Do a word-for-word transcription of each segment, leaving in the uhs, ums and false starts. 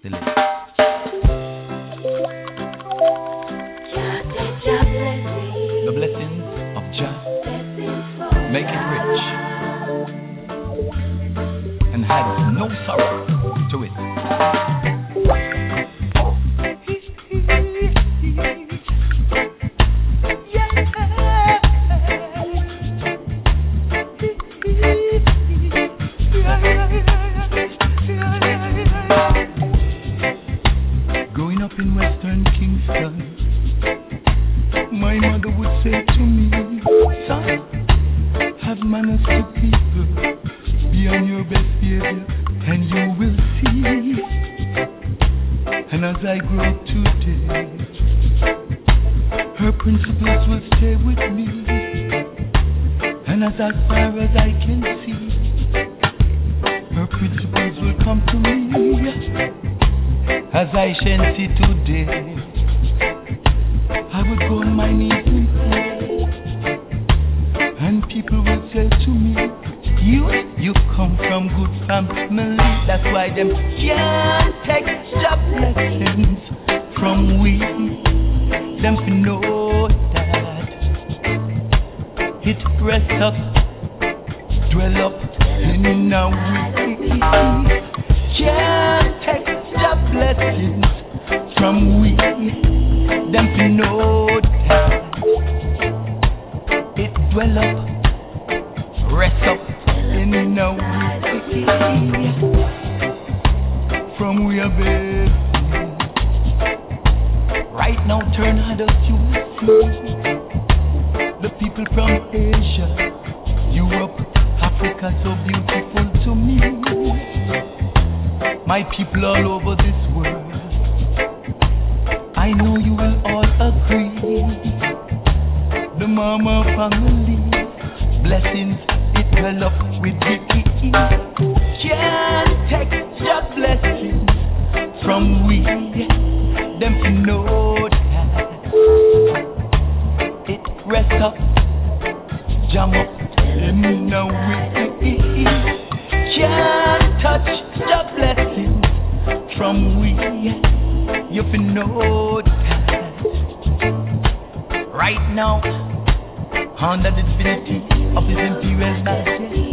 still is. The blessings of Jah make it rich and has no sorrow to it. Growing up in Western Kingston, my mother would say to me, son, have manners to people, be on your best behavior, and you will see. And as I grow today, her principles will stay with me. And as, as far as I can see, her principles will come to me. As I shall see today, I would go on my knees and pray, and people will say to me, you, you come from good family, that's why them can't take job lessons from we. Them to know that it rest up, dwell up in our we. Can't take job lessons from we. Them to know that it dwell up, rest up in our way. From we are baby. Right now turn others you will see. The people from Asia, Europe, Africa, so beautiful to me. My people all over this world, I know you will all agree. The mama family, blessings, it well up with the key. Can't take your blessings from we. Them to know that it rest up, jam up, in now we. Can't touch your blessings from we. You fi know that right now, under the divinity of His Imperial Majesty,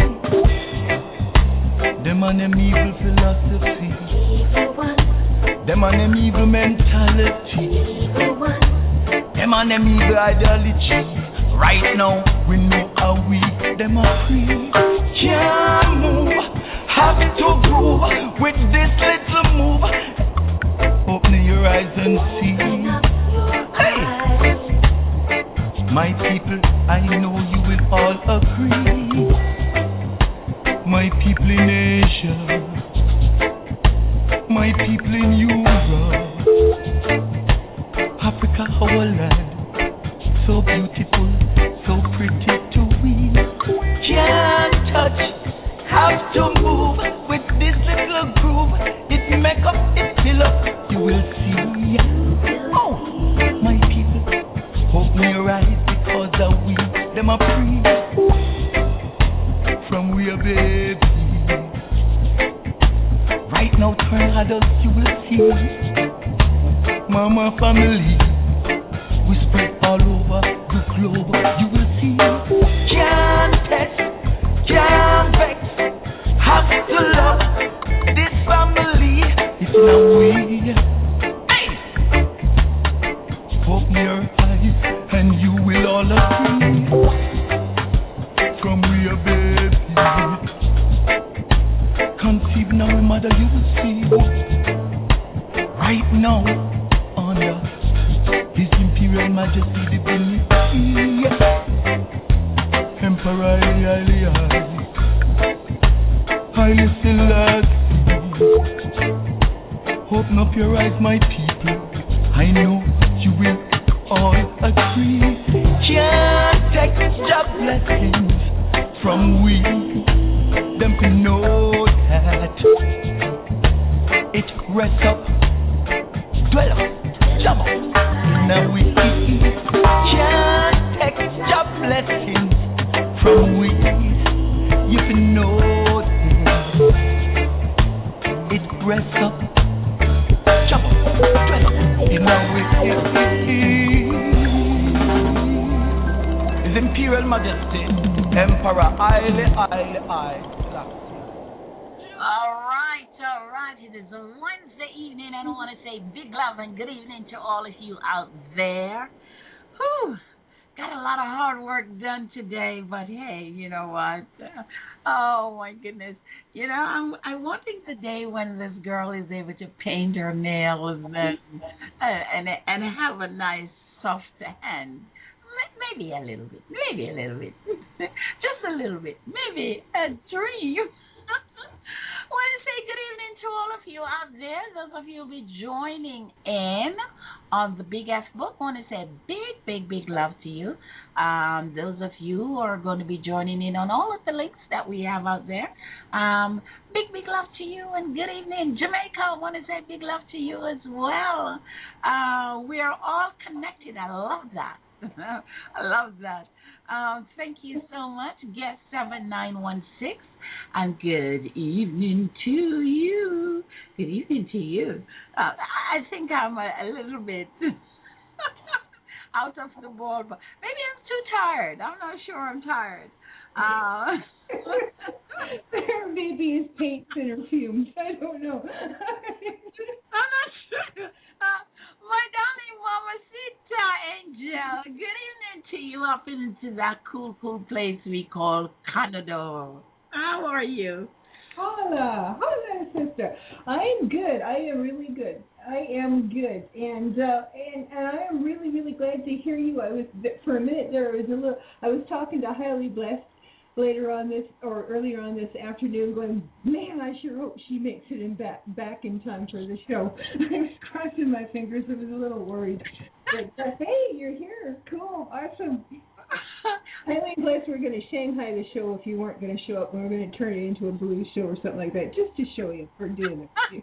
them on them evil philosophy, them on them evil mentality, them on them evil ideology. Right now, we know how we them are free. Can't move, have to groove with this little move. Open your eyes and see. Hey, my people, I know you will all agree. My people in Asia, my people in Europe, Africa, our land, so beautiful, so pretty to we. Can't touch, have to move with this little groove. It make up, it fill up. You will see. Oh, my people, open your eyes because of we, them are free. From we are baby. Right now, turn adults, you will see. Mama family, we spread all over the globe. You will see. Can't test, can't vex, have to love this family. It's now we. Open your eyes and you will all agree. From we are baby, conceive now, mother, you will see. Right now, under His Imperial Majesty Divinity, Emperor Haile Haile, Haile Selassie. Open up your eyes, my people. I know you will all agree. Can't take your blessings from we. Them to know that it rests up, dwell up, jump up. Now we can't take your blessings from we. You can know that it rests up, double, treble. In our His Imperial Majesty, Emperor Haile Haile Haile. All right, all right. It is a Wednesday evening, and I want to say big love and good evening to all of you out there. Whew. Got a lot of hard work done today, but hey, you know what? Oh my goodness! You know, I'm I'm wanting the day when this girl is able to paint her nails and and and have a nice soft hand. Maybe a little bit, maybe a little bit, just a little bit, maybe a dream. I want to say good evening to all of you out there. Those of you who will be joining in on the Big F Book, I want to say big, big, big love to you. Um, those of you who are going to be joining in on all of the links that we have out there, um, big, big love to you and good evening. Jamaica, I want to say big love to you as well. Uh, we are all connected. I love that. I love that. Um, thank you so much. Guest seven nine one six. And good evening to you. Good evening to you. Uh, I think I'm a, a little bit out of the ball, but maybe I'm too tired. I'm not sure I'm tired. Uh, Her baby is paint thinner fumes. I don't know. I'm not sure. Uh, my darling Mamacita Angel, good evening to you up into that cool, cool place we call Canada. How are you? Hola, hola, sister. I am good. I am really good. I am good, and uh, and and I am really, really glad to hear you. I was for a minute there. I was a little. I was talking to Highly Blessed later on this or earlier on this afternoon, going, man, I sure hope she makes it in back back in time for the show. I was crossing my fingers. I was a little worried, but uh, hey, you're here. Cool, awesome. Highly Blessed, we're going to Shanghai the show if you weren't going to show up, and we're going to turn it into a blues show or something like that, just to show you we're doing it.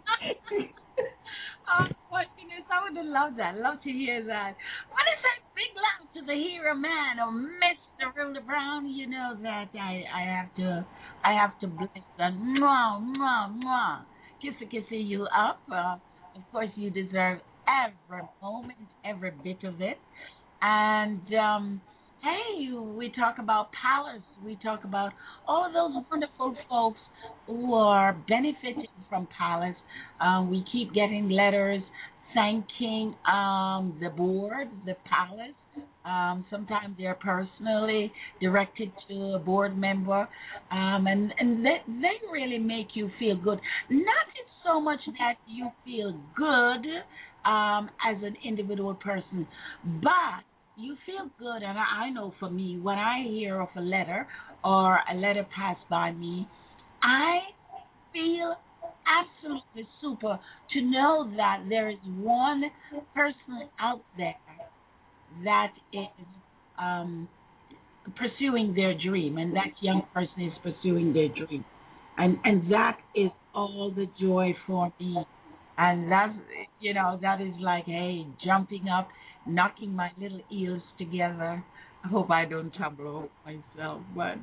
Oh, my goodness, I would have loved that. Love to hear that. I want to say big love to the hero man, or Mister Wilder Brown. You know that I, I have to I have to bless them. Mwah, mwah, mwah. Kissy, kissy you up. Uh, of course, you deserve every moment, every bit of it. And, um... hey, we talk about Palace. We talk about all those wonderful folks who are benefiting from Palace. Um, we keep getting letters thanking um, the board, the Palace. Um, sometimes they're personally directed to a board member, um, and and they, they really make you feel good. Not so much that you feel good um, as an individual person, but you feel good, and I know for me, when I hear of a letter or a letter pass by me, I feel absolutely super to know that there is one person out there that is um, pursuing their dream, and that young person is pursuing their dream. And, and that is all the joy for me. And that's, you know, that is like, hey, jumping up, knocking my little heels together. I hope I don't tumble over myself, but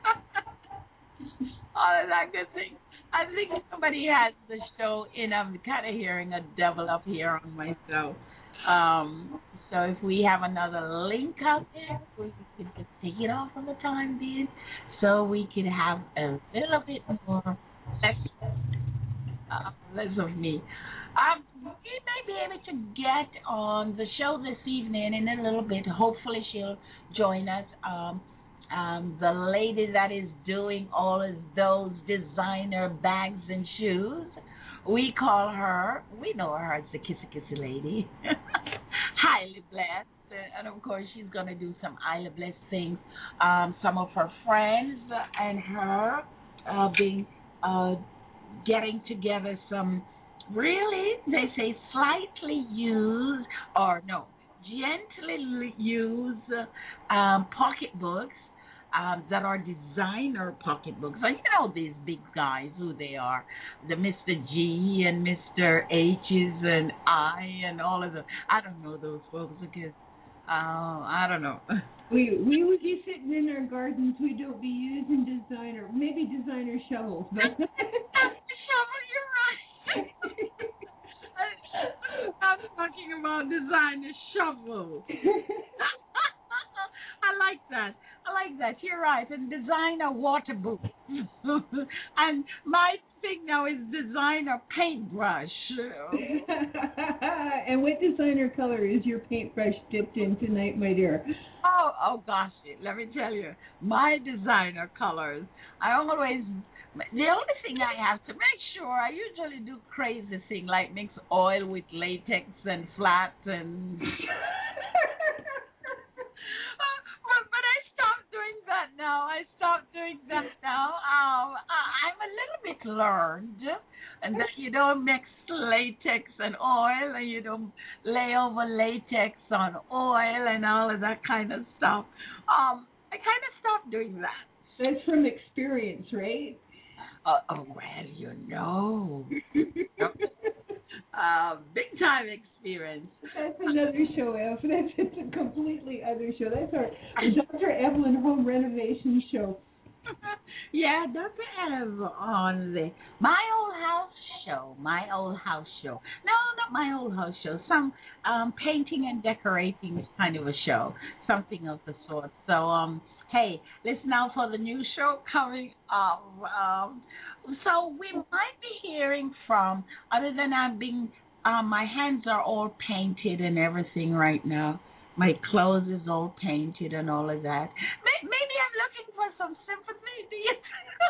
all of that good thing. I think somebody has the show in. I'm kind of hearing a double up here on myself. Um, so if we have another link out there, we could just take it off for the time being, so we could have a little bit more less, uh, less of me. Um, we may be able to get on the show this evening in a little bit. Hopefully she'll join us. Um, um, the lady that is doing all of those designer bags and shoes, we call her, we know her as the Kissy Kissy Lady. Highly Blessed. And of course, she's going to do some Highly Blessed things. Um, some of her friends and her uh, being uh, getting together some really, they say slightly used, or no, gently used um, pocketbooks um, that are designer pocketbooks. And you know these big guys, who they are, the Mister G and Mister H's and I and all of them. I don't know those folks because, uh, I don't know. We we would be sitting in our gardens. We don't be using designer, maybe designer shovels. But Shovel, you're right. talking about designer shovel. I like that. I like that. You're right. And designer water boots. And my thing now is designer paintbrush. And what designer color is your paintbrush dipped in tonight, my dear? Oh, oh gosh, let me tell you, my designer colors. I always, the only thing I have to make sure, I usually do crazy thing like mix oil with latex and flat and. But, but I stopped doing that now. I stopped doing that now. Um, I, I'm a little bit learned, and that you don't mix latex and oil, and you don't lay over latex on oil and all of that kind of stuff. Um, I kind of stopped doing that. That's from experience, right? Uh, oh, well, you know. uh, big time experience. That's another show, Ev. That's a completely other show. That's our Doctor Evelyn Home Renovation Show. Yeah, Doctor Ev on the My Old House Show. My Old House Show. No, not My Old House Show. Some um, painting and decorating kind of a show. Something of the sort. So, um, hey, listen now for the new show coming up. Um, so we might be hearing from, other than I'm being, um, my hands are all painted and everything right now. My clothes is all painted and all of that. Maybe I'm looking for some sympathy. Do you?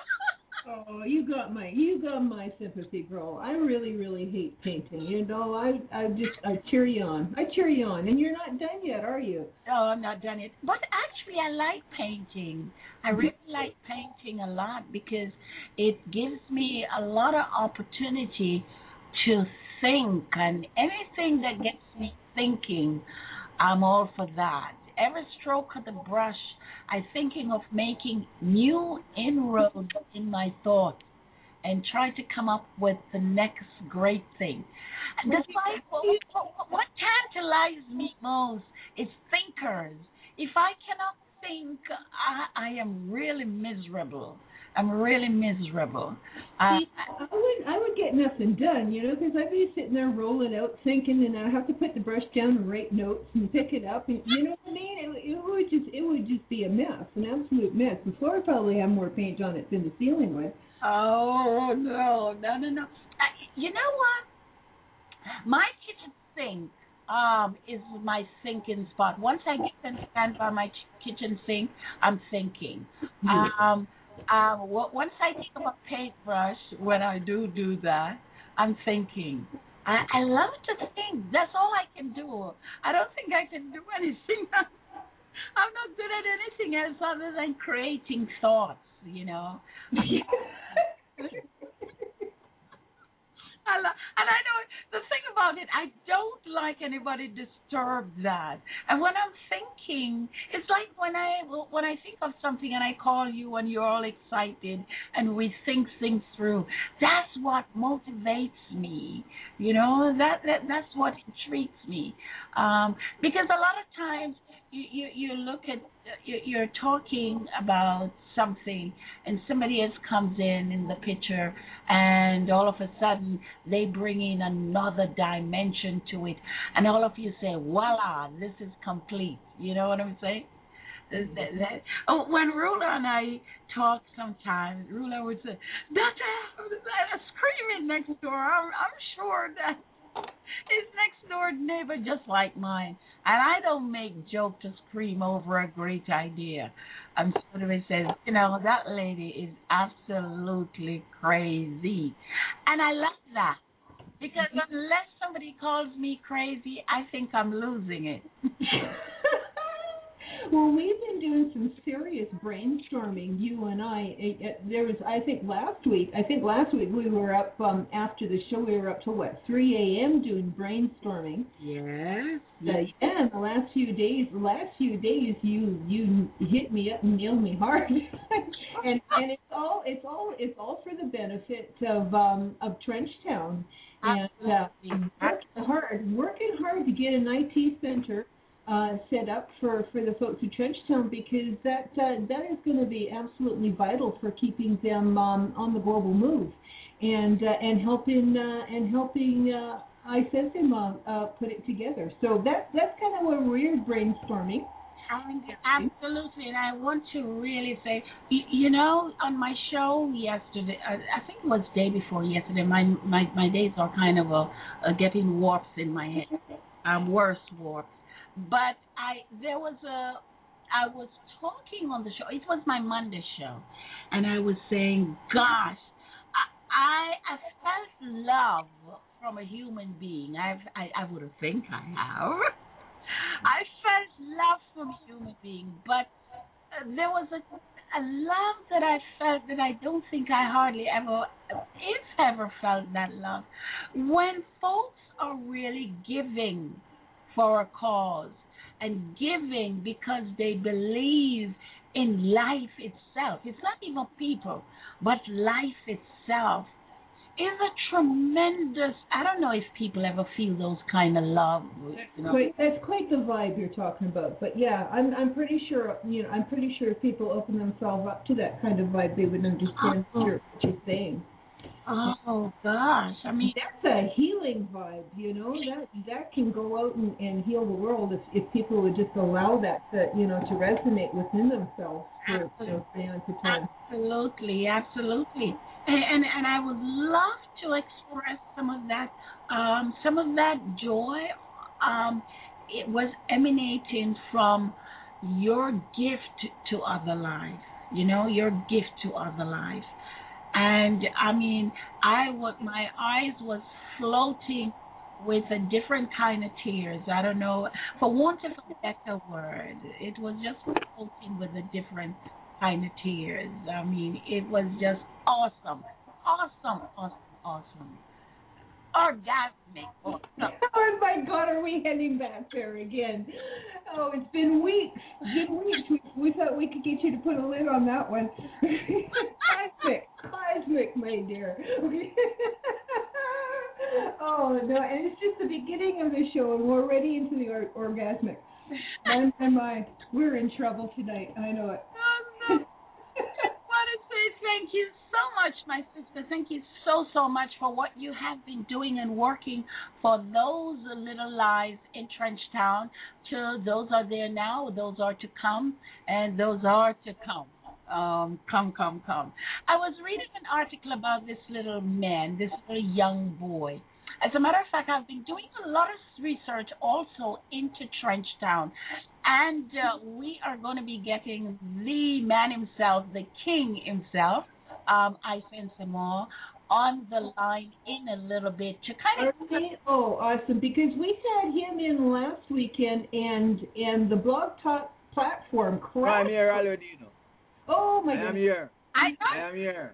Oh, you got my you got my sympathy, girl. I really, really hate painting. You know, I I just I cheer you on. I cheer you on, and you're not done yet, are you? No, I'm not done yet. But actually, I like painting. I really like painting a lot because it gives me a lot of opportunity to think, and anything that gets me thinking, I'm all for that. Every stroke of the brush, I'm thinking of making new inroads in my thoughts and try to come up with the next great thing. And that's why what, what, what tantalizes me most is thinkers. If I cannot think, I, I am really miserable. I'm really miserable. Uh, See, I would I would get nothing done, you know, because I'd be sitting there rolling out, thinking, and I have to put the brush down and write notes and pick it up, and you know what I mean? It, it would just it would just be a mess, an absolute mess. The floor probably have more paint on it than the ceiling would. Oh no, no, no, no! Uh, you know what? My kitchen sink um is my thinking spot. Once I get and stand by my ch- kitchen sink, I'm thinking. Um. Um, once I think of a paintbrush, when I do do that, I'm thinking. I, I love to think. That's all I can do. I don't think I can do anything. I'm not good at anything else other than creating thoughts, you know. I lo- and I know the thing about it, I don't like anybody disturb that. And when I'm thinking, it's like when I when I think of something and I call you and you're all excited and we think things through. That's what motivates me. You know, that, that that's what intrigues me. Um, because a lot of times you, you, you look at, you're talking about something and somebody else comes in in the picture and all of a sudden they bring in another dimension to it and all of you say, voila, this is complete. You know what I'm saying? That, that, oh, when Rula and I talk sometimes, Rula would say, Doctor, there's screaming next door. I'm, I'm sure that his next door neighbor just like mine. And I don't make joke to scream over a great idea. I'm sort of says, you know, that lady is absolutely crazy. And I love that. Because unless somebody calls me crazy, I think I'm losing it. Well, we've been doing some serious brainstorming, you and I. It, it, there was, I think, last week. I think last week we were up um, after the show. We were up till what three a.m. doing brainstorming. Yes. Uh, yeah. The last few days, the last few days, you you hit me up and nailed me hard, and and it's all it's all it's all for the benefit of um of Trenchtown, and uh, working hard, working hard to get an I T center Uh, set up for, for the folks at Trenchtown, because that uh, that is going to be absolutely vital for keeping them um, on the global move. and uh, and helping uh, and helping uh, I sent him uh, uh, put it together. So that's that's kind of what we're brainstorming. And absolutely, and I want to really say, you, you know, on my show yesterday, uh, I think it was day before yesterday. My my my days are kind of a, a getting warps in my head, um, worse warps. But I there was a I was talking on the show. It was my Monday show, and I was saying, gosh, I I, I felt love from a human being. I've I I would think I have. I felt love from a human being, but uh, there was a, a love that I felt that I don't think I hardly ever, if ever, felt that love. When folks are really giving for a cause and giving because they believe in life itself, it's not even people, but life itself, is a tremendous. I don't know if people ever feel those kind of love. You know? Quite, that's quite the vibe you're talking about. But yeah, I'm I'm pretty sure you know I'm pretty sure if people open themselves up to that kind of vibe, they would understand oh. what, you're, what you're saying. Oh gosh, I mean that's a healing vibe. You know that that can go out and, and heal the world if if people would just allow that to you know to resonate within themselves for you know, time to time. Absolutely, absolutely. And, and and I would love to express some of that, um, some of that joy. Um, it was emanating from your gift to other lives. You know, your gift to other lives. And I mean, I what my eyes was floating with a different kind of tears. I don't know, for want of a better word, it was just floating with a different kind of tears. I mean, it was just awesome, awesome, awesome, awesome, orgasmic, awesome. Oh my God, are we heading back there again? Oh, it's been weeks, it's been weeks. We, we thought we could get you to put a lid on that one. Cosmic, cosmic, my dear. Oh no, and it's just the beginning of the show, and we're already into the or- orgasmic. My, my, my, we're in trouble tonight. I know it. I want to say thank you so much, my sister. Thank you so, so much for what you have been doing and working for those little lives in Trenchtown. To those are there now, those are to come, and those are to come. Um, come, come, come. I was reading an article about this little man, this little young boy. As a matter of fact, I've been doing a lot of research also into Trenchtown, and uh, we are going to be getting the man himself, the king himself, um, Ivan Samar, on the line in a little bit to kind of. Oh, awesome! Because we had him in last weekend, and and the Blog Talk platform crashed. I'm here, Alodino. Oh my I goodness! am here. I know. I am here.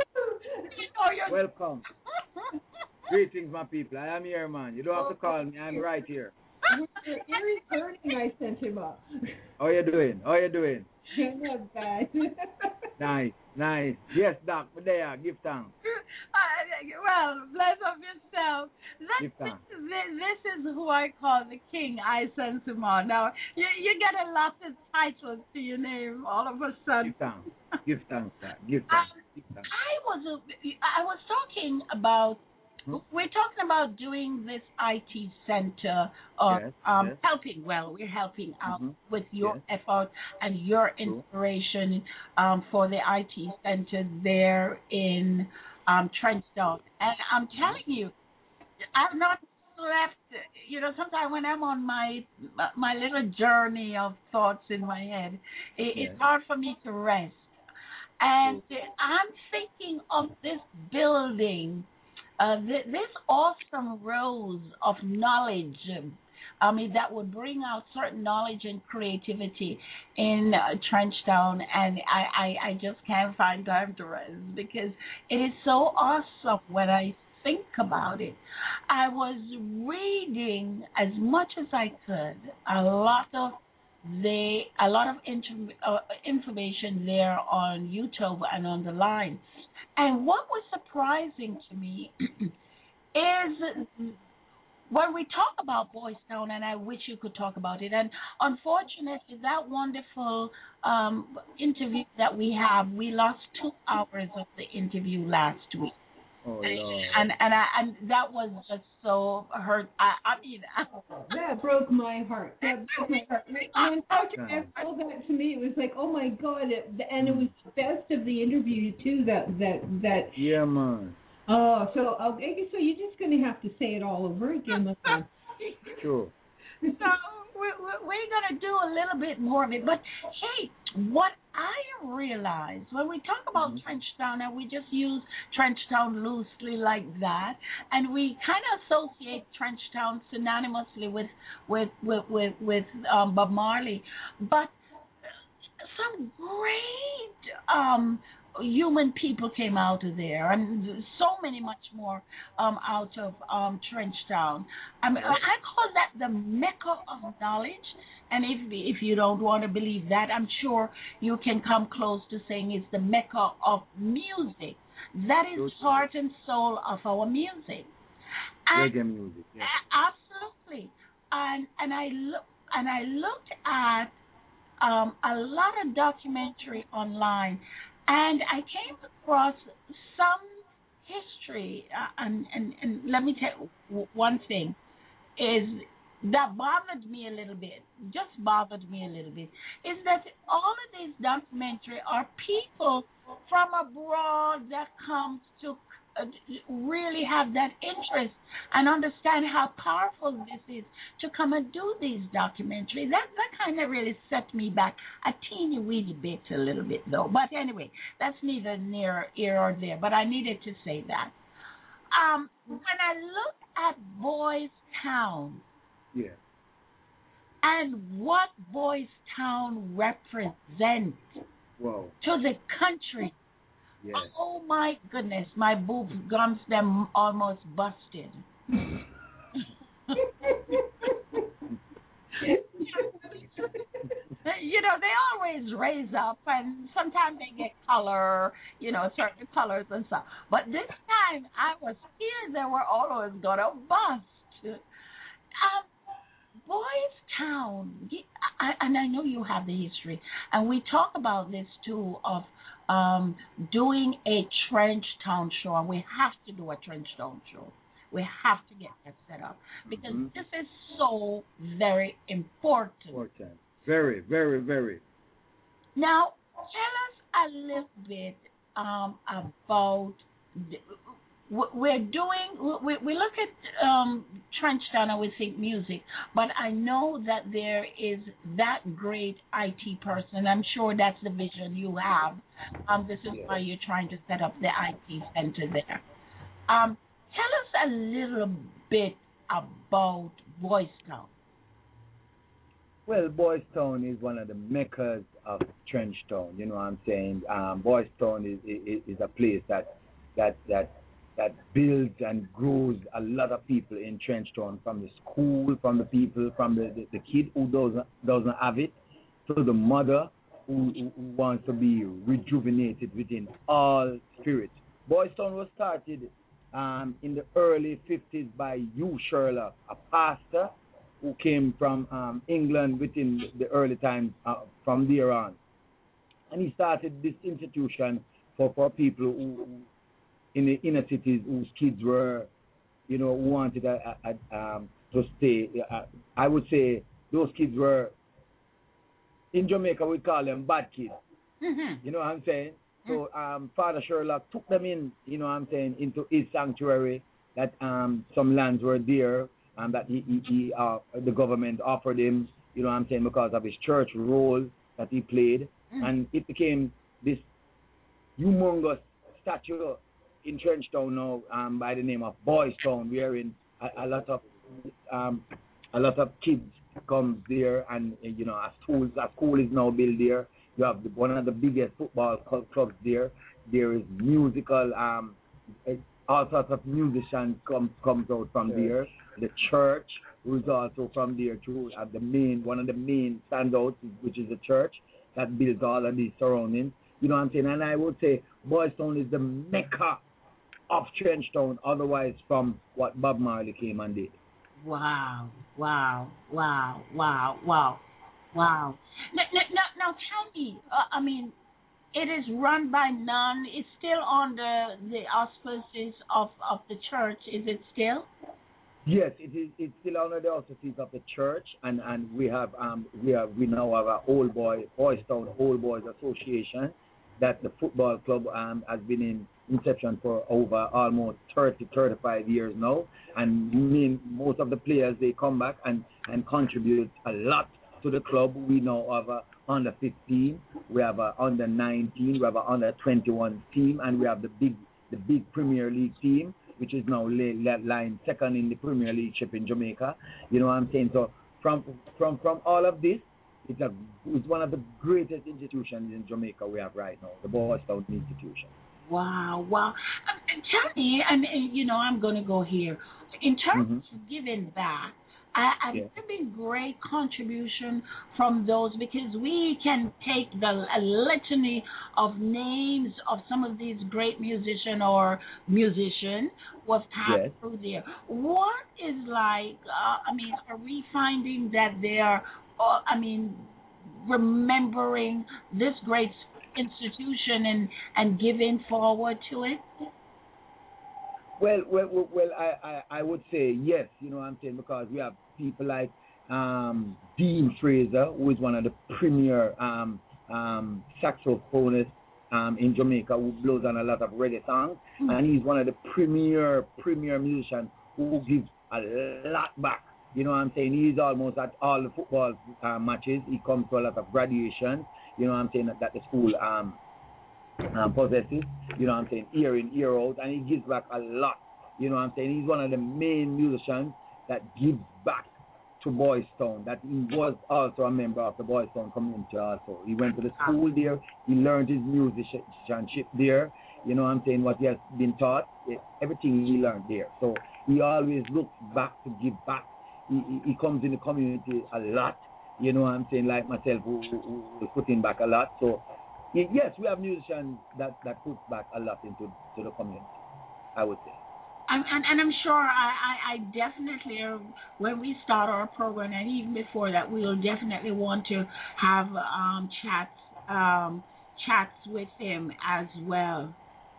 I know you're. Welcome. Greetings, my people. I am here, man. You don't have to call me. I'm right here. Your ear is hurting. I sent him up. How you doing? How you doing? Not bad. Nice, nice. Yes, Doc. But there, give thanks. Uh, well, bless of yourself. That, Give this, thanks. this is who I call the king, Ivan Samar. Now, you, you get a lot of titles to your name all of a sudden. Give thanks. Give thanks, sir. Give thanks. Give thanks. I was a, I was talking about. We're talking about doing this I T center, or Yes, um, yes. helping. Well, we're helping out Mhm. with your Yes. effort and your inspiration um, for the I T center there in um, Trenchtown. And I'm telling you, I've not slept. You know, sometimes when I'm on my my little journey of thoughts in my head, it, Yes. it's hard for me to rest. And I'm thinking of this building. Uh, th- this awesome rose of knowledge, um, I mean, that would bring out certain knowledge and creativity in uh, Trenchtown, and I, I, I just can't find time to rest because it is so awesome when I think about it. I was reading as much as I could, a lot of the, a lot of inter- uh, information there on YouTube and on the line. And what was surprising to me is when we talk about Boys Town, and I wish you could talk about it, and unfortunately, that wonderful um, interview that we have, we lost two hours of the interview last week. Oh Lord. And and I and that was just so hurt. I I mean, That broke my heart. That broke my heart. When Doctor F told that to me, it was like, oh my God! It, and it was the best of the interview too. That that that. Yeah, man. Oh, so okay, so you're just gonna have to say it all over again with them. Sure. So we're, we're going to do a little bit more of it. But, hey, what I realized, when we talk about mm-hmm. Trenchtown, and we just use Trenchtown loosely like that, and we kind of associate Trenchtown synonymously with with with, with, with um, Bob Marley, but some great um, human people came out of there, and so many much more um, out of um, Trenchtown. I mean, I call that the Mecca of knowledge. And if if you don't want to believe that, I'm sure you can come close to saying it's the Mecca of music. That is heart and soul of our music. And reggae music, yeah. Absolutely. And and I look and I looked at um, a lot of documentary online. And I came across some history, uh, and, and, and let me tell you one thing, is that bothered me a little bit, just bothered me a little bit, is that all of these documentary are people from abroad that come to uh, really have that interest and understand how powerful this is to come and do these documentaries. That that kind of really set me back a teeny weeny bit, a little bit though. But anyway, that's neither near here or there. But I needed to say that. Um, when I look at Boys Town, yeah, and what Boys Town represents Whoa. to the country. Yes. Oh my goodness, my boob gums them almost busted. You know, they always raise up, and sometimes they get color, you know, certain colors and stuff. But this time, I was scared they were always going to bust. Um, Boys Town, I, and I know you have the history, and we talk about this too, of um, doing a Trench Town show, and we have to do a Trench Town show. We have to get that set up, because mm-hmm. this is so very important. Important. Very, very, very. Now, tell us a little bit um, about, we're doing, we, we look at um, Trenchtown and we think music, but I know that there is that great I T person. I'm sure that's the vision you have. Um, this is why you're trying to set up the I T center there. Um, tell us a little bit about Boys Town. Well, Boys Town is one of the meccas of Trenchtown. You know what I'm saying? Um, Boys Town is, is is a place that that that that builds and grows a lot of people in Trenchtown, from the school, from the people, from the, the, the kid who doesn't doesn't have it, to the mother who, who, who wants to be rejuvenated within all spirits. Boys Town was started um, in the early fifties by Hugh Sherlock, a pastor who came from um, England within the early times uh, from there on. And he started this institution for, for people who, in the inner cities, whose kids were, you know, who wanted a, a, a, um, to stay. Uh, I would say those kids were, in Jamaica we'd call them bad kids. Mm-hmm. You know what I'm saying? So um, Father Sherlock took them in, you know what I'm saying, into his sanctuary, that um, some lands were there, and that he, he, he uh, the government offered him, you know what I'm saying, because of his church role that he played. Mm. And it became this humongous statue in Trenchtown now, um, by the name of Boys Town, wherein a, a lot of um, a lot of kids come there, and you know, a school, a school is now built there. You have the, one of the biggest football clubs there. There is musical, um, all sorts of musicians come comes out from yeah. there. The church, who is also from there too, at the main, one of the main standouts, which is the church that builds all of these surroundings. You know what I'm saying? And I would say Boys Town is the mecca of Trenchtown, otherwise from what Bob Marley came and did. Wow, wow, wow, wow, wow, wow. Now, now, now tell me, uh, I mean, it is run by none. It's still under the auspices of, of the church. Is it still? Yes, it is. It's still under the auspices of the church, and, and we have um we have we now have a old boy Boys Town Old Boys Association that the football club um has been in inception for over almost thirty, thirty-five years now, and mean most of the players they come back and, and contribute a lot to the club. We now have a under fifteen, we have a under nineteen, we have a under twenty-one team, and we have the big the big Premier League team, which is now lying second in the Premier League ship in Jamaica. You know what I'm saying? So from from from all of this, it's a it's one of the greatest institutions in Jamaica we have right now, the Boys Town Institution. Wow, wow. Um, and tell me, and, and you know, I'm going to go here. In terms Mm-hmm. of giving back, I, I Yeah. there been great contribution from those, because we can take the a litany of names of some of these great musician or musician who have passed Yes. through there. What is like? Uh, I mean, are we finding that they are? Uh, I mean, remembering this great institution and and giving forward to it? Well, well, well, well I, I, I would say yes, you know what I'm saying, because we have people like um, Dean Fraser, who is one of the premier um, um, saxophonists um, in Jamaica, who blows on a lot of reggae songs, Mm. and he's one of the premier, premier musicians who gives a lot back. You know what I'm saying? He's almost at all the football uh, matches. He comes to a lot of graduations. You know what I'm saying? That, that the school um, um, possesses. You know what I'm saying? Year in, year out, and he gives back a lot. You know what I'm saying? He's one of the main musicians that gives back to Boys Town. That he was also a member of the Boys Town community. Also, he went to the school there. He learned his musicianship there. You know what I'm saying? What he has been taught, everything he learned there. So he always looks back to give back. He, he, he comes in the community a lot. You know what I'm saying? Like myself, who, who, who is putting back a lot. So yes, we have musicians that, that put back a lot into to the community, I would say. I'm, and, and I'm sure I, I, I definitely, uh, when we start our program, and even before that, we'll definitely want to have um, chats um, chats with him as well.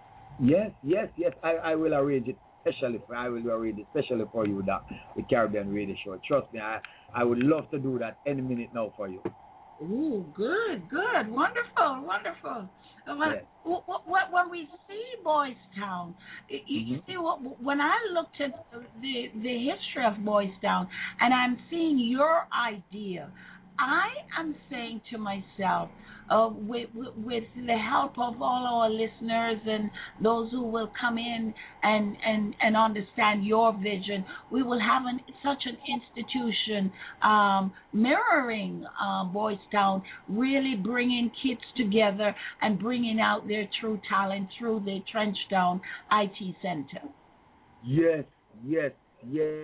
Yes, yes, yes. I, I will arrange it especially for I will arrange it especially for you, that the Caribbean Radio Show. Trust me, I, I would love to do that any minute now for you. Ooh, good, good, wonderful, wonderful. When, Yes. when we see Boys Town, you, you Mhm. see, what, when I looked at the the history of Boys Town, and I'm seeing your idea, I am saying to myself, uh, with, with with the help of all our listeners and those who will come in and and and understand your vision, we will have an, such an institution um, mirroring uh, Boys Town, really bringing kids together and bringing out their true talent through the Trenchtown I T Center. Yes, yes, yes.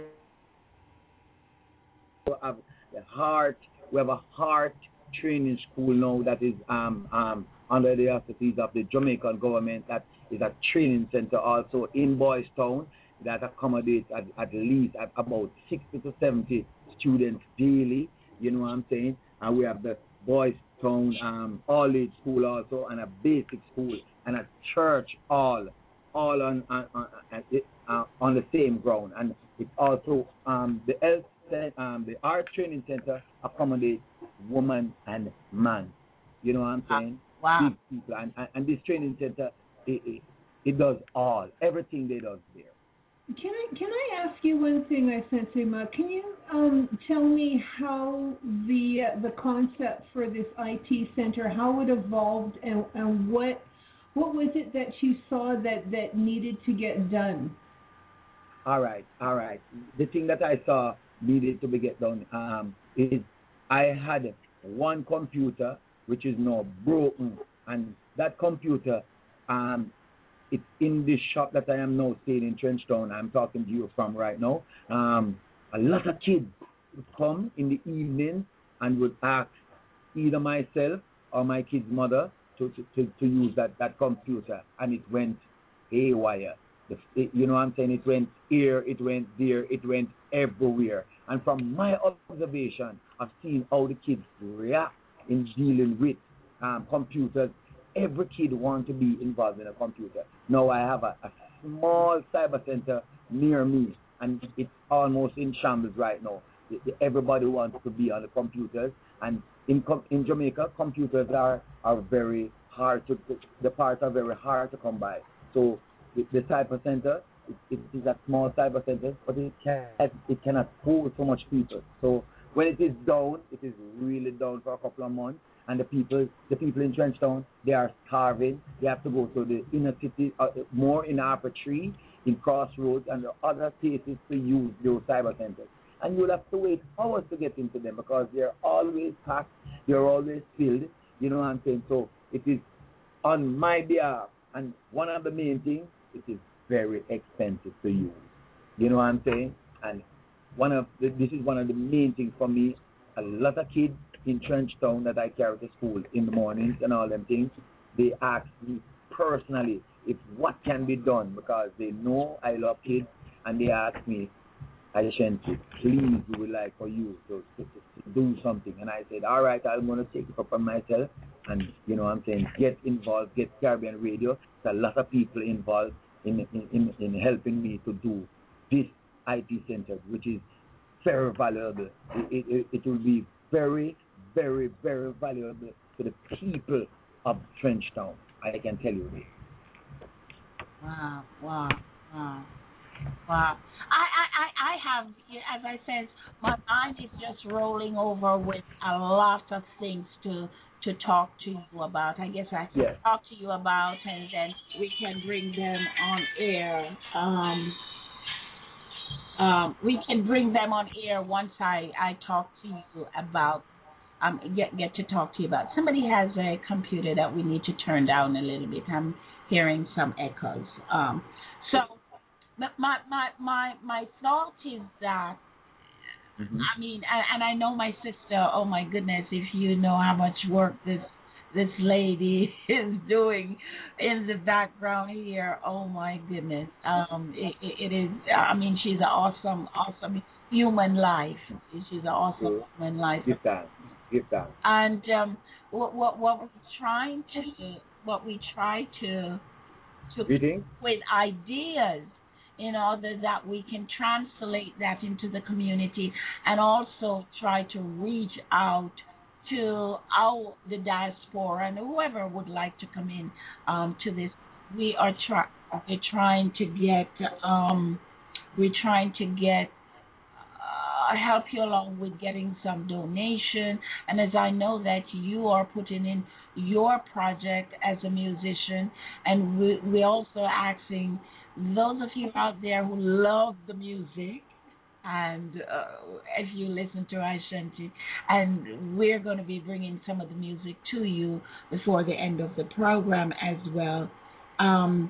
We have the heart. We have a heart training school now that is um um under the auspices of the Jamaican government. That is a training center also in Boys Town that accommodates at, at least at about sixty to seventy students daily. You know what I'm saying? And we have the Boys Town um all age school also, and a basic school and a church all all on on on, uh, on the same ground. And it's also um the health um the art training center accommodates woman and man. You know what I'm saying? Wow. Big people, and, and, and this training center it, it, it does all everything they does there. Can I can I ask you one thing, I sense, Emma? Can you um, tell me how the uh, the concept for this I T center, how it evolved, and, and what what was it that you saw that, that needed to get done? All right, all right. The thing that I saw needed to be get done um, is I had one computer which is now broken, and that computer um, it's in this shop that I am now staying in Trenchtown. I'm talking to you from right now. Um, a lot of kids would come in the evening and would ask either myself or my kid's mother to, to, to, to use that, that computer, and it went haywire. The, it, you know what I'm saying? It went here, it went there, it went everywhere. And from my observation, I've seen how the kids react in dealing with um, computers. every kid wants to be involved in a computer. Now I have a, a small cyber center near me, and it's almost in shambles right now. Everybody wants to be on the computers, and in in Jamaica, computers are, are very hard to, the parts are very hard to come by. So the, the cyber center, it, it is a small cyber center, but it can it cannot hold so much people. So when it is down, it is really down for a couple of months, and the people the people in Trenchtown, they are starving. They have to go to the inner city, uh, more in Harper Tree, in Crossroads, and the other places to use those cyber centers. And you'll have to wait hours to get into them because they're always packed, they're always filled, you know what I'm saying? So it is on my behalf, and one of the main things, it is very expensive to use, you know what I'm saying? And one of the, this is one of the main things for me. A lot of kids in Trenchtown that I carry to school in the mornings and all them things, they ask me personally if what can be done because they know I love kids, and they ask me, Ashanti, please, we would like for you to, to, to do something. And I said, all right, I'm going to take it up on myself. And, you know what I'm saying, get involved, get Caribbean Radio. There's a lot of people involved in, in, in, in helping me to do this I T center, which is very valuable. It, it, it will be very, very, very valuable to the people of Trenchtown. I can tell you this. Wow, wow, wow. Wow. I, I, I I have, as I said, my mind is just rolling over with a lot of things to to talk to you about. I guess I yes. talk to you about, and then we can bring them on air. Um, um, we can bring them on air once I, I talk to you about, um, get get to talk to you about. Somebody has a computer that we need to turn down a little bit. I'm hearing some echoes. Um, so. But my, my, my, my thought is that, mm-hmm. I mean, and, and I know my sister, oh my goodness, if you know how much work this this lady is doing in the background here, oh my goodness. Um, it, it, it is, I mean, she's an awesome, awesome human life. She's an awesome yeah. human life. Give that, give that. And um, what, what, what we're trying to, what we try to, to Reading? with ideas, in order that we can translate that into the community and also try to reach out to our the diaspora and whoever would like to come in um, to this. We are try, we're trying to get um, we're trying to get uh, help you along with getting some donation. And as I know that you are putting in your project as a musician, and we we also asking those of you out there who love the music, and uh, if you listen to Ashanti, and we're going to be bringing some of the music to you before the end of the program as well, um,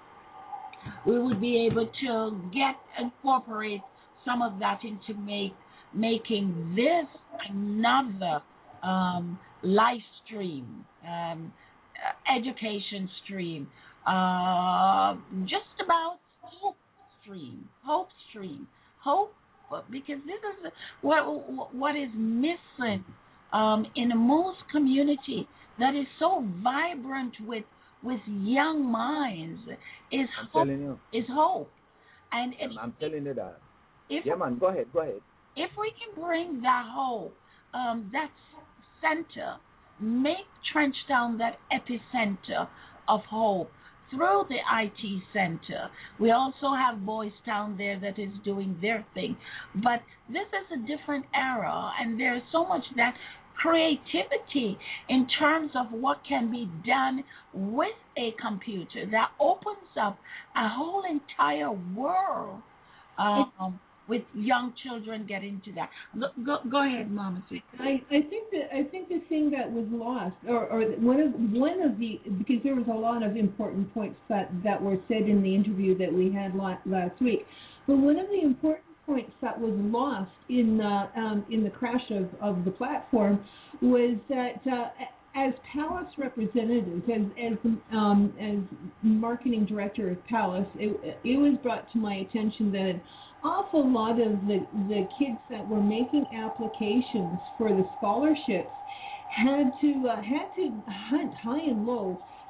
we would be able to get incorporate some of that into make making this another um, live stream, um, education stream. Uh, just about hope stream, hope stream, hope, because this is what what is missing um, in most community that is so vibrant with with young minds is I'm hope. telling you. Is hope, and if, I'm telling you that. If, yeah, man, go ahead, go ahead. If we can bring that hope, um, that center, make Trenchtown that epicenter of hope. Through the I T center. We also have Boys Town there that is doing their thing. But this is a different era, and there's so much that creativity in terms of what can be done with a computer that opens up a whole entire world um, with young children getting to that. Go, go, go ahead, Mama Sweet. I, I think that I think the thing that was lost, or, or one of one of the, because there was a lot of important points that, that were said in the interview that we had last week, but one of the important points that was lost in uh, um, in the crash of, of the platform was that uh, as Palace representatives, as as um, as marketing director of Palace, it, it was brought to my attention that an awful lot of the, the kids that were making applications for the scholarships had to uh, had to hunt high and low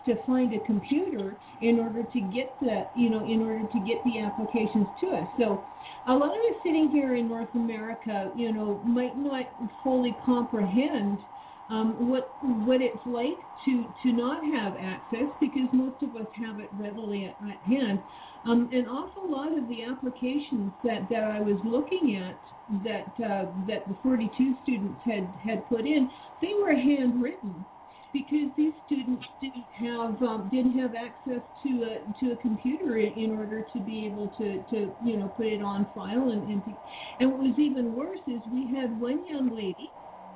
to find a computer in order to get the, you know, in order to get the applications to us. So a lot of us sitting here in North America, you know, might not fully comprehend um, what what it's like to, to not have access, because most of us have it readily at, at hand. Um, an awful lot of the applications that, that I was looking at that uh, that the forty-two students had, had put in, they were handwritten, because these students didn't have um, didn't have access to a to a computer in order to be able to, to you know put it on file, and and, to, and what was even worse is we had one young lady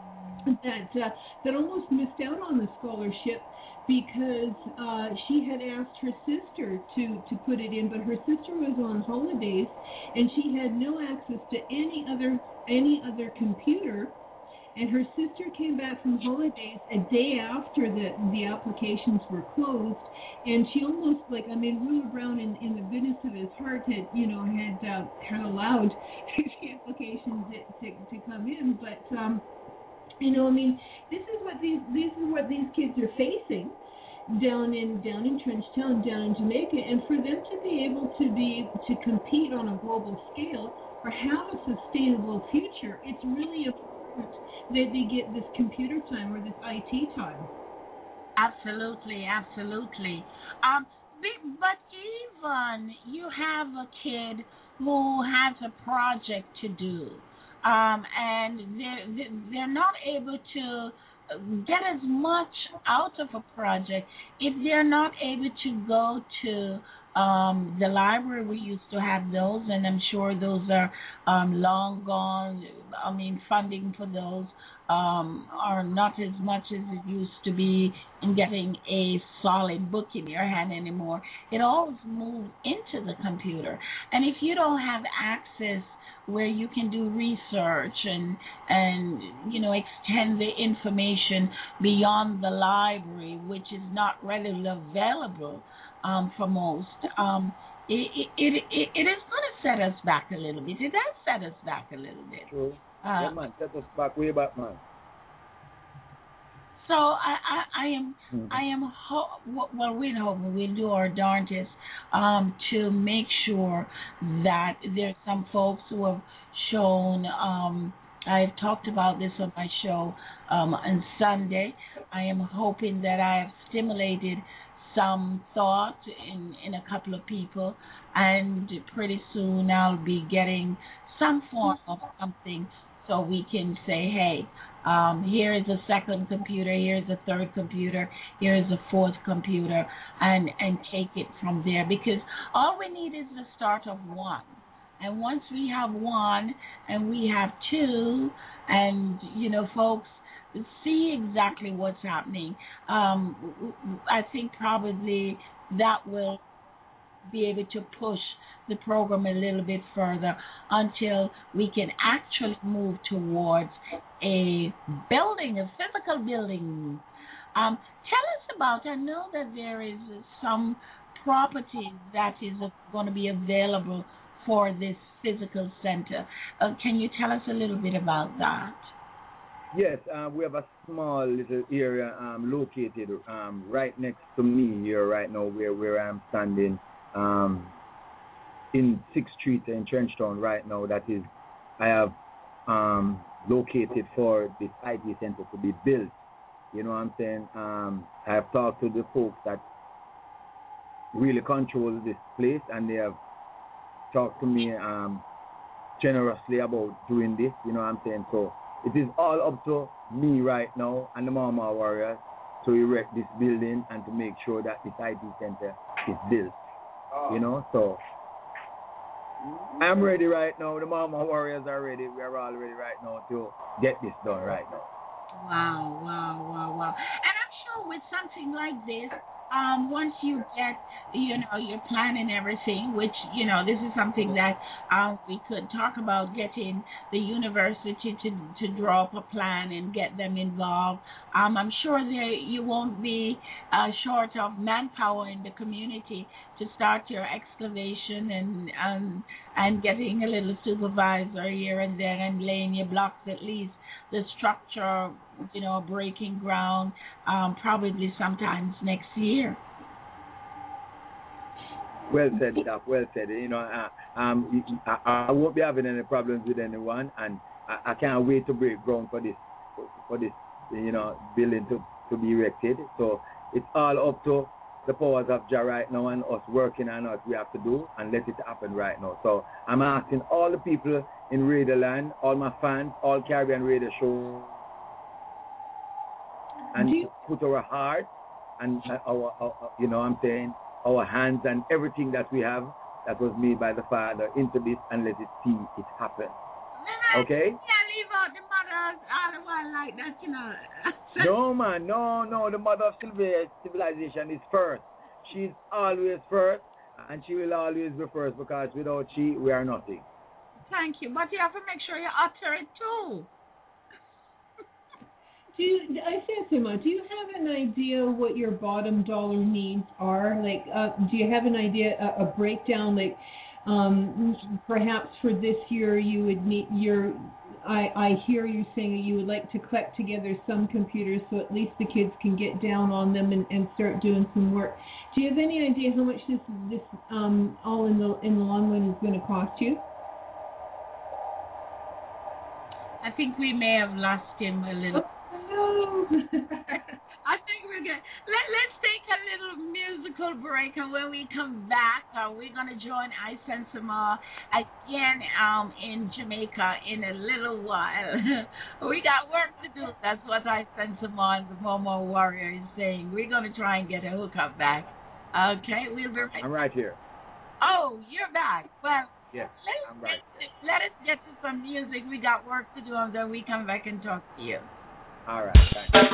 that uh, that almost missed out on the scholarship because uh, she had asked her sister to, to put it in, but her sister was on holidays and she had no access to any other any other computer. And her sister came back from holidays a day after the, the applications were closed, and she almost, like, I mean, Ruler Brown, in, in the goodness of his heart, had, you know, had uh, had allowed the applications to, to come in, but, um, you know, I mean, this is what these this is what these kids are facing down in down in Trenchtown, down in Jamaica, and for them to be able to be to compete on a global scale or have a sustainable future, it's really important that they get this computer time or this I T time. Absolutely, absolutely. Um, but even you have a kid who has a project to do, um, and they're they're not able to get as much out of a project if they're not able to go to um, the library. We used to have those, and I'm sure those are um, long gone. I mean, funding for those um, are not as much as it used to be in getting a solid book in your hand anymore. It all moved into the computer. And if you don't have access where you can do research and, and you know, extend the information beyond the library, which is not readily available um, for most, um, it, it, it, it is going to set us back a little bit. It does set us back a little bit. True. Uh, yeah, man, set us back, way back, man. So I, I, I am, mm-hmm. I am, ho- well, we're hoping we'll do our darndest um, to make sure that there's some folks who have shown. Um, I've talked about this on my show um, on Sunday. I am hoping that I have stimulated some thought in, in a couple of people, and pretty soon I'll be getting some form of something so we can say, hey, um, here is a second computer, here is a third computer, here is a fourth computer, and, and take it from there. Because all we need is the start of one. And once we have one and we have two, and, you know, folks see exactly what's happening, um, I think probably that will be able to push the program a little bit further until we can actually move towards a building, a physical building. Um, tell us about, I know that there is some property that is going to be available for this physical center. Uh, can you tell us a little bit about that? Yes, uh, we have a small little area um, located um, right next to me here right now where, where I'm standing. Um, in sixth Street in Trenchtown right now, that is, I have um, located for this I T center to be built. You know what I'm saying? Um, I have talked to the folks that really control this place, and they have talked to me um, generously about doing this. You know what I'm saying? So it is all up to me right now and the Mama Warriors to erect this building and to make sure that this I T center is built. You know, so I'm ready right now. The Mama Warriors are ready. We are all ready right now to get this done right now. Wow, wow, wow, wow. And I'm sure with something like this, um, once you get, you know, your plan and everything, which, you know, this is something that um, we could talk about, getting the university to to draw up a plan and get them involved. Um, I'm sure there you won't be uh, short of manpower in the community to start your excavation and um, and getting a little supervisor here and there and laying your blocks at least. The structure, you know, breaking ground, um, probably sometimes next year. Well said, Doc. Well said. You know, uh, um, I, I won't be having any problems with anyone, and I, I can't wait to break ground for this, for this, you know, building to, to be erected. So it's all up to the powers of Jah right now and us working on what we have to do and let it happen right now. So I'm asking all the people in Radio Land, all my fans, all Caribbean Radio Show, and you- put our heart and our, our, you know what I'm saying, our hands and everything that we have that was made by the Father into this and let it see it happen. Okay? Yeah, leave out the mothers all the while like that, you know. No, man, no, no. The mother of civilization is first. She's always first, and she will always be first because without she, we are nothing. Thank you, but you have to make sure you utter it too. Do you, I said to Emma, do you have an idea what your bottom dollar needs are? Like, uh, do you have an idea, a, a breakdown? Like, um, perhaps for this year you would need your. I, I hear you saying that you would like to collect together some computers so at least the kids can get down on them and, and start doing some work. Do you have any idea how much this this um all in the in the long run is going to cost you? I think we may have lost him a little. Oh, no. I think we're good. Let, let's take a little musical break, and when we come back, uh, we're going to join I Sense More again um, in Jamaica in a little while. We got work to do. That's what I Sense More and the Momo Warrior is saying. We're going to try and get a hookup back. Okay, we'll be right I'm right here. Oh, you're back. Well, Yes, let's I'm right. get, let us get to some music. We got work to do, and then we come back and talk to you. All right, thanks.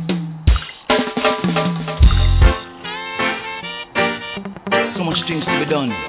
So much things to be done.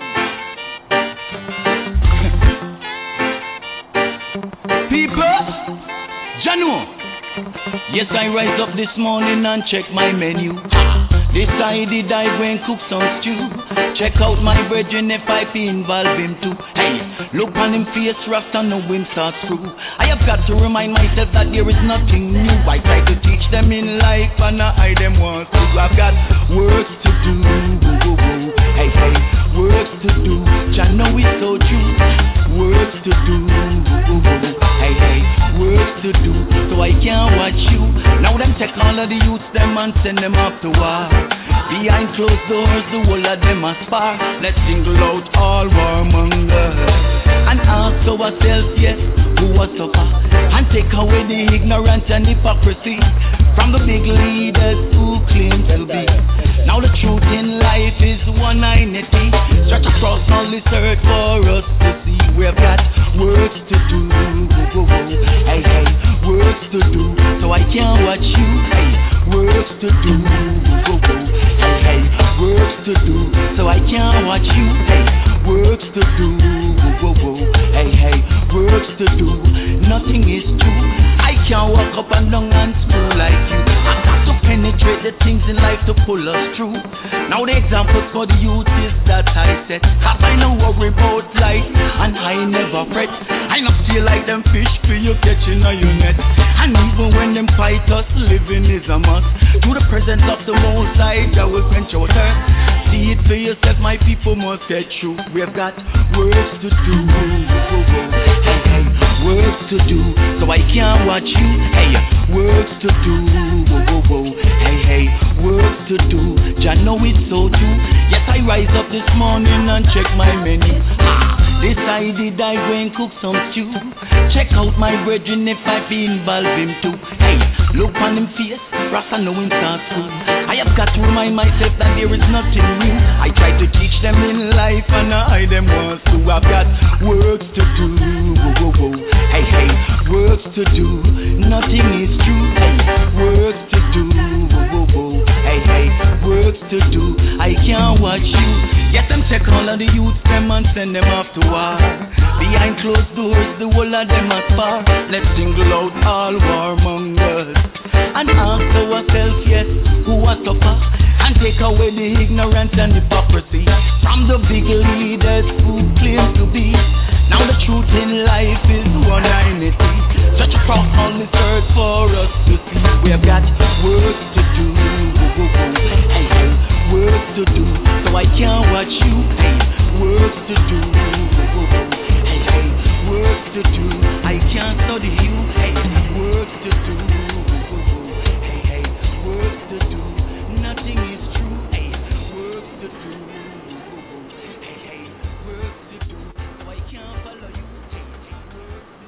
People, Janu. Yes, I rise up this morning and check my menu. Decided I go and cook some stew. Check out my brethren if I be involved him too. Hey, look on him face, rasta no him start screw. I have got to remind myself that there is nothing new. I try to teach them in life and I them want to. I've got work to do. Woo, woo, woo. Hey, hey, work to do. Jah know it's so true. Work to do. Woo, woo, woo. Hey, hey, work to do. So I can't watch you. Now them take all of the youths them and send them off to war. Behind closed doors, the whole of them are spar. Let's single out all warmongers and ask ourselves, yes, who was suffer? And take away the ignorance and hypocrisy from the big leaders who claim to be. Now the truth in life is one identity. Stretch across all this earth for us to see. We've got work to do. Hey, hey, work to do. So I can't watch you. Hey, work to do. Hey, hey, work to do. So I can't watch you. Hey, work to do. Hey, hey, work to do. Nothing is true. I can't walk up and down and school like you. I got to penetrate the things in life to pull us through. Now the examples for the youth is that I set. Cause I know worry about life and I never fret. I not feel like them fish for you catching on your net. And even when them fight us, living is a must. To the presence of the Most High, I will quench out her. See it for yourself, my people must get through. We've got work to do. Hey, hey, work to do. So I can't watch you. Hey, work to do. Hey, hey, work to do. Jah know it's so true. Yes, I rise up this morning and check my menu. Ah, decided I go and cook some stew. Check out my brethren if I be involved him too. Hey, look on him face, Rasta know him start school. I have got to remind myself that there is nothing new. I try to teach them in life and I them want to. I've got work to do. Hey, hey, work to do. Nothing is true. Hey, work to do. Hey, hey, work to do. I can't watch you. Yes, them check all of the youths them and send them off to war. Behind closed doors, the whole of them are spar. Let's single out all warmongers and ask ourselves, yes, who was suffer? and take away the ignorance and hypocrisy from the big leaders who claim to be. Now the truth in life is one unity. Such a cross on this earth for us to see. We have got work to do, hey, hey, work to do. So I can't watch you, hey, work to do, hey, hey, work to do. I can't study you, hey, work to do, hey, hey, work to do. Nothing is true, hey, work to do, hey, hey, work to do. So I can't follow you, hey, work to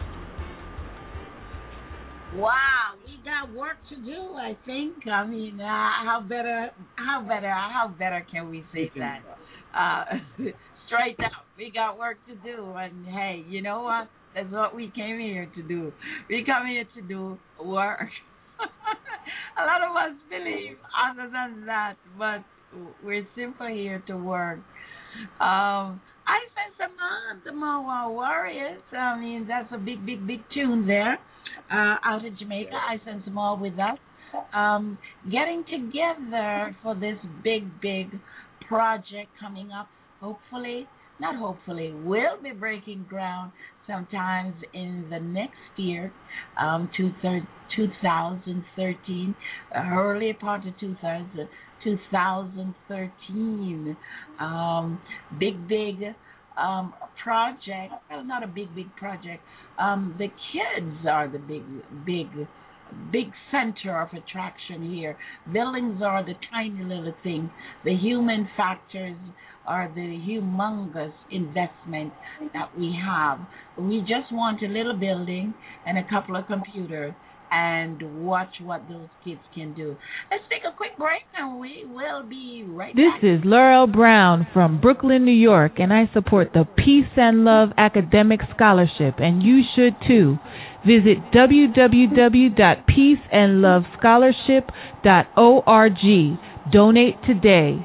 do. Wow, we got work to do, I think. I mean, uh, how better, how better, how better can we say that? Uh, straight up, we got work to do, and hey, you know what? That's what we came here to do. We come here to do work. A lot of us believe other than that, but we're simply here to work. Um, I sent some on the Moa Warriors. I mean, that's a big, big, big tune there. Uh, out of Jamaica, I sent them all with us. Um, getting together for this big, big project coming up. Hopefully, not hopefully, we'll be breaking ground sometimes in the next year, um, two thousand thirteen, early part of two thousand, two thousand thirteen. Um, big, big um, project. Well, not a big, big project. Um, the kids are the big, big, big center of attraction here. Buildings are the tiny little thing. The human factors are the humongous investment that we have. We just want a little building and a couple of computers and watch what those kids can do. Let's take a quick break and we will be right this back. This is Laurel Brown from Brooklyn, New York, and I support the Peace and Love Academic Scholarship, and you should too. Visit w w w dot peace and love scholarship dot org. Donate today.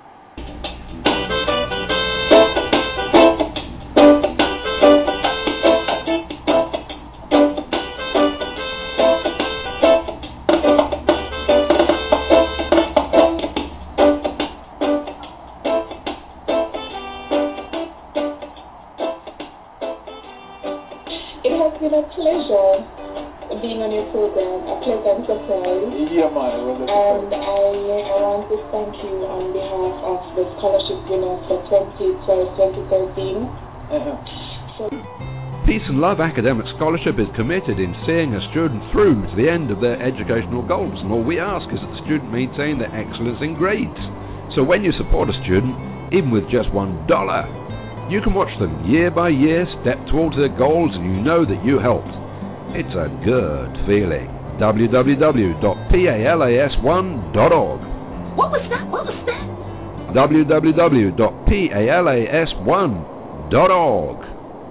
A pleasure being on your program, a pleasant surprise. Yeah, man. It was a and I, I want to thank you on behalf of the scholarship winners for twenty twelve twenty thirteen. Uh-huh. So, Peace and Love Academic Scholarship is committed in seeing a student through to the end of their educational goals, and all we ask is that the student maintain their excellence in grades. So when you support a student, even with just one dollar, you can watch them year by year step towards their goals, and you know that you helped. It's a good feeling. w w w dot palas one dot org. What was that? What was that? w w w dot palas one dot org.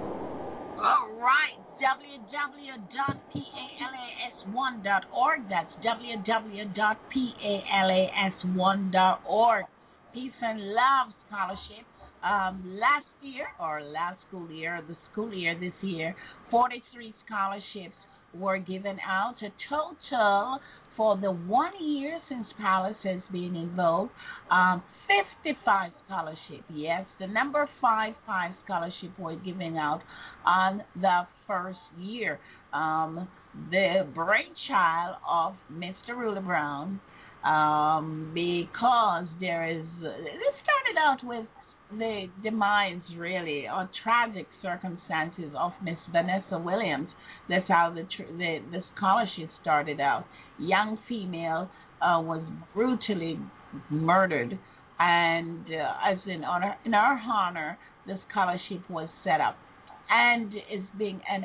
All right. w w w dot palas one dot org. That's w w w dot palas one dot org. Peace and Love Scholarship. Um, last year, or last school year, the school year this year, forty-three scholarships were given out. A total for the one year since Palace has been involved, um, fifty-five scholarships. Yes, the number five five scholarship were given out on the first year. Um, the brainchild of Mister Ruler Brown, um, because there is, it started out with the demise, really, or tragic circumstances of Miss Vanessa Williams. That's how the tr- the, the scholarship started out. Young female uh, was brutally murdered, and uh, as in honor, in our honor, the scholarship was set up, and is being an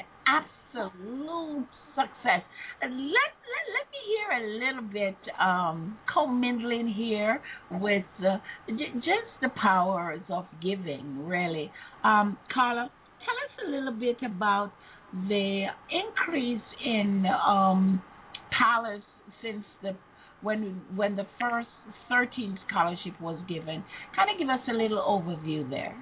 absolute success. And let, let let me hear a little bit um, commingling here with uh, j- just the powers of giving, really. Um, Carla, tell us a little bit about the increase in um, Palace since the when when the first thirteen scholarship was given. Kind of give us a little overview there.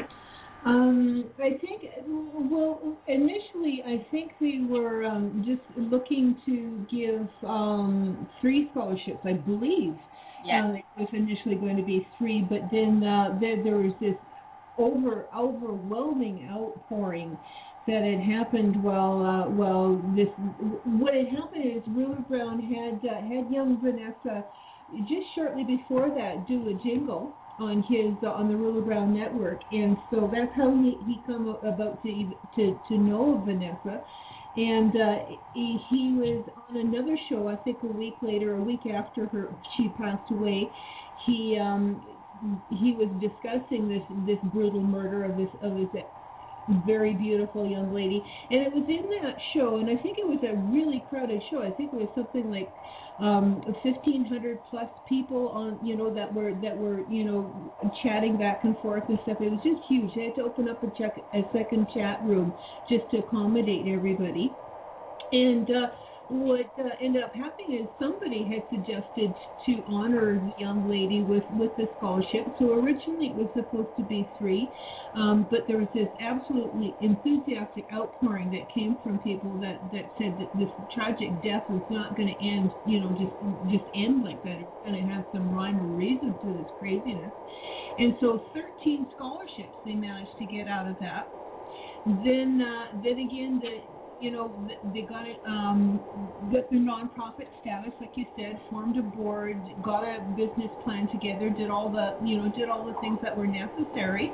Um, I think, well, initially I think we were um, just looking to give um, three scholarships, I believe, Yes. Uh, it was initially going to be three, but then uh, there, there was this over overwhelming outpouring that had happened while uh, while this what had happened is Ruler Brown had uh, had young Vanessa just shortly before that do a jingle on his uh, on the Ruler Brown network, and so that's how he he come about to to to know of Vanessa. And uh, he, he was on another show, I think a week later, a week after her she passed away. He um, he was discussing this this brutal murder of this of this very beautiful young lady, and it was in that show, and I think it was a really crowded show. I think it was something like um, fifteen hundred plus people on, you know, that were that were you know chatting back and forth and stuff. It was just huge. They had to open up a check a second chat room just to accommodate everybody, and. Uh, What uh, ended up happening is somebody had suggested to honor the young lady with, with the scholarship. So originally it was supposed to be three, um, but there was this absolutely enthusiastic outpouring that came from people that, that said that this tragic death was not going to end, you know, just just end like that. It's going to have some rhyme or reason to this craziness. And so thirteen scholarships they managed to get out of that. Then uh, then again the You know, they got it, um, got their nonprofit status, like you said, formed a board, got a business plan together, did all the, you know, did all the things that were necessary,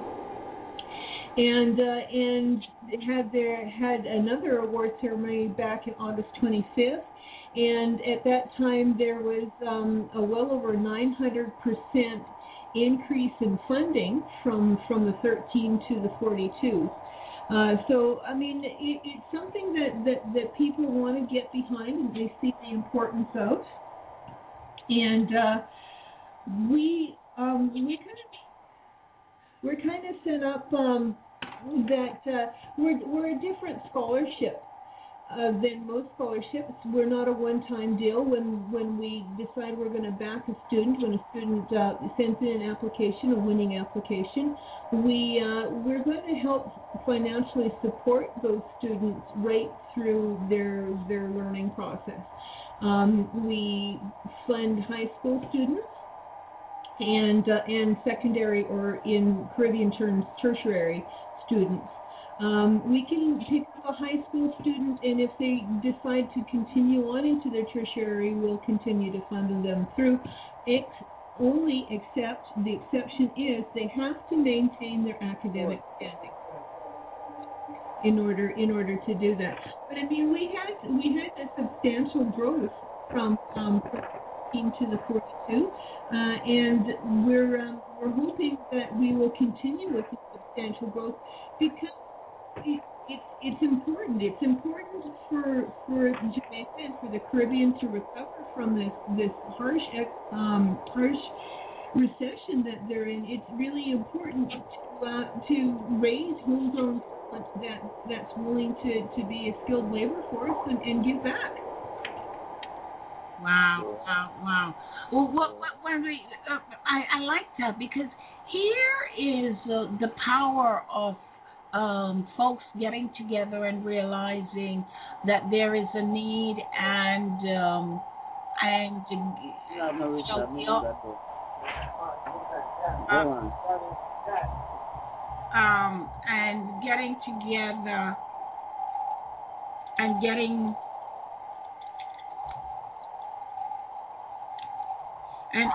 and uh, and had their had another award ceremony back in August twenty-fifth, and at that time there was um, a well over nine hundred percent increase in funding from from the thirteen to the forty-two. Uh, so, I mean, it, it's something that, that, that people want to get behind and they see the importance of. And uh, we um, we kind of we're kind of set up um, that uh, we're we're a different scholarship uh, than most scholarships. We're not a one-time deal. When when we decide we're going to back a student, when a student uh, sends in an application, a winning application, we uh, we're going to help financially support those students right through their their learning process. Um, we fund high school students and uh, and secondary, or in Caribbean terms, tertiary students. Um, we can pick up a high school student, and if they decide to continue on into their tertiary, we'll continue to fund them through. Ex- only except, the exception is, they have to maintain their academic standing in order in order to do that. But I mean, we had we had a substantial growth from um, thirteen to the forty-two, uh, and we're um, we're hoping that we will continue with the substantial growth because. It, it, it's important. It's important for for Jamaica and for the Caribbean to recover from this this harsh um, harsh recession that they're in. It's really important to uh, to raise homegrown talent that that's willing to, to be a skilled labor force and, and give back. Wow! Wow! Wow! Well, what what when we uh, I I like that because here is uh, the power of. Um, folks getting together and realizing that there is a need and um, and you know, you know, uh, um, and getting together and getting and.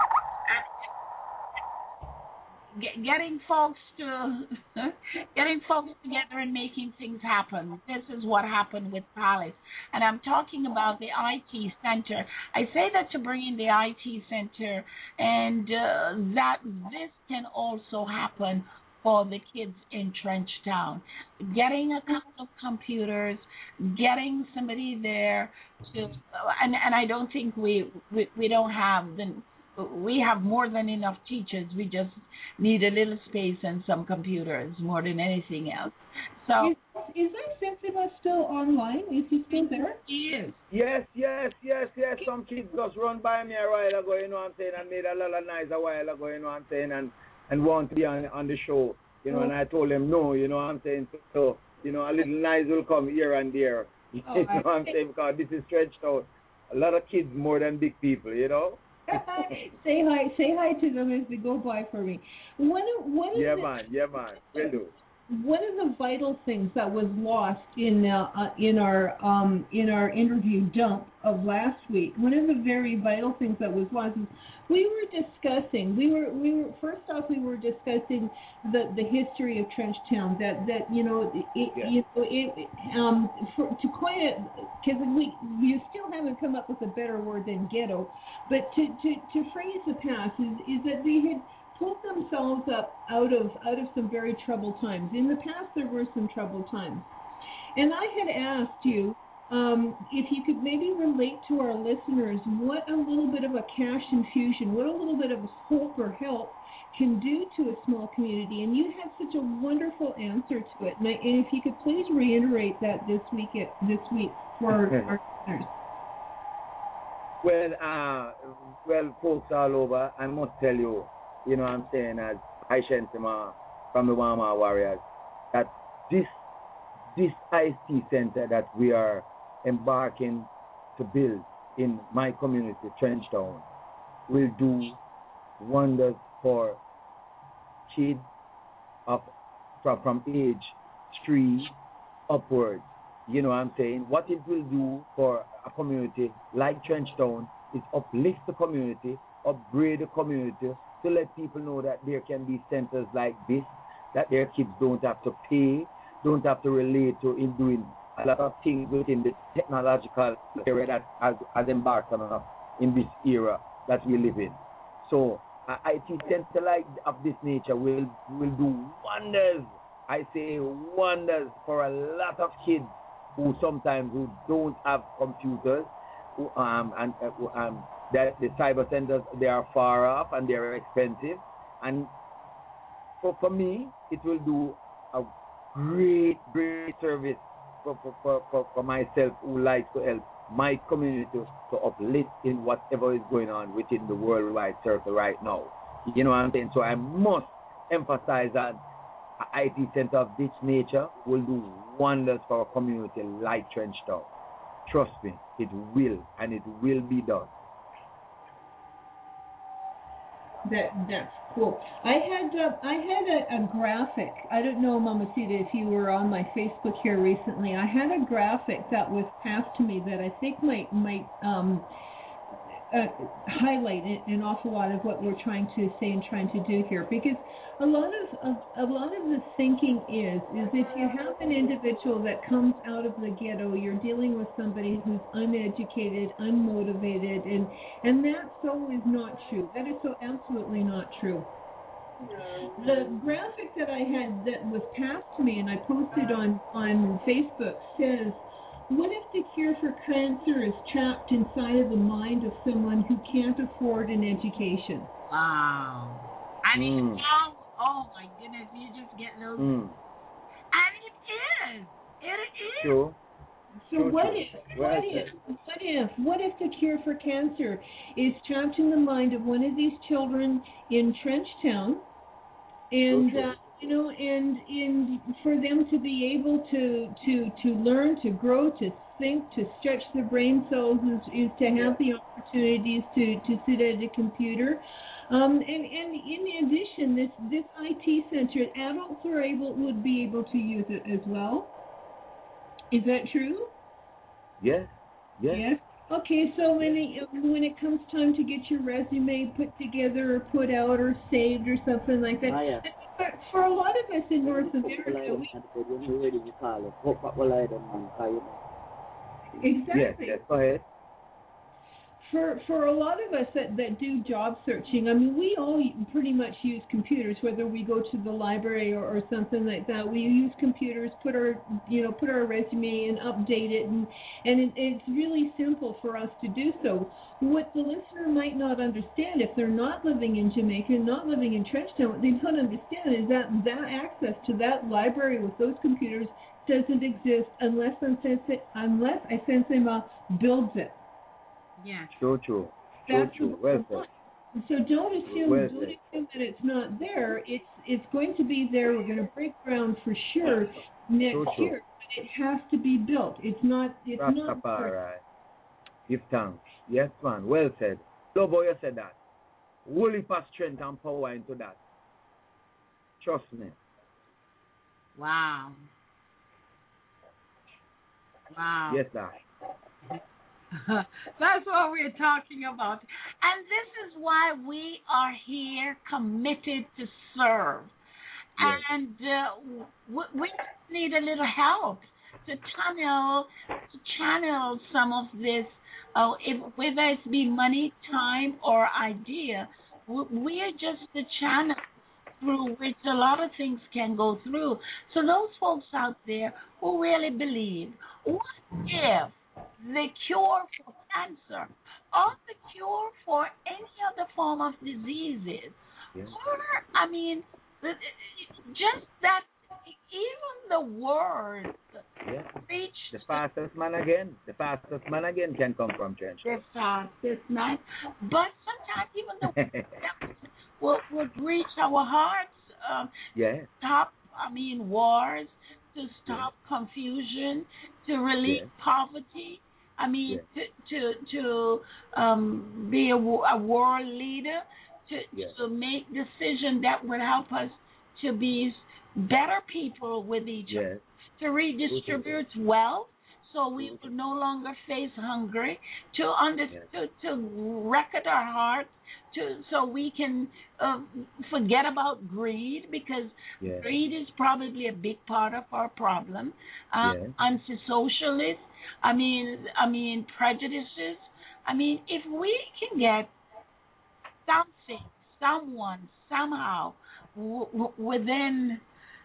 Getting folks to getting folks together and making things happen. This is what happened with Palace, and I'm talking about the I T Center. I say that to bring in the I T Center, and uh, that this can also happen for the kids in Trenchtown. Getting a couple of computers, getting somebody there to, and and I don't think we we, we don't have the. We have more than enough teachers. We just need a little space and some computers more than anything else. So, is, is that Sensiba still online? Is he still there? He is. Yes, yes, yes, yes. Some kids just run by me a while ago, you know what I'm saying, and made a lot of noise a while ago, you know what I'm saying, and, and want to be on, on the show, you know, oh. and I told them no, you know what I'm saying. So, so, you know, a little noise will come here and there, you oh, know what I'm saying, because this is stretched out. A lot of kids more than big people, you know. say hi, say hi to them as they go by for me. One of one of Yeah, the, man. Yeah, man. Will do. one of the vital things that was lost in uh, uh, in our um, in our interview dump of last week. One of the very vital things that was lost is we were discussing. We were we were first off we were discussing the, the history of Trenchtown. That that you know it, Yeah. you know it um for, to coin it, because we you still haven't come up with a better word than ghetto, but to to, to phrase the past is is that they had pulled themselves up out of out of some very troubled times. In the past, there were some troubled times, and I had asked you um, if you could maybe relate to our listeners what a little bit of a cash infusion, what a little bit of hope or help can do to a small community, and you had such a wonderful answer to it. And, I, and if you could please reiterate that this week at, this week for our listeners. Well, uh, well, folks all over, I must tell you, you know what I'm saying, as I Shentema from the Wama Warriors, that this this I S T center that we are embarking to build in my community, Trenchtown, will do wonders for kids of from, from age three upwards. You know what I'm saying? What it will do for a community like Trenchtown is uplift the community, upgrade the community, to let people know that there can be centers like this, that their kids don't have to pay, don't have to relate to in doing a lot of things within the technological area that has, has embarked on us in this era that we live in. So uh, I T center like of this nature will will do wonders. I say wonders for a lot of kids who sometimes who don't have computers, who, um, and uh, um, that the cyber centers, they are far off and they are expensive. And for, for me, it will do a great, great service for, for, for, for, for myself who likes to help my community to uplift in whatever is going on within the worldwide circle right now. You know what I'm saying? So I must emphasize that an I T center of this nature will do wonders for a community like Trenchtown. Trust me, it will, and it will be done. That that's cool. I had uh, I had a, a graphic. I don't know, Mama Sita, if you were on my Facebook here recently. I had a graphic that was passed to me that I think might might um, uh, highlight an awful lot of what we're trying to say and trying to do here. Because a lot of, of a lot of the thinking is is if you have an individual that comes out of the ghetto, you're dealing with somebody who's uneducated, unmotivated, and and that so is not true. That is so absolutely not true. The graphic that I had that was passed to me and I posted on on Facebook says, what if the cure for cancer is trapped inside of the mind of someone who can't afford an education? Wow. I mean, Mm. oh, oh my goodness, you just get those. Mm. And it is. It is. True. So True, what true. if, Well what said. if, what if, what if the cure for cancer is trapped in the mind of one of these children in Trenchtown, and True, true. uh, you know, and and for them to be able to to to learn, to grow, to think, to stretch their brain cells is, is to have the opportunities to to sit at a computer. Um, and, and in addition, this, this I T center, adults are able would be able to use it as well. Is that true? Yes. Yes. Yes. Okay, so when it, when it comes time to get your resume put together or put out or saved or something like that, Ah, yeah. for, for a lot of us in North America, we, When you're ready to call it, what will I do, man? Call you know. exactly. Yes. Yes. Go ahead. For for a lot of us that, that do job searching, I mean, we all pretty much use computers, whether we go to the library or, or something like that. We use computers, put our you know put our resume and update it, and and it, it's really simple for us to do so. What the listener might not understand, if they're not living in Jamaica, not living in Trenchtown, what they don't understand is that that access to that library with those computers doesn't exist unless unless Asensema builds it. Yeah. True. True. True. That's True. Well said. So don't assume, Well don't said. assume that it's not there. It's it's going to be there. We're going to break ground for sure next True, true. year. But it has to be built. It's not. It's not. Rastafari. Give thanks. Yes, man. Well said. Love how you said that. Holy for strength and power into that. Trust me. Wow. Wow. Yes, sir. That's what we're talking about. And this is why we are here committed to serve. Yes. And uh, we, we need a little help to channel, to channel some of this, uh, if, whether it's be money, time, or idea. We, we are just the channel through which a lot of things can go through. So those folks out there who really believe, what if the cure for cancer or the cure for any other form of diseases, Yes. or, I mean, just that even the word Yeah. reach The fastest man again. The fastest man again can come from trench. the fastest man, but sometimes even the will would reach our hearts. Um, Yeah. stop, I mean, wars, to stop confusion, to relieve Yes. poverty. I mean, Yes. to to to um, be a, wo- a world leader, to Yes. to make decisions that would help us to be better people with each other, Yes. to redistribute wealth, so we will no longer face hunger, to under, Yes. to, to record our hearts, to so we can uh, forget about greed, because Yes. greed is probably a big part of our problem. Um, Yes. Anti-socialist, I mean, I mean prejudices. I mean, if we can get something, someone, somehow, w- w- within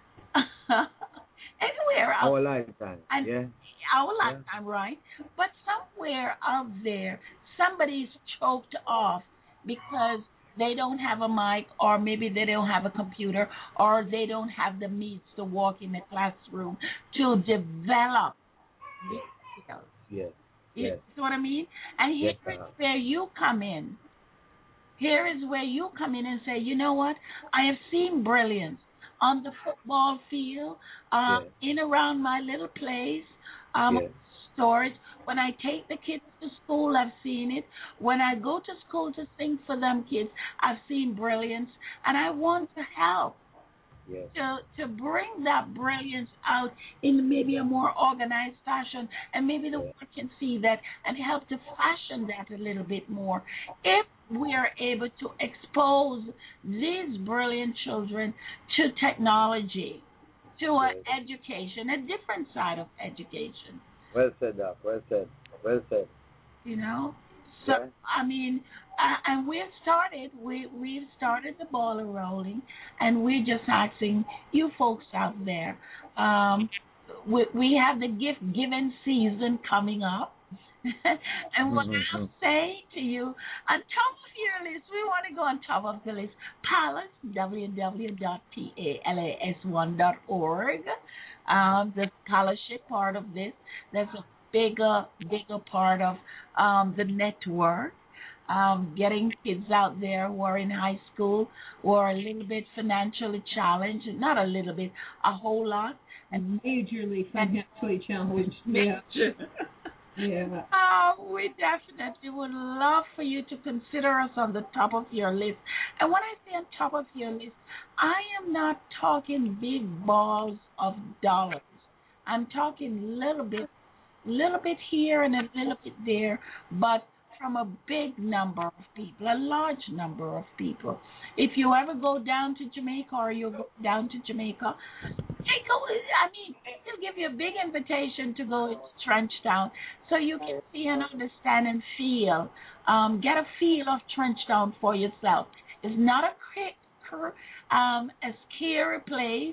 anywhere out Our lifetime. and Yeah. our Yeah. lifetime, right? But somewhere out there, somebody's choked off because they don't have a mic, or maybe they don't have a computer, or they don't have the means to walk in the classroom to develop these skills. Yes. You Yes. see what I mean? And here Yes, is uh-huh. where you come in. Here is where you come in and say, you know what? I have seen brilliance on the football field, um, Yes. in around my little place, um, Yes. stores. When I take the kids to school, I've seen it. When I go to school to sing for them kids, I've seen brilliance, and I want to help Yes. to to bring that brilliance out in maybe a more organized fashion, and maybe the Yeah. world can see that and help to fashion that a little bit more. If we are able to expose these brilliant children to technology, to uh, Yes. education, a different side of education, Well said, Doc. Well said. Well said. you know. So Yeah. I mean, uh, and we've started. We we've started the ball rolling, and we're just asking you folks out there. Um, we we have the gift giving season coming up, and what Mhm, I'll mhm. say to you, on top of your list, we want to go on top of the list. Palace, w w w dot palas one dot org. Um, the scholarship part of this. That's a bigger, bigger part of um, the network. Um, getting kids out there who are in high school or a little bit financially challenged, not a little bit, a whole lot. And Majorly financially challenged. Yeah. Yeah. Oh, we definitely would love for you to consider us on the top of your list. And when I say on top of your list, I am not talking big balls of dollars. I'm talking little bit, little bit here and a little bit there, but from a big number of people, a large number of people. If you ever go down to Jamaica, or you go down to Jamaica, take a, I mean, they'll give you a big invitation to go to Trenchtown, so you can see and understand and feel, um, get a feel of Trenchtown for yourself. It's not a cr- um, a scary place.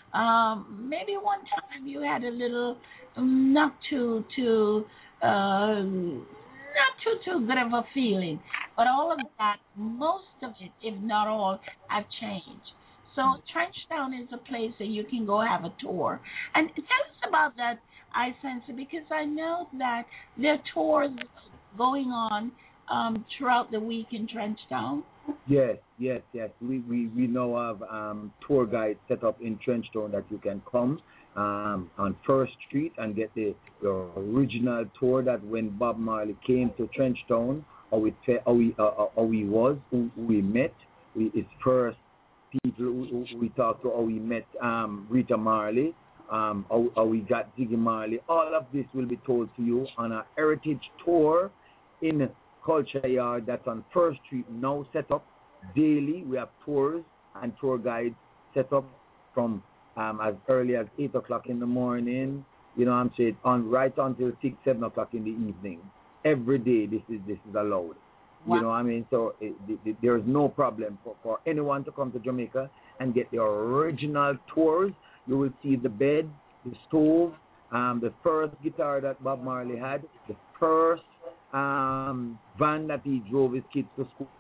Um, maybe one time you had a little, not too too, uh, not too too good of a feeling, but all of that, most of it, if not all, have changed. So Trenchtown is a place that you can go have a tour. And tell us about that, I sense it, because I know that there are tours going on um, throughout the week in Trenchtown. Yes, yes, yes. We, we, we now have um, tour guides set up in Trenchtown that you can come um, on First Street and get the, the original tour that when Bob Marley came to Trenchtown how it fe- how he, uh, uh, how he was, who, who we met, we, his first people who, who who we talked to, how we met um, Rita Marley, um, how, how we got Ziggy Marley. All of this will be told to you on a heritage tour in Culture Yard that's on First Street now, set up daily. We have tours and tour guides set up from um, as early as eight o'clock in the morning. You know what I'm saying, on right until six, seven o'clock in the evening. Every day this is this is allowed. Wow. You know what I mean? So it, it, it, there's no problem for, for anyone to come to Jamaica and get the original tours. You will see the bed, the stove, um, the first guitar that Bob Marley had, the first um, van that he drove his kids to school.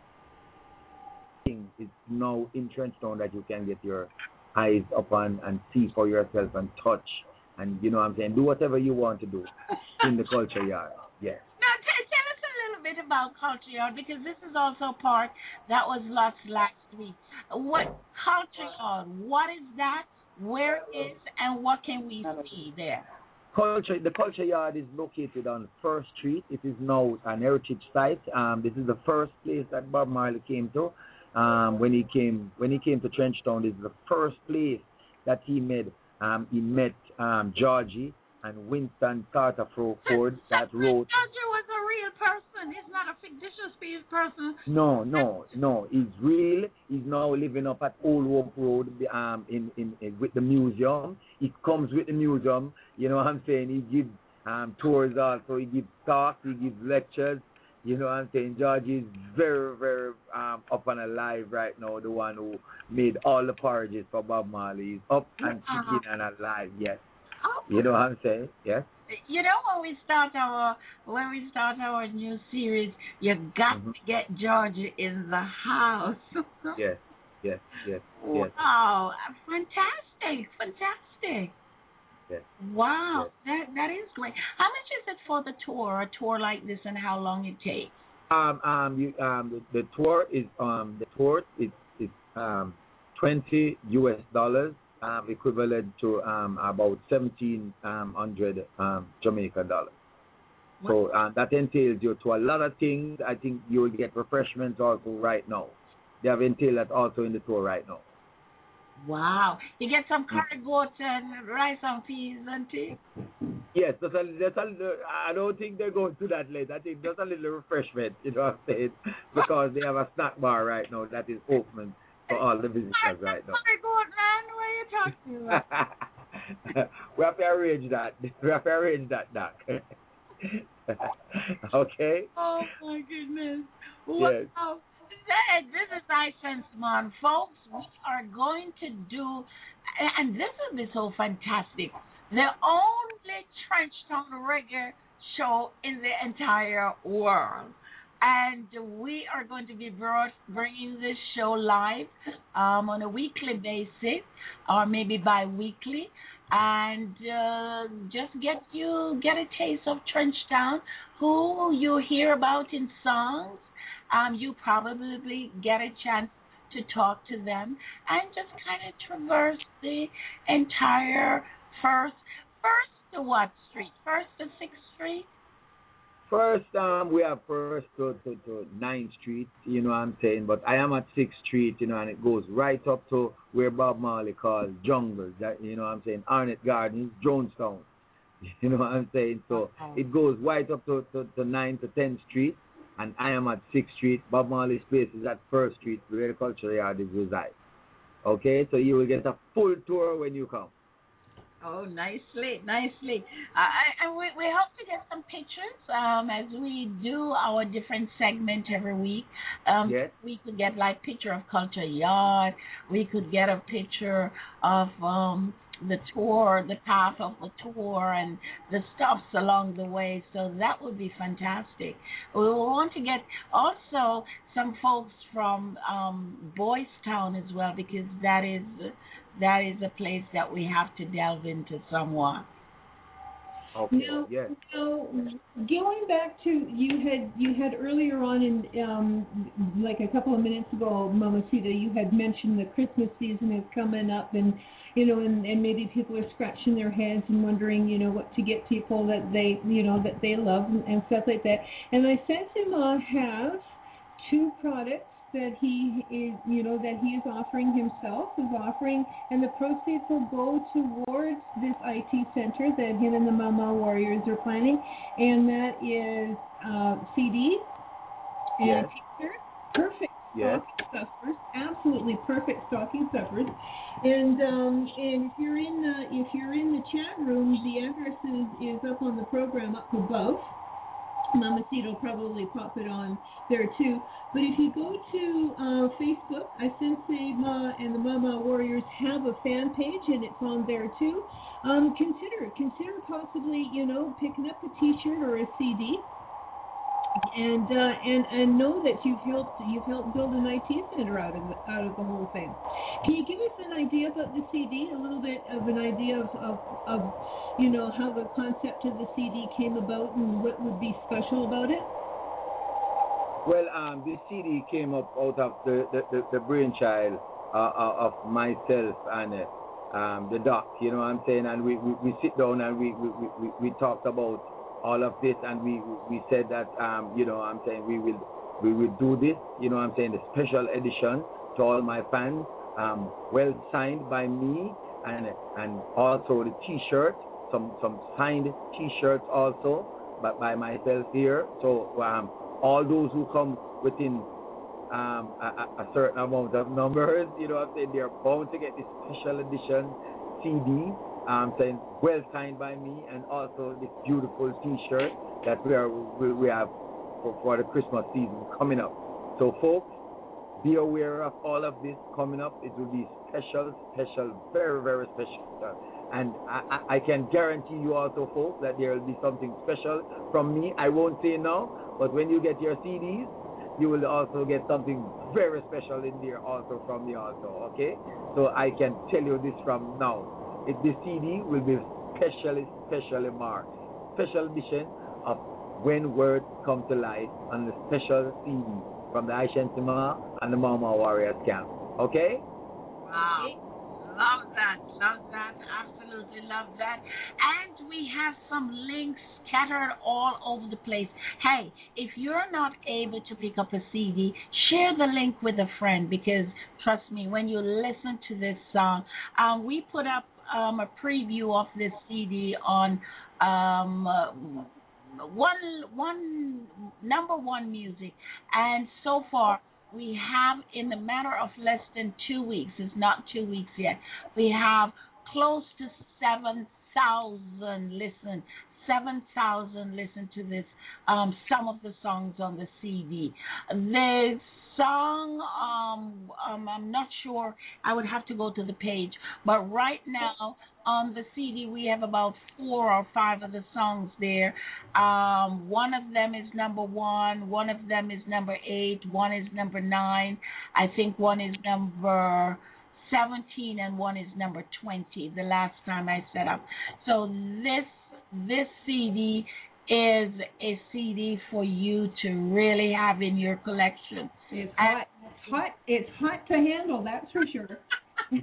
It's now in Trenchtown that you can get your eyes up on and see for yourself and touch. And you know what I'm saying, do whatever you want to do in the Culture Yard. Yes. Now, t- tell us a little bit about Culture Yard, because this is also a part that was lost last week. What Culture Yard? What is that? Where is and what can we see there? Culture, the Culture Yard is located on First Street. It is now an heritage site. Um, this is the first place that Bob Marley came to. Um, when he came, when he came to Trenchtown, this is the first place that he made. Um, he met um, Georgie and Winston Carter Ford that wrote. Georgie was a real person. He's not a fictitious person. No, no, no. He's real. He's now living up at Old Hope Road um, in, in, in with the museum. He comes with the museum. You know what I'm saying? He gives um, tours also. He gives talks. He gives lectures. You know what I'm saying? George is very, very um, up and alive right now, the one who made all the porridges for Bob Marley. He's up and kicking uh-huh. and alive, yes. Oh. You know what I'm saying? Yes. You know, when we start our when we start our new series, you got mm-hmm. to get George in the house. yes, yes, yes, yes. Wow, fantastic, fantastic. Yes. Wow, yes. that that is great. How much is it for the tour, a tour like this, and how long it takes? Um, um, you, um, the, the tour is um, the tour is is um, twenty U S dollars, um, equivalent to um about seventeen um hundred um Jamaican dollars. What? So uh, that entails you to a lot of things. I think you will get refreshments also right now. They have entailed that also in the tour right now. Wow. You get some curry goat and rice and peas and tea? Yes, that's a, that's a, I don't think they're going to that late. I think that's a little refreshment, you know what I'm saying? Because they have a snack bar right now that is open for all the visitors right now. Curry goat, man, what are you talking about? We have to arrange that. We have to arrange that, Doc. Okay? Oh, my goodness. Wow. Yes. This is I Sense Man, folks. We are going to do, and this will be so fantastic, the only Trenchtown reggae show in the entire world. And we are going to be brought, bringing this show live um, on a weekly basis, or maybe bi-weekly, and uh, just get you get a taste of Trenchtown, who you hear about in songs. Um, you probably get a chance to talk to them and just kind of traverse the entire first, first to what street? First to sixth Street? First, um, we have first to, to, to ninth Street, you know what I'm saying, but I am at sixth Street, you know, and it goes right up to where Bob Marley calls Jungle, that, you know what I'm saying, Arnett Gardens, Jonestown, you know what I'm saying, so okay. It goes right up to, to, to ninth to tenth Street. And I am at sixth Street. Bob Marley's place is at First Street, where the Culture Yard is reside. Okay, so you will get a full tour when you come. Oh, nicely, nicely. Uh, and we, we hope to get some pictures um, as we do our different segment every week. Um, yes. We could get like picture of Culture Yard. We could get a picture of um, the tour, the path of the tour, and the stops along the way. So that would be fantastic. We want to get also some folks from um, Boys Town as well, because that is that is a place that we have to delve into somewhat. Okay. Now, Yes. now, going back to you had you had earlier on in um like a couple of minutes ago, Mama Sita, you had mentioned the Christmas season is coming up, and you know, and, and maybe people are scratching their heads and wondering, you know, what to get people that they, you know, that they love and, and stuff like that. And I sent him uh, have two products that he is, you know, that he is offering himself, is offering, and the proceeds will go towards this I T center that him and the Mama Warriors are planning, and that is uh, C D and Yes. t-shirts, perfect Yes. stocking stuffers, absolutely perfect stocking stuffers. And um, and if you're in the if you're in the chat room, the address is, is up on the program up above. Mama Cita will probably pop it on there too. But if you go to uh, Facebook, I Sensei Ma and the Mama Warriors have a fan page, and it's on there too. Um, consider consider possibly, you know, picking up a T-shirt or a C D, and uh, and and know that you've helped you've helped build an I T center out of the, out of the whole thing. Can you give us an idea about the C D? A little bit of an idea of of, of you know, how the concept of the C D came about and what would be special about it? Well, um, this C D came up out of the, the, the, the brainchild uh, of myself and uh, um, the doc, you know what I'm saying? And we, we, we sit down and we, we, we, we talked about all of this, and we we said that, um, you know what I'm saying, we will we will do this, you know what I'm saying, the special edition to all my fans, um, well signed by me, and and also the T-shirt. Some some signed T-shirts also, but by myself here. So um, all those who come within um, a, a certain amount of numbers, you know what I'm saying, they're bound to get this special edition C D, um, saying well signed by me, and also this beautiful T-shirt that we are we, we have for, for the Christmas season coming up. So folks, be aware of all of this coming up. It will be special, special, very, very special. And I, I can guarantee you also, folks, that there will be something special from me. I won't say now, but when you get your C Ds, you will also get something very special in there also from me also, okay? So I can tell you this from now. It, the C D will be specially, specially marked. Special edition of When Words Come to Life on the special C D from the Aishensima and the Mama Warriors camp, okay? Wow. Love that, love that, absolutely love that. And we have some links scattered all over the place. Hey, if you're not able to pick up a C D, share the link with a friend, because trust me, when you listen to this song, um, we put up um, a preview of this C D on um, uh, one one number one music, and so far we have, in the matter of less than two weeks, it's not two weeks yet, we have close to seven thousand listen, seven thousand listen to this, um, some of the songs on the C D. The song, um, um, I'm not sure, I would have to go to the page, but right now on the C D we have about four or five of the songs there. Um, one of them is number one, one of them is number eight, one is number nine, I think one is number seventeen, and one is number twenty, the last time I set up. So this this C D is a C D for you to really have in your collection. It's hot. It's hot. It's hot to handle, that's for sure. That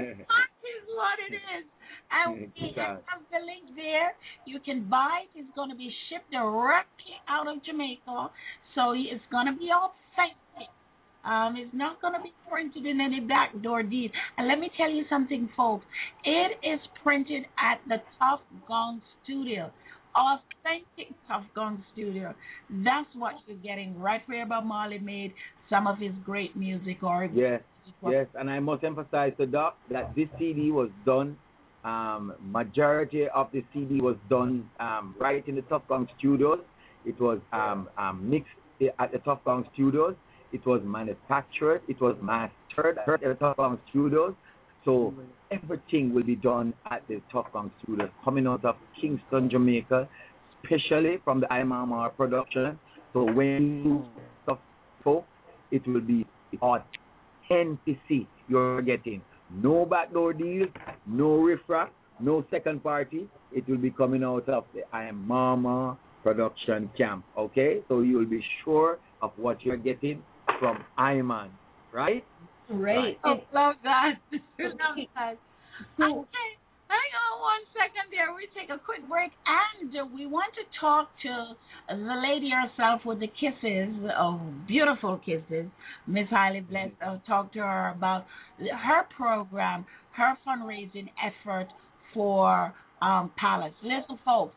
is what it is. And we have the link there. You can buy it. It's going to be shipped directly out of Jamaica. So it's going to be authentic. Um, it's not going to be printed in any backdoor deed. And let me tell you something, folks. It is printed at the Tough Gong Studio. Authentic Tough Gong Studio. That's what you're getting right where Bob Marley made some of his great music. Or yes, yes, and I must emphasize to Doc that this C D was done, um, majority of the C D was done um, right in the Tough Gong Studios. It was um, um, mixed at the Tough Gong Studios. It was manufactured. It was mastered at the Tough Gong Studios. So everything will be done at the Tough Gong Studios, coming out of Kingston, Jamaica, especially from the I M M R production. So when you stuff, folks, it will be authenticity you're getting. No backdoor deals, no riffraff, no second party. It will be coming out of the I Am Mama production camp. Okay, so you will be sure of what you're getting from Iman, right? Right. I love that. love that. So, Okay, hang on one second there. We take a quick break, and uh, we want to talk to the lady herself with the kisses, oh, beautiful kisses, Miss Highly Blessed. I'll talk to her about her program, her fundraising effort for um, Palace. Listen, folks.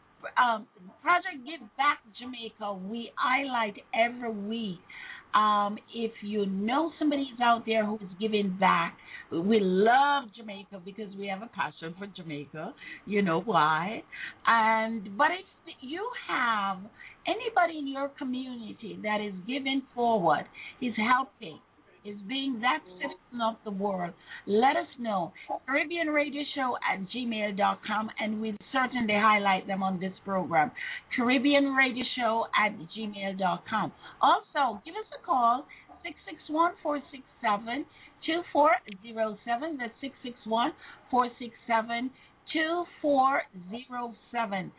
Um, Project Give Back Jamaica, we highlight every week. Um, if you know somebody's out there who's giving back, we love Jamaica because we have a passion for Jamaica. You know why? And but if you have anybody in your community that is giving forward, is helping, is being that citizen of the world, let us know. Caribbean Radio Show at gmail dot com, and we'll certainly highlight them on this program. Caribbean Radio Show at gmail dot com. Also, give us a call, six six one, four six seven, two four zero seven. That's six six one, four six seven, two four zero seven.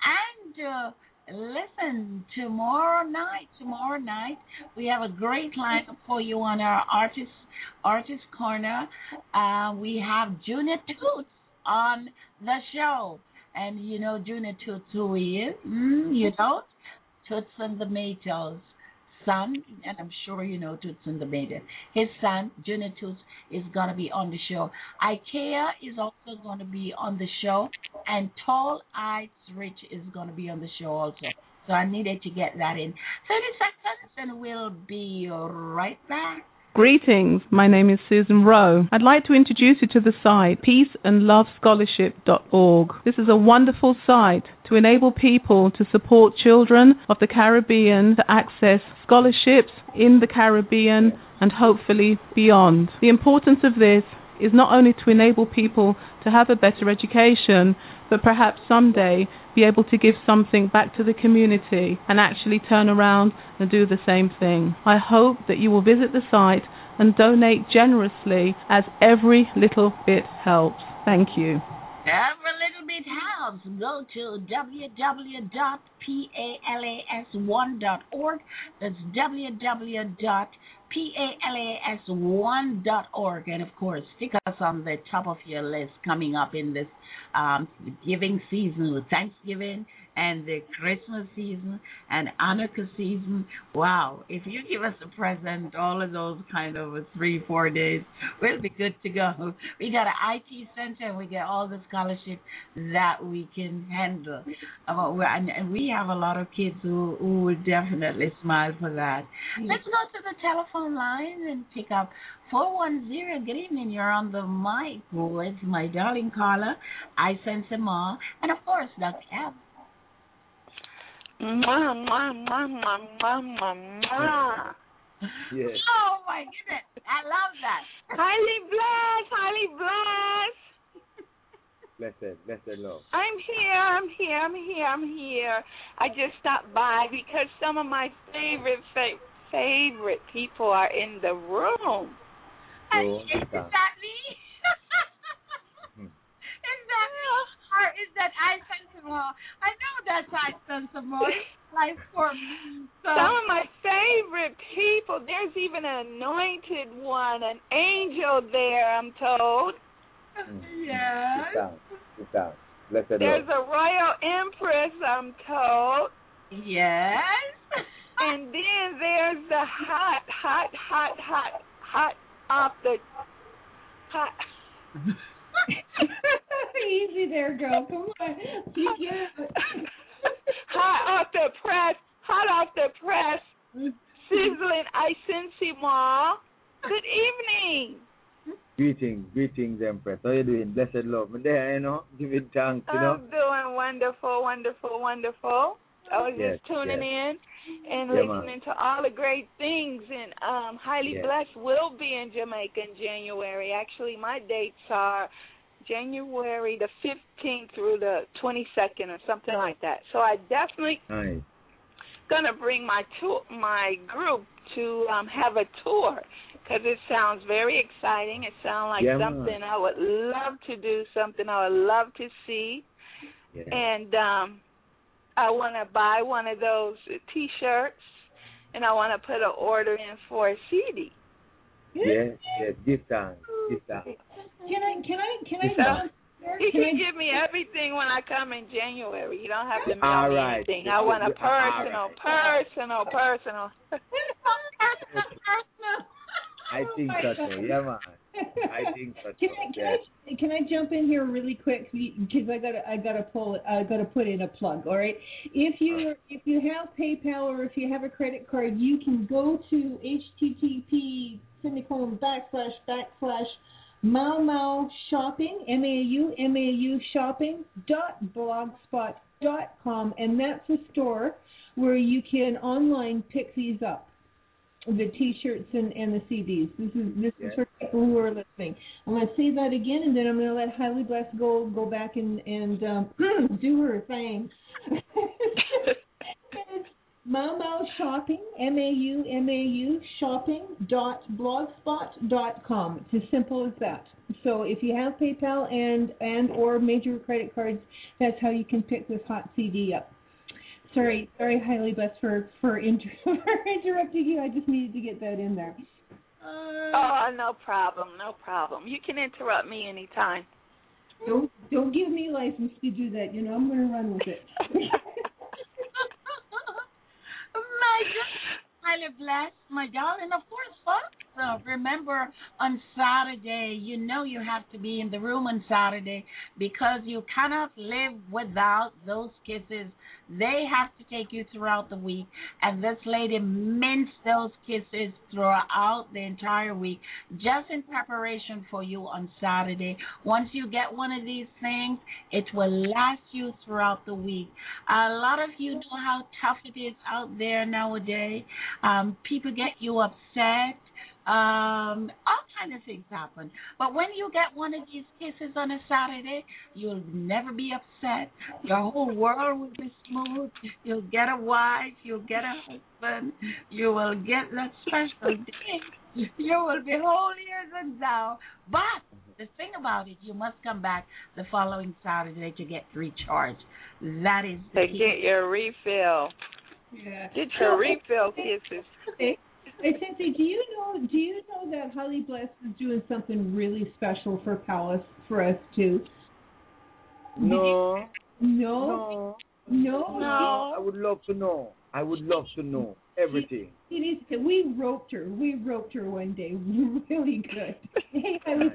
And uh, listen, tomorrow night, tomorrow night, we have a great lineup for you on our Artist Artist Corner. Uh, we have Junior Toots on the show. And you know Junior Toots who he is? Mm, you know? Toots and the Maytals. Son, and I'm sure you know Toots and the Maytals. His son, Junior Toots, is going to be on the show. Ikea is also going to be on the show, and Tall Eyes Rich is going to be on the show also. So I needed to get that in. thirty seconds, and we'll be right back. Greetings, my name is Susan Rowe. I'd like to introduce you to the site peace and love scholarship dot org. This is a wonderful site to enable people to support children of the Caribbean to access scholarships in the Caribbean and hopefully beyond. The importance of this is not only to enable people to have a better education, but perhaps someday be able to give something back to the community and actually turn around and do the same thing. I hope that you will visit the site and donate generously, as every little bit helps. Thank you. Every little bit helps. Go to w w w dot palas one dot org. That's w w w dot palas one dot org. And of course, stick us on the top of your list coming up in this um, giving season with Thanksgiving and the Christmas season and Hanukkah season. Wow, if you give us a present, all of those kind of three, four days, we'll be good to go. We got an I T center, and we get all the scholarships that we can handle. And we have a lot of kids who, who will definitely smile for that. Let's go to the telephone line and pick up four one zero. Good evening, you're on the mic with my darling caller, I Sense Them All, and of course, Doctor Ab. Mwah, mwah, mwah, mwah, mwah, mwah, mwah. Yes. Oh, my goodness. I love that. Highly blessed, highly blessed. Blessed, blessed Lord. I'm here, I'm here, I'm here, I'm here. I just stopped by because some of my favorite, fa- favorite people are in the room. And is that me? Is that me? Or is that I Sense Them All? I know that's I Sense Them All. Like for me. So. Some of my favorite people. There's even an anointed one, an angel there, I'm told. Yes. Sit down. Sit down. Blessed There's Lord. a royal empress, I'm told. Yes. And then there's the hot, hot, hot, hot, hot off the hot. Easy there, girl. Come on. You get it. Hot off the press. Hot off the press. Sizzling Isensima. Good evening. Greetings, greetings, Empress. How you doing? Blessed Lord. I'm there, you know. Give it thanks, you know. I'm doing wonderful, wonderful, wonderful. I was yes, just tuning yes. in and yeah, listening man. to all the great things. And um, Highly yes. Blessed will be in Jamaica in January. Actually, my dates are January the fifteenth through the twenty-second or something like that. So I definitely nice. gonna bring my tour, my group to um, have a tour because it sounds very exciting. It sounds like yeah, something man. I would love to do, something I would love to see, Yeah. and um, I want to buy one of those T-shirts, and I want to put an order in for a C D. Yes, yes, this time, this time. Can I, can I, can I, This So time. you can can I, give me everything when I come in January. You don't have to mail All me right. anything. I want a All personal, right. personal, personal. I think so too. Yeah, man. I think so Can too. I, can Yes. I, can I jump in here really quick because I gotta I gotta pull it I gotta put in a plug. All right. If you if you have PayPal or if you have a credit card, you can go to http semicolon backslash backslash Mau Mau Shopping M A U M A U Shopping dot blogspot dot com, and that's a store where you can online pick these up. The T-shirts and, and the C Ds. This is this Yes. is for people who are listening. I'm going to say that again, and then I'm going to let Highly Blessed go go back and and um, do her thing. It's Mau Mau Shopping, M A U M A U Shopping dot blogspot dot com. It's as simple as that. So if you have PayPal and and or major credit cards, that's how you can pick this hot C D up. Sorry, sorry, Highly Blessed for for, inter- for interrupting you. I just needed to get that in there. Uh, Oh, no problem, no problem. You can interrupt me anytime. don't don't give me license to do that. You know I'm going to run with it. My goodness, highly blessed, my darling. Of course, folks. Uh, remember, on Saturday, you know you have to be in the room on Saturday because you cannot live without those kisses. They have to take you throughout the week, and this lady mints those kisses throughout the entire week, just in preparation for you on Saturday. Once you get one of these things, it will last you throughout the week. A lot of you know how tough it is out there nowadays. Um, people get you upset. Um, all kind of things happen. But when you get one of these kisses on a Saturday, you'll never be upset. Your whole world will be smooth. You'll get a wife. You'll get a husband. You will get that special day. You will be holier than thou. But the thing about it, you must come back the following Saturday to get recharged. That is the To key. get your refill. Yeah. Get your refill kisses. Hey, hey, Cynthia, do you know do you know that Highly Blessed is doing something really special for Palace for us too? No. No. No. No. I would love to know. I would love to know everything. She needs to, we roped her. We roped her one day. Really good. Hey, I was.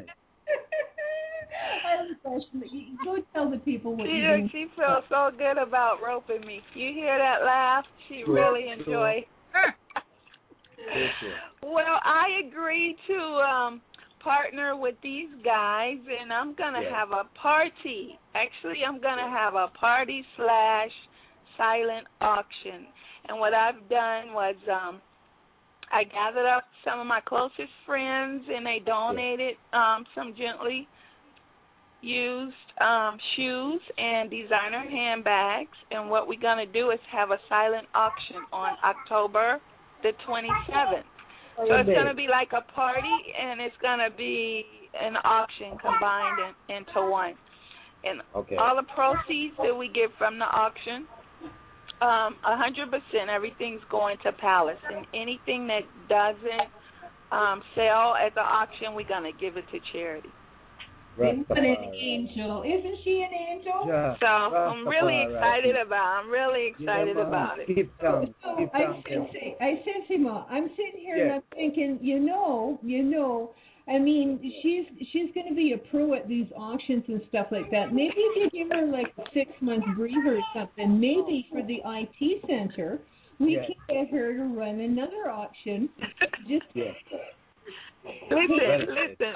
I was fascinated. Go tell the people what She, you're doing. she feels so good about roping me. You hear that laugh? She really enjoys. Well, I agreed to um, partner with these guys, and I'm going to Yes. have a party. Actually, I'm going to have a party slash silent auction. And what I've done was um, I gathered up some of my closest friends, and they donated um, some gently used um, shoes and designer handbags. And what we're going to do is have a silent auction on October the twenty-seventh. So it's going to be like a party, and it's going to be an auction combined in, into one. And Okay. all the proceeds that we get from the auction, um, one hundred percent everything's going to Palace. And anything that doesn't um, sell at the auction, we're going to give it to charity. What an angel. Isn't she an angel? Yeah. So I'm really excited Right. about I'm really excited Yeah, about it. Keep down. So Keep I down. sense, I sense him. I'm sitting here and Yes. I'm thinking, you know, you know, I mean, she's she's going to be a pro at these auctions and stuff like that. Maybe if you give her like a six month breather or something, maybe for the I T center, we Yes. can get her to run another auction. Just Yes. Listen, listen.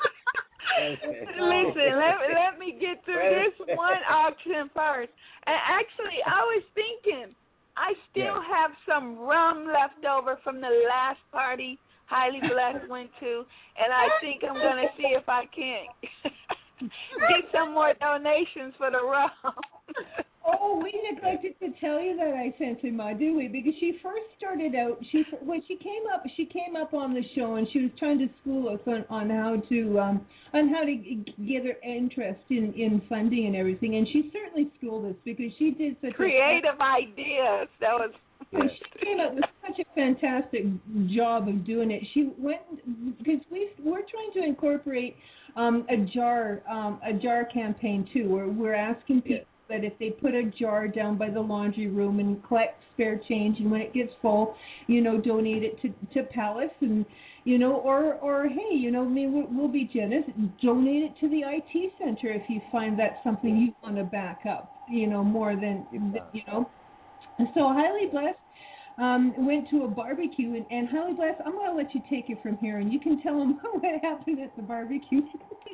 Listen, let, let me get through this one auction first. And actually, I was thinking, I still Yeah. have some rum left over from the last party Highly Blessed went to, and I think I'm going to see if I can't get some more donations for the rum. oh Oh, we neglected to tell you that I sent him, uh, did we? Because she first started out. She when she came up, she came up on the show, and she was trying to school us on, on how to um on how to get her interest in, in funding and everything. And she certainly schooled us because she did such creative a, ideas. That was. She came up with such a fantastic job of doing it. She went because we we're trying to incorporate um, a jar um, a jar campaign too, where we're asking people that if they put a jar down by the laundry room and collect spare change, and when it gets full, you know, donate it to to Palace, and you know, or or hey, you know, I mean, we'll, we'll be generous, donate it to the I T center if you find that's something you want to back up, you know, more than you know. So Highly Blessed um, went to a barbecue, and, and Highly Blessed, I'm going to let you take it from here, and you can tell them what happened at the barbecue.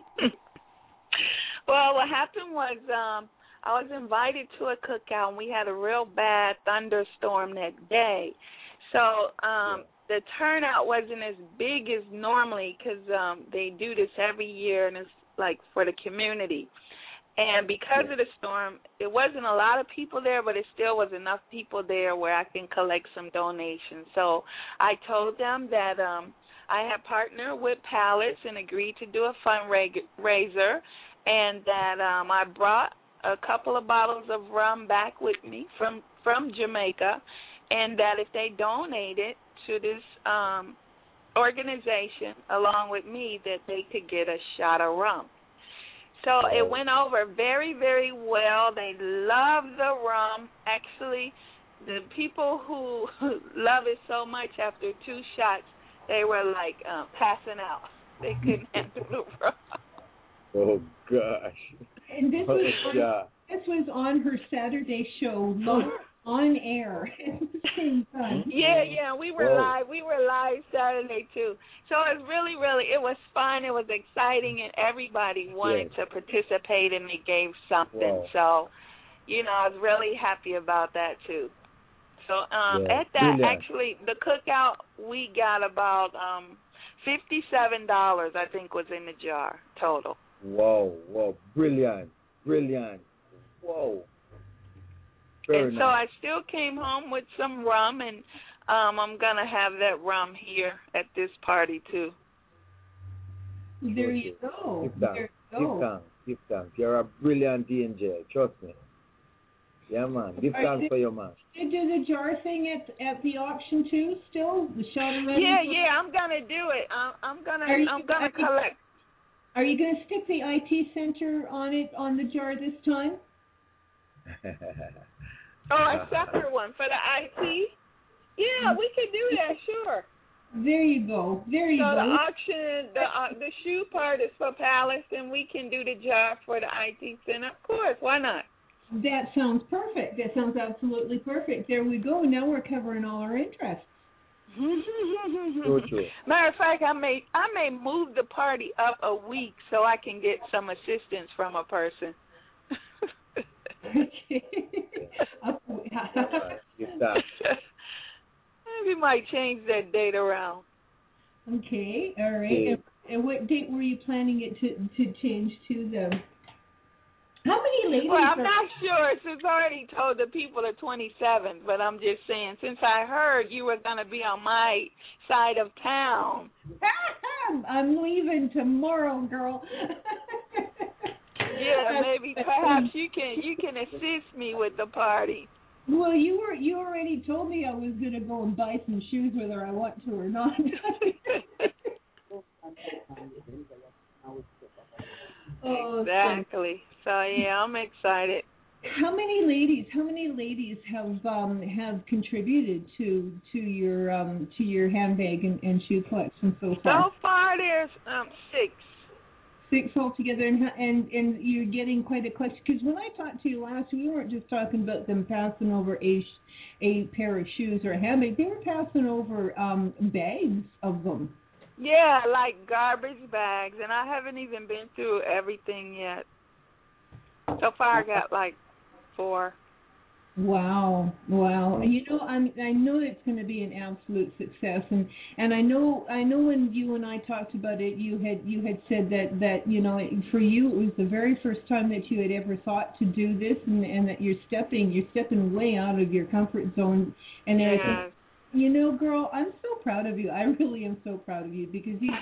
Well, what happened was um, I was invited to a cookout, and we had a real bad thunderstorm that day. So um, the turnout wasn't as big as normally because um, they do this every year, and it's like for the community. And because of the storm, it wasn't a lot of people there, but it still was enough people there where I can collect some donations. So I told them that um, I had partnered with Palace and agreed to do a fundraiser, and that um, I brought a couple of bottles of rum back with me from, from Jamaica, and that if they donated to this um, organization along with me, that they could get a shot of rum. So it went over very, very well. They love the rum. Actually, the people who love it so much, after two shots, they were like um, passing out. They couldn't handle the rum. Oh, gosh. And this oh, was on, yeah. this was on her Saturday show, live on air at the same time. Yeah, yeah, we were Whoa. live. We were live Saturday too. So it was really, really, it was fun. It was exciting, and everybody wanted yes. to participate, and they gave something. Wow. So, you know, I was really happy about that too. So um, yeah. at that, Brilliant. actually, the cookout, we got about um, fifty-seven dollars, I think, was in the jar total. Whoa, whoa, brilliant, brilliant. Whoa. Very and nice. so I still came home with some rum, and um, I'm going to have that rum here at this party, too. There you go. Give There thanks. you Give go. thanks. Give thanks. You're a brilliant D J. Trust me. Yeah, man. Give Are thanks you, for your man. Did you do the jar thing at at the auction, too, still? The shot of red? Yeah, yeah, I'm going to do it. I'm, I'm going to I'm going to collect. Are you going to stick the I T center on it, on the jar this time? Oh, a separate one for the I T? Yeah, we could do that, sure. There you go. There you so go. So the auction, the uh, the shoe part is for Palace, and we can do the jar for the I T center. Of course, why not? That sounds perfect. That sounds absolutely perfect. There we go. Now we're covering all our interests. So true. Matter of fact, I may I may move the party up a week so I can get some assistance from a person. We might change that date around. Okay, all right. Yeah. And, and what date were you planning it to to change to? The how many ladies? Well, I'm are... not sure. It's already told the people the twenty-seventh, but I'm just saying, since I heard you were going to be on my side of town. I'm leaving tomorrow, girl. Yeah, maybe perhaps you can you can assist me with the party. Well, you were you already told me I was going to go and buy some shoes whether I want to or not. Oh, exactly. So yeah, I'm excited. How many ladies? How many ladies have um have contributed to to your um to your handbag and, and shoe collection so far? So far, there's um six. Six altogether, and and and you're getting quite a collection. Because when I talked to you last, we weren't just talking about them passing over a a pair of shoes or a handbag. They were passing over um bags of them. Yeah, like garbage bags, and I haven't even been through everything yet. So far, I got like four. Wow, wow. You know, I'm I know it's going to be an absolute success, and and I know I know when you and I talked about it, you had you had said that that you know for you it was the very first time that you had ever thought to do this, and and that you're stepping you're stepping way out of your comfort zone, and yes. I think, you know, girl, I'm so proud of you. I really am so proud of you because you.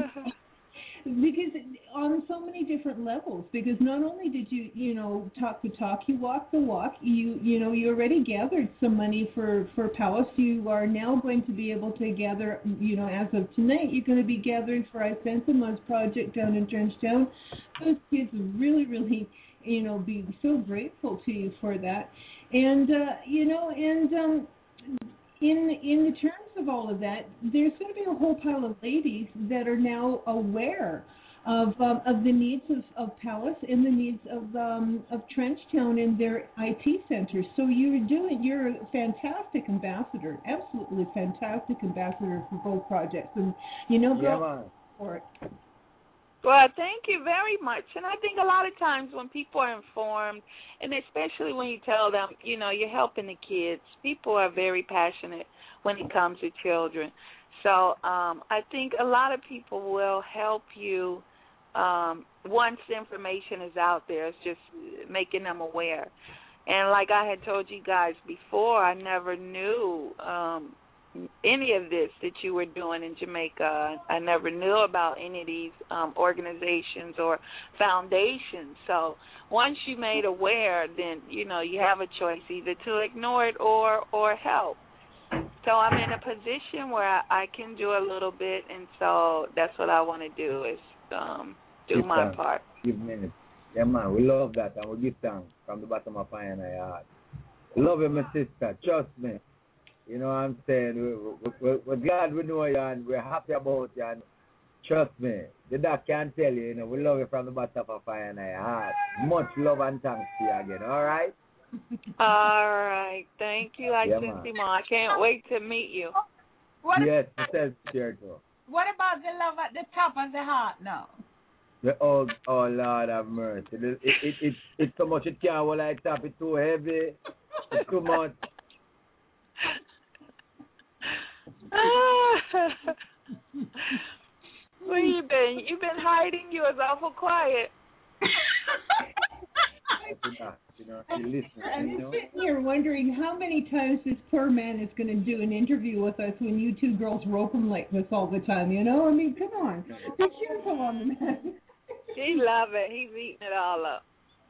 Because on so many different levels, because not only did you, you know, talk the talk, you walk the walk, you, you know, you already gathered some money for, for Palace. You are now going to be able to gather, you know, as of tonight, you're going to be gathering for I Sensama's project down in Trenchtown. Those kids really, really, you know, be so grateful to you for that. And, uh, you know, and, um, In in the terms of all of that, there's going to be a whole pile of ladies that are now aware of um, of the needs of, of Palace and the needs of um, of Trenchtown in their I T centers. So you're doing you're a fantastic ambassador, absolutely fantastic ambassador for both projects, and you know, girl, yeah, for it. Well, thank you very much. And I think a lot of times when people are informed, and especially when you tell them, you know, you're helping the kids, people are very passionate when it comes to children. So um, I think a lot of people will help you um, once the information is out there. It's just making them aware. And like I had told you guys before, I never knew um, any of this that you were doing in Jamaica. I never knew about any of these um, organizations or foundations. So once you made aware, then, you know, you have a choice either to ignore it or, or help. So I'm in a position where I, I can do a little bit, and so that's what I want to do is um, do give my thanks. part. Give minutes. Yeah, man, we love that, and we give thanks from the bottom of our heart. Love you, my sister. Trust me. You know what I'm saying? We, we, we're glad we know you, and we're happy about you, and trust me, the doc can tell you, you know, we love you from the bottom of our heart. Much love and thanks to you again, all right? All right. Thank you, Yeah, Aisha. I can't wait to meet you. What yes, about, it says here too. what about the love at the top of the heart now? The oh, oh Lord have mercy. It, it, it, it, it's so much it can't hold like top. It's too heavy. It's too much. Where you been? You've been hiding. You was awful quiet. You know, you listen, I'm you know? sitting here wondering how many times this poor man is going to do an interview with us when you two girls rope him like this all the time, you know? I mean, come on. Be careful on the man. He love it. He's eating it all up.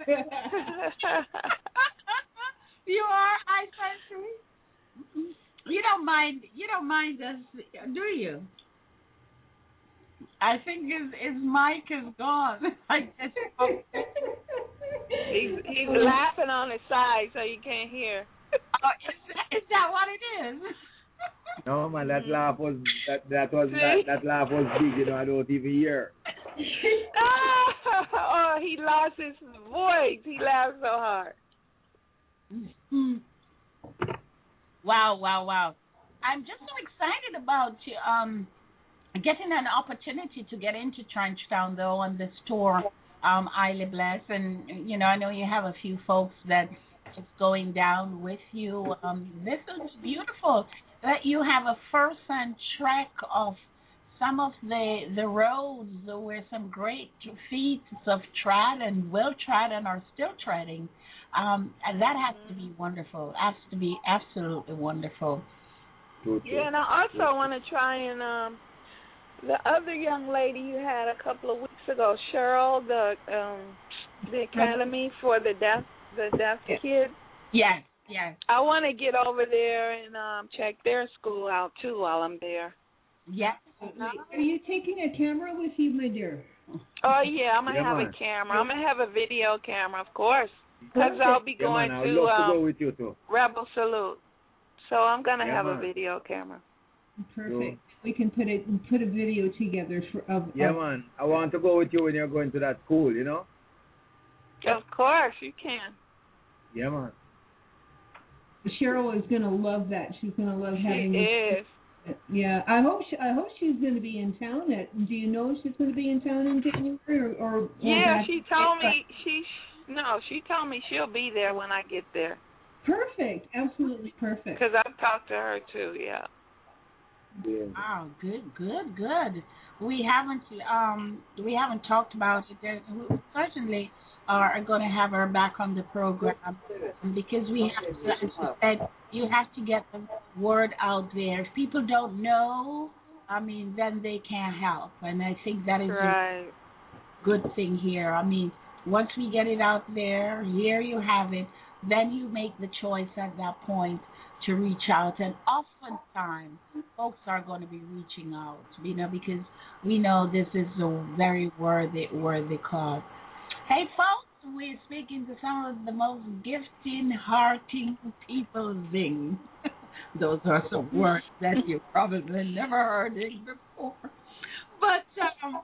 You are, I sense. You don't mind. You don't mind us, do you? I think his his mic is gone. I guess. He's he's laughing on his side so you can't hear. Oh, is, that, is that what it is? No man, that laugh was that that was that, that laugh was big. You know, I don't even hear. Oh, he lost his voice. He laughed so hard. Wow, wow, wow! I'm just so excited about um getting an opportunity to get into Trenchtown though on this tour. Um, Isle Bless, and you know, I know you have a few folks that is going down with you. Um, this is beautiful that you have a first-hand track of some of the the roads where some great feats of trad and will trad and are still treading. Um, and that has to be wonderful. Has to be absolutely wonderful. Yeah, and I also want to try and um. The other young lady you had a couple of weeks ago, Cheryl, the um, the Academy for the Deaf the Deaf yes. Kids. Yes, yes. I want to get over there and um, check their school out too while I'm there. Yes. Are you taking a camera with you, my dear? Oh yeah, I'm gonna yeah, have man. a camera. I'm gonna have a video camera, of course, because I'll be going yeah, man, to, love um, to go with you too. Rebel Salute. So I'm gonna yeah, have man. a video camera. Perfect. Cool. We can put it put a video together for of. Yeah, of, man. I want to go with you when you're going to that school. You know. Of course, you can. Yeah, man. Cheryl is gonna love that. She's gonna love having. She is. Yeah, I hope she, I hope she's going to be in town. At, do you know if she's going to be in town in January or? or, or yeah, back? she told me she no, she told me she'll be there when I get there. Perfect. Absolutely perfect. Because I've talked to her too. Yeah. Yeah. Oh, good, good, good. We haven't um we haven't talked about it. There- We certainly are going to have her back on the program because we have to, as you said, you have to get the word out there. If people don't know, I mean, then they can't help, and I think that is Right. a good thing here. I mean, once we get it out there, here you have it. Then you make the choice at that point to reach out, and oftentimes folks are going to be reaching out, you know, because we know this is a very worthy, worthy cause. Hey, folks, we're speaking to some of the most gifting, hearting people thing. Those are some words that you probably never heard it before. But um,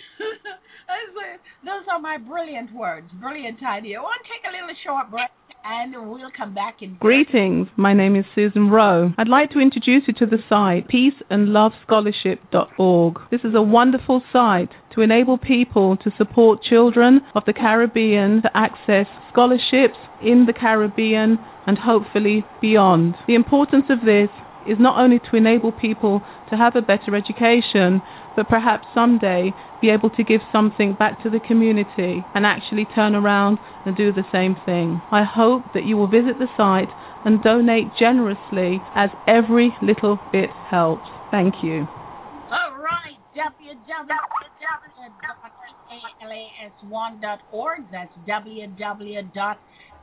those are my brilliant words, brilliant idea. I want to take a little short break, and we'll come back in. Greetings, my name is Susan Rowe. I'd like to introduce you to the site peace and love scholarship dot org. This is a wonderful site to enable people to support children of the Caribbean to access scholarships in the Caribbean and hopefully beyond. The importance of this is not only to enable people to have a better education, but perhaps someday be able to give something back to the community and actually turn around and do the same thing. I hope that you will visit the site and donate generously, as every little bit helps. Thank you. All right, w w w dot palas one dot org. That's w w w dot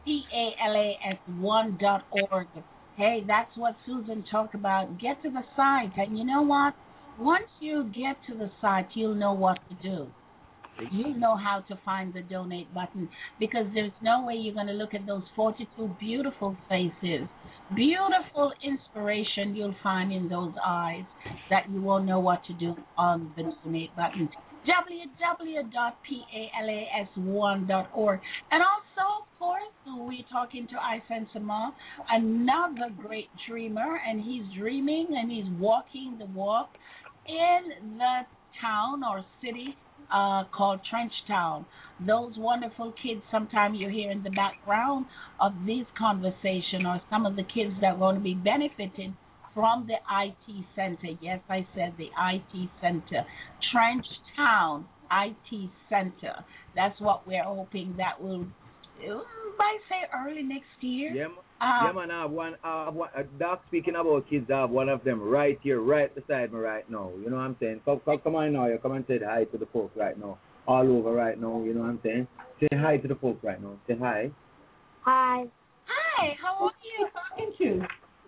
palas one dot org. Hey, that's what Susan talked about. Get to the site, and you know what? Once you get to the site, you'll know what to do. You'll know how to find the donate button, because there's no way you're going to look at those forty-two beautiful faces, beautiful inspiration you'll find in those eyes, that you won't know what to do on the donate button. w w w dot palas one dot org. And also, of course, we're talking to Isensima, another great dreamer, and he's dreaming and he's walking the walk in the town or city uh, called Trenchtown. Those wonderful kids, sometimes you hear in the background of this conversation, or some of the kids that are going to be benefiting from the I T Center. Yes, I said the I T Center. Trenchtown I T Center. That's what we're hoping that will, might say early next year. Yeah, Uh, yeah, man, I have one, I have one, uh, Doc, speaking about kids, I have one of them right here, right beside me right now. You know what I'm saying? Come, come, come on now, you come and say hi to the folks right now. All over right now, you know what I'm saying? Say hi to the folks right now. Say hi. Hi. Hi, how are you? Talking to.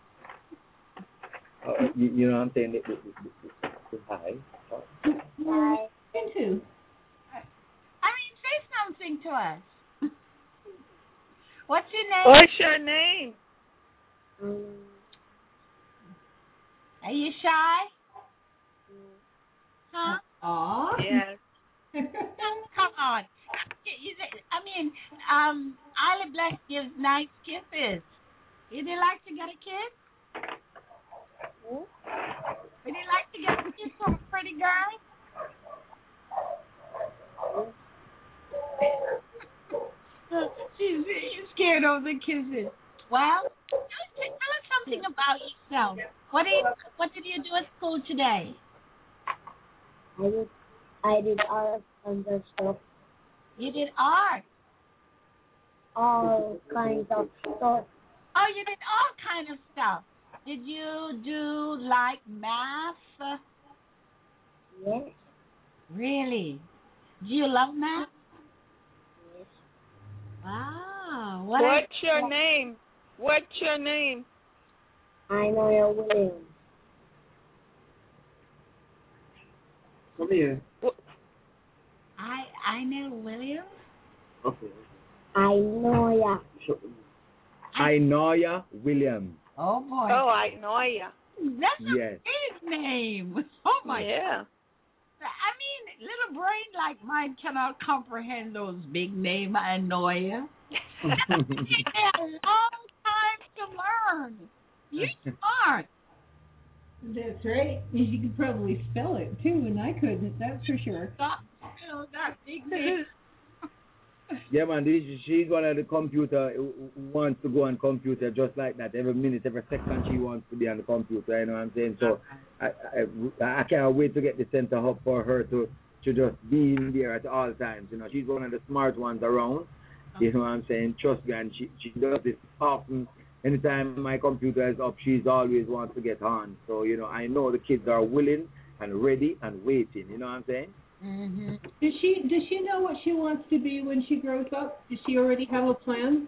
Uh, you, you know what I'm saying? Say hi. Hi. Talking to. I mean, say something to us. What's your name? What's your name? Um, Are you shy? Huh? Aw. Yes. Come on. You, I mean, um, Isla Bless gives nice kisses. Would you like to get a kiss? Would you like to get a kiss from a pretty girl? she's, she's scared of the kisses. Well, tell us something about yourself. What did you, what did you do at school today? I did, I did art and the stuff, You did art. all kinds of stuff. Oh, you did all kind of stuff. Did you do like math? Yes. Really? Do you love math? Yes. Wow. What What's I, your name? What's your name? I know you're willing. Come here. I I know Williams. Okay. I know ya. I know ya, William. Oh boy. Oh, I know ya. That's a Yes. big name. Oh my Yeah. God. I mean, little brain like mine cannot comprehend those big names. I know you. It takes a long time to learn. You're smart. That's right. You could probably spell it too, and I couldn't. That's for sure. Stop. You know, that big name. Yeah, man. This, she's one of the computer who who wants to go on computer just like that. Every minute, every second, she wants to be on the computer. You know what I'm saying? So I I, I can't wait to get the center up for her to to just be in there at all times. You know, she's one of the smart ones around. You know what I'm saying? Trust me, and she she does this often. Anytime my computer is up, she's always wants to get on. So you know, I know the kids are willing and ready and waiting. You know what I'm saying? Mm-hmm. Does she does she know what she wants to be when she grows up? Does she already have a plan?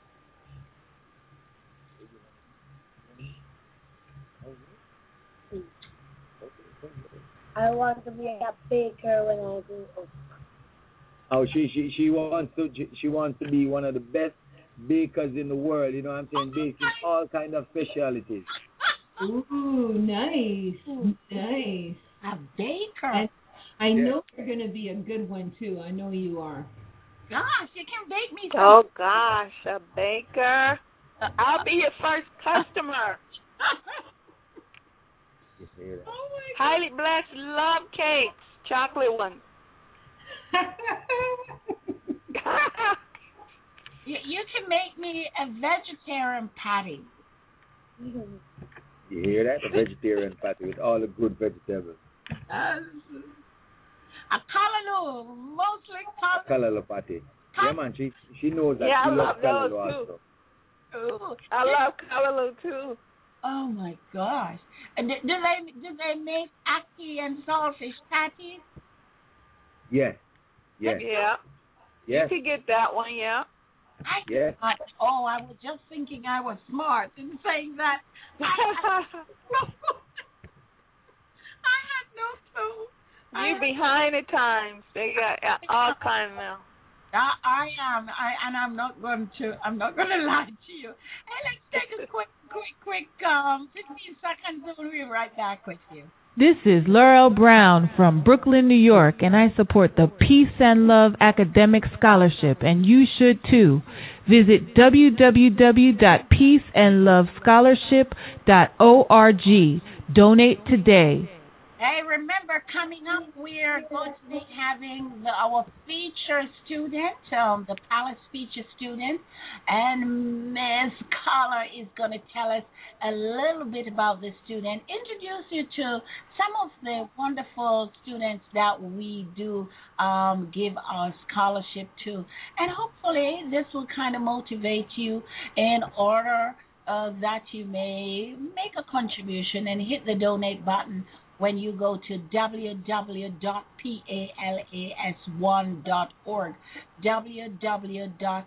I want to be a baker when I grow up. Oh, she she she wants to she, she wants to be one of the best bakers in the world. You know what I'm saying? Baking all kind of specialties. Ooh, nice, nice. A baker. And I Yeah. know you're going to be a good one too. I know you are. Gosh, you can bake me some. Oh gosh, a baker. I'll be your first customer. Oh my Highly blessed love cakes, chocolate ones. you, you can make me a vegetarian patty. You hear that? A vegetarian patty with all the good vegetables. Uh, a callaloo, mostly callaloo. Callaloo patty. Yeah, man. She she knows that. Yeah, she I loves love those callaloo too. also. Ooh. I love callaloo too. Oh my gosh! And do, do they do they make ackee and saltfish patties? Yes. Yes. Yeah. Yes. You could get that one, yeah. I Yes. thought, oh, I was just thinking I was smart in saying that. I, I had no clue. I You had- behind the times. They got uh, all kind now. I, I am, I, and I'm not going to. I'm not going to lie to you. Hey, let's take a quick, quick, quick, um, fifteen seconds, and we'll be right back with you. This is Laurel Brown from Brooklyn, New York, and I support the Peace and Love Academic Scholarship, and you should too. Visit w w w dot peace and love scholarship dot org. Donate today. Hey, remember, coming up, we're going to be having the, our feature student, um, the Palace feature student, and Miz Carla is going to tell us a little bit about the student, introduce you to some of the wonderful students that we do um, give our scholarship to. And hopefully this will kind of motivate you in order uh, that you may make a contribution and hit the donate button when you go to w w w dot palas one dot org, w w w dot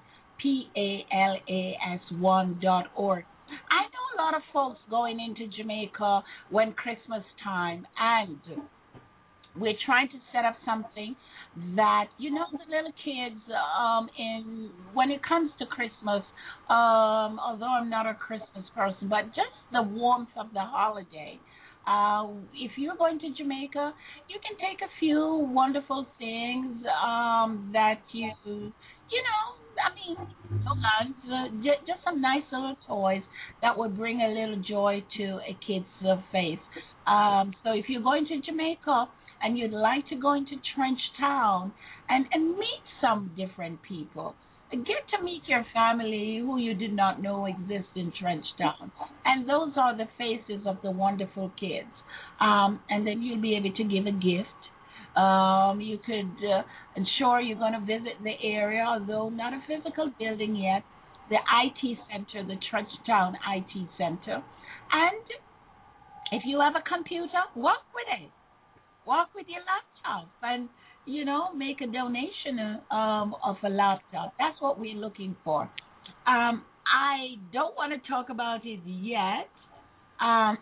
palas one dot org. I know a lot of folks going into Jamaica when Christmas time, and we're trying to set up something that, you know, the little kids, um, in when it comes to Christmas, um, although I'm not a Christmas person, but just the warmth of the holiday. Uh, if you're going to Jamaica, you can take a few wonderful things um, that you, you know, I mean, so nice, uh, j- just some nice little toys that would bring a little joy to a kid's uh, face. Um, so if you're going to Jamaica and you'd like to go into Trench Town and, and meet some different people, get to meet your family who you did not know exist in Trench Town. And those are the faces of the wonderful kids. Um, and then you'll be able to give a gift. Um, you could uh, ensure you're going to visit the area, although not a physical building yet, the I T Center, the Trench Town I T Center. And if you have a computer, walk with it. Walk with your laptop and, you know, make a donation um, of a laptop. That's what we're looking for. Um, I don't want to talk about it yet. Um,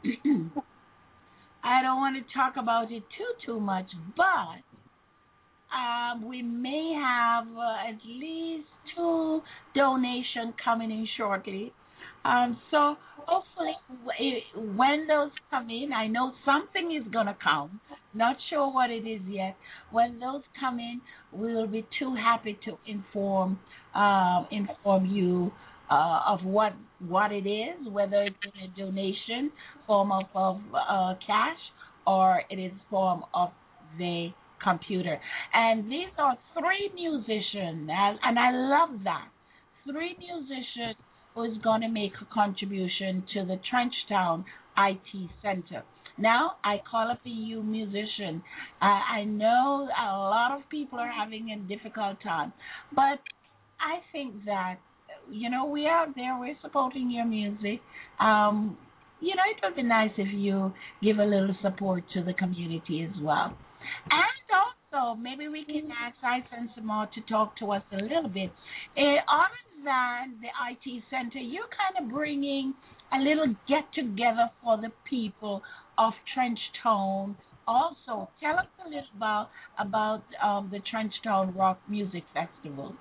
I don't want to talk about it too, too much, but um, we may have uh, at least two donations coming in shortly. Um, so hopefully w- when those come in, I know something is going to come. Not sure what it is yet. When those come in, we will be too happy to inform um, inform you uh, of what what it is, whether it's in a donation form of, of uh, cash or it is form of the computer. And these are three musicians, and, and I love that. Three musicians who's going to make a contribution to the Trenchtown I T Center. Now, I call up you musician. Uh, I know a lot of people are having a difficult time, but I think that, you know, we are there, we're supporting your music. Um, you know, it would be nice if you give a little support to the community as well. And also, maybe we can ask Ison Samar to talk to us a little bit. Uh, other than the I T Center, you're kind of bringing a little get-together for the people of Trenchtown. Also, tell us a little about, about um, the Trenchtown Rock Music Festival.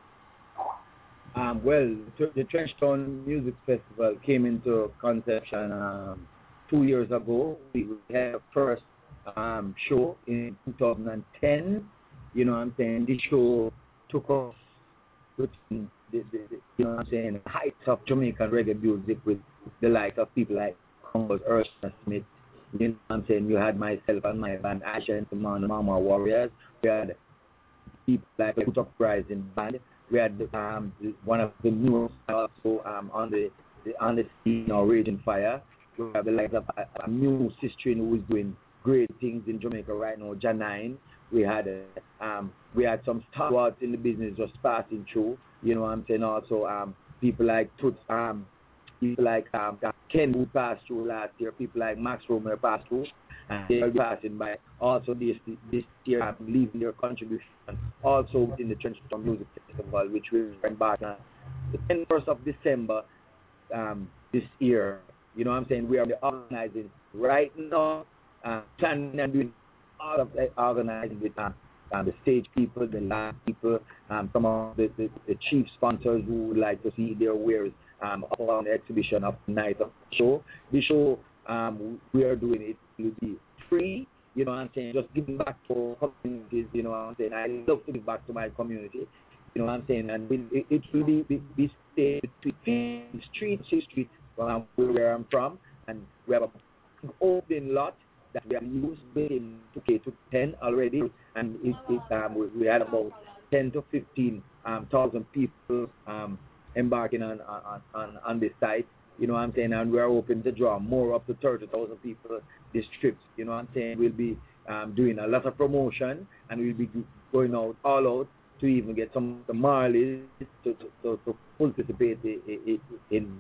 Um, well, the Trenchtown Music Festival came into conception um, two years ago. We had a first um, show in two thousand ten. You know what I'm saying? This show took us with the, the, the, you know what I'm saying, the heights of Jamaican reggae music with the likes of people like Congo's Ursula Smith. You know what I'm saying? You had myself and my band, Asha and Simon, Mama Warriors. We had people like Put Up Rising Band. We had um, one of the newest also um, on the, the on the scene or Raging Fire. We have the likes of a, a new sister who is doing great things in Jamaica right now, Janine. We had uh, um, we had some stalwarts in the business just passing through. You know what I'm saying? Also um, people like Toots, um, people like um, Ken who passed through last year. People like Max Romer passed through. And they are passing by. Also this this year, I'm leaving their contribution also within the Trenchtown Music Festival, which will embark on the twenty-first of December um, this year. You know what I'm saying? We are organizing right now, uh, planning and doing all of that organizing with um, um, the stage people, the land people, um, some of the, the, the chief sponsors who would like to see their wares um, on the exhibition of the night of the show. The show um, we are doing it will be free. You know what I'm saying? Just giving back to communities. You know what I'm saying? I love to give back to my community. You know what I'm saying? And it, it will be be, be stayed between street to street um, where I'm from, and we have an open lot that we have used in two K to ten already, and it, it, um, we, we had about ten to fifteen um, thousand people um, embarking on, on on on this site. You know what I'm saying? And we're open to draw more up to thirty thousand people this trip. You know what I'm saying? We'll be um, doing a lot of promotion, and we'll be going out all out to even get some of the Marleys to, to, to, to participate in, in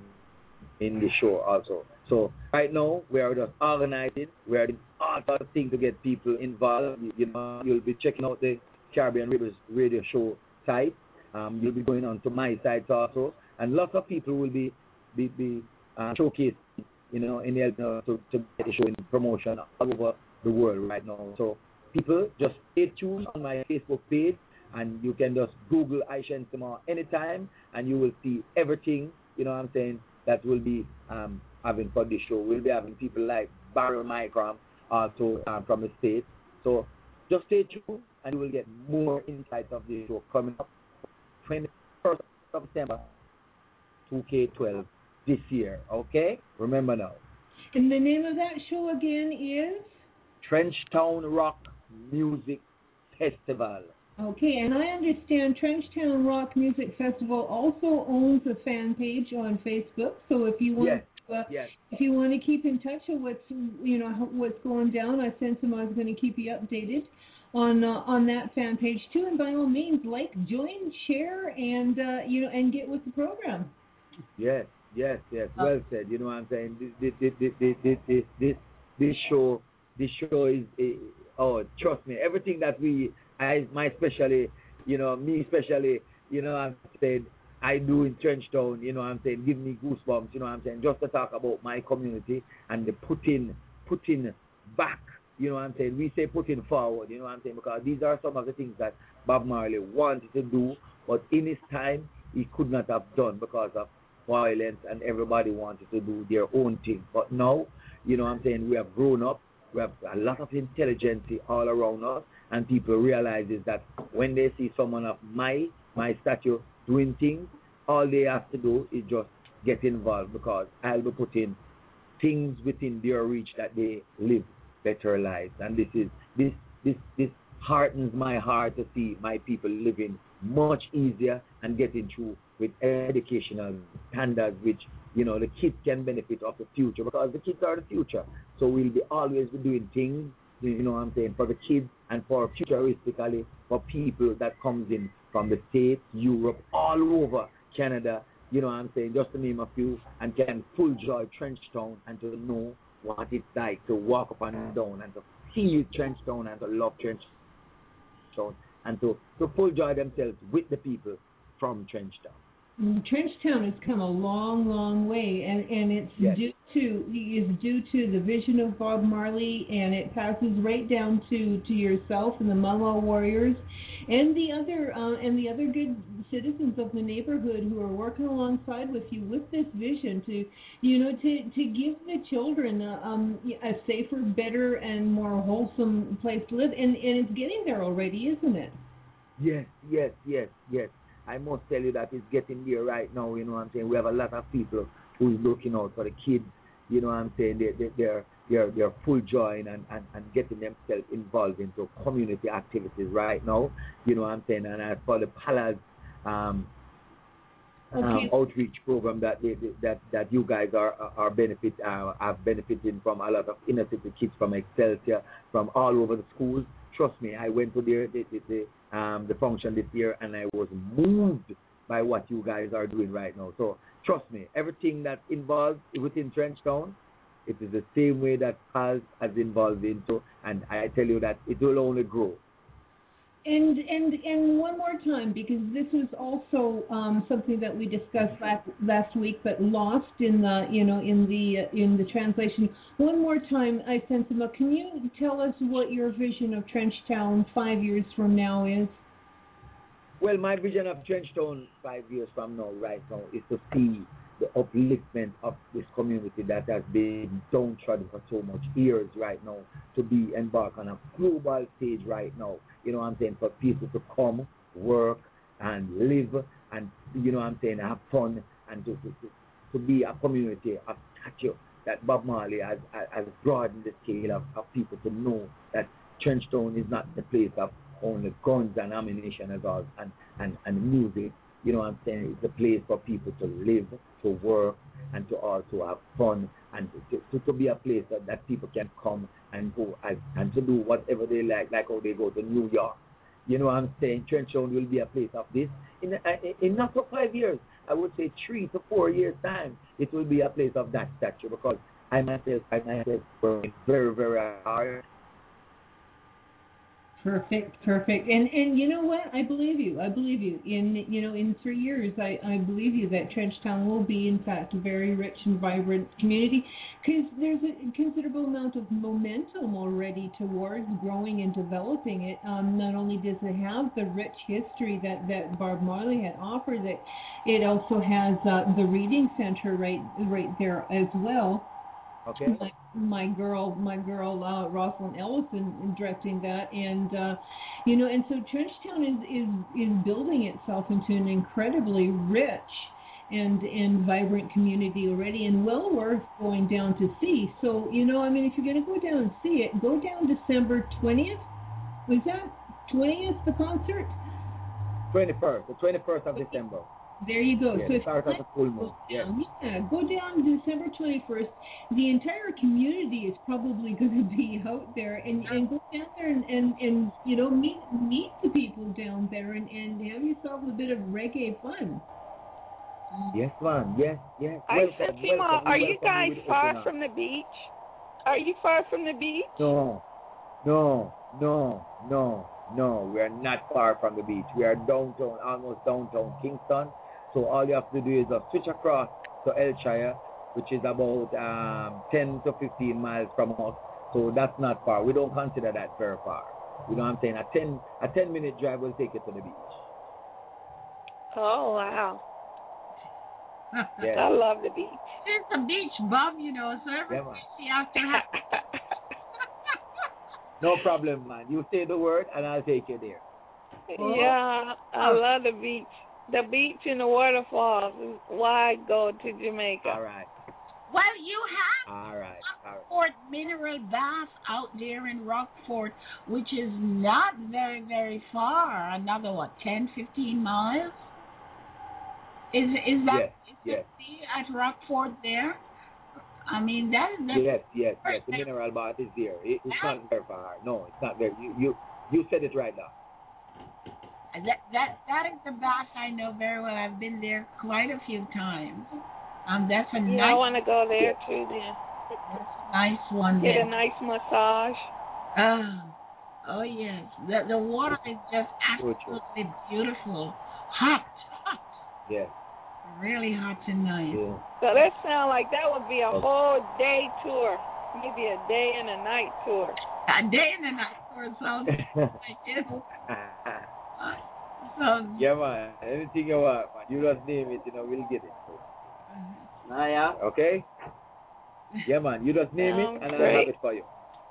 in the show also. So right now, we are just organizing. We are doing all sorts of things to get people involved. You know, you'll be checking out the Caribbean Rivers radio show site. Um, you'll be going on to my sites also. And lots of people will be be, be uh, showcased, you know, in the uh, to, to get the show in promotion all over the world right now. So people, just stay tuned on my Facebook page, and you can just Google Aisha Samar anytime, and you will see everything, you know what I'm saying, that will be um, having for this show. We'll be having people like Barry Micron also um, from the States. So just stay tuned, and you will get more insights of the show coming up twenty-first of December, two K twelve this year, okay? Remember now. And the name of that show again is? Trenchtown Rock Music Festival. Okay, and I understand Trenchtown Rock Music Festival also owns a fan page on Facebook. So if you want, yes. to, uh, yes. if you want to keep in touch with what's you know what's going down, I sense I was going to keep you updated on uh, on that fan page too. And by all means, like, join, share, and uh, you know, and get with the program. Yes, yes, yes. Well said. You know what I'm saying? This, this, this, this, this, this, this, this show, this show is, is, oh, trust me, everything that we, I, my especially, you know, me especially, you know what I'm saying, I do in Trenchtown, you know what I'm saying, give me goosebumps, you know what I'm saying, just to talk about my community and the putting, putting back, you know what I'm saying, we say putting forward, you know what I'm saying, because these are some of the things that Bob Marley wanted to do, but in his time, he could not have done because of violence, and everybody wanted to do their own thing. But now, you know what I'm saying, we have grown up, we have a lot of intelligence all around us, and people realize is that when they see someone of my my stature doing things, all they have to do is just get involved, because I'll be putting things within their reach that they live better lives. And this is this this this heartens my heart to see my people living much easier and getting through with educational standards, which you know the kids can benefit of the future because the kids are the future. So we'll be always be doing things, you know what I'm saying, for the kids and for futuristically for people that comes in from the States, Europe, all over Canada, you know what I'm saying, just to name a few, and can full joy Trenchtown and to know what it's like to walk up and down and to feel Trenchtown and to love Trenchtown and to, to full joy themselves with the people from Trenchtown. Trenchtown has come a long, long way, and, and it's yes. due to is due to the vision of Bob Marley, and it passes right down to, to yourself and the Mala Warriors, and the other uh, and the other good citizens of the neighborhood who are working alongside with you with this vision to you know to, to give the children a, um, a safer, better, and more wholesome place to live, and and it's getting there already, isn't it? Yes, yes, yes, yes. I must tell you that it's getting there right now, you know what I'm saying? We have a lot of people who's looking out for the kids, you know what I'm saying? They, they, they're, they're, they're full joy and, and, and getting themselves involved into community activities right now, you know what I'm saying? And as for the Palace um, okay. um, outreach program that they, that that you guys are are benefit uh, are benefiting from, a lot of inner city kids from Excelsior, from all over the schools. Trust me, I went to the the, the, the, um, the function this year, and I was moved by what you guys are doing right now. So trust me, everything that's involved within Trenchtown, it is the same way that Pals has involved into, and I tell you that it will only grow. And and and one more time, because this was also um, something that we discussed last last week, but lost in the you know in the uh, in the translation. One more time, I sent them up. Can you tell us what your vision of Trenchtown five years from now is? Well, my vision of Trenchtown five years from now, right now, is to see the upliftment of this community that has been downtrodden for so much years right now, to be embarked on a global stage right now. You know what I'm saying? For people to come, work, and live, and, you know what I'm saying, have fun, and to, to, to, to be a community of stature that Bob Marley has, has broadened the scale of, of people to know that Trenchtown is not the place of only guns and ammunition and all, and, and, and music. You know what I'm saying? It's a place for people to live, to work, and to also have fun, and to, to, to be a place that, that people can come and go and, and to do whatever they like, like how they go to New York. You know what I'm saying? Trenchtown will be a place of this. In, in, in not for five years, I would say three to four years' time, it will be a place of that stature, because I myself, I myself working very, very hard. Perfect, perfect. And and you know what? I believe you. I believe you. In you know, in three years, I, I believe you that Trenchtown will be, in fact, a very rich and vibrant community, because there's a considerable amount of momentum already towards growing and developing it. Um, not only does it have the rich history that, that Bob Marley had offered, it it also has uh, the reading center right right there as well. Okay. My, my girl, my girl, uh, Rosalind Ellison directing that, and uh, you know, and so Trenchtown is, is is building itself into an incredibly rich and and vibrant community already, and well worth going down to see. So you know, I mean, if you're going to go down and see it, go down December twentieth. Was that twentieth the concert? Twenty-first, the twenty-first of December. There you go. Yeah, so start of the full moon. Yeah. yeah, go down December twenty-first. The entire community is probably going to be out there, and, and go down there and, and, and you know meet meet the people down there, and, and have yourself a bit of reggae fun. Yes, man. Yes, yes. I said, Timo, are you guys far from the beach? Are you far from the beach? No, no, no, no, no. We are not far from the beach. We are downtown, almost downtown Kingston. So all you have to do is uh, switch across to Elshire, which is about um, ten to fifteen miles from us. So that's not far. We don't consider that very far. You know what I'm saying? A ten a ten minute drive will take you to the beach. Oh wow! Yes. I love the beach. It's a beach, Bob. You know, so every Yeah, man. beach you have to have. No problem, man. You say the word, and I'll take you there. Yeah, I love the beach. The beach and the waterfalls is why I go to Jamaica. All right. Well, you have All right. All right. for Rockford Mineral Bath out there in Rockford, which is not very, very far. Another, what, ten, fifteen miles? Is is that Yes, is yes. the sea at Rockford there? I mean, that is the Yes, yes, yes. The mineral bath is there. It, it's not very far. No, it's not very. You, you, you said it right now. That that that is the bath I know very well. I've been there quite a few times. Um, that's a Yeah, I nice, want to go there too. Then nice one get there. a nice massage. Oh, oh yes. The the water is just absolutely beautiful. Hot, hot. Yes. Really hot and nice. Yeah. So that sounds like that would be a whole day tour, maybe a day and a night tour. A day and a night tour sounds like it. Uh, so, yeah, man. Anything you want, man. You just name it, you know, we'll get it. Ah, yeah. Okay? Yeah, man. You just name it, and great. I'll have it for you.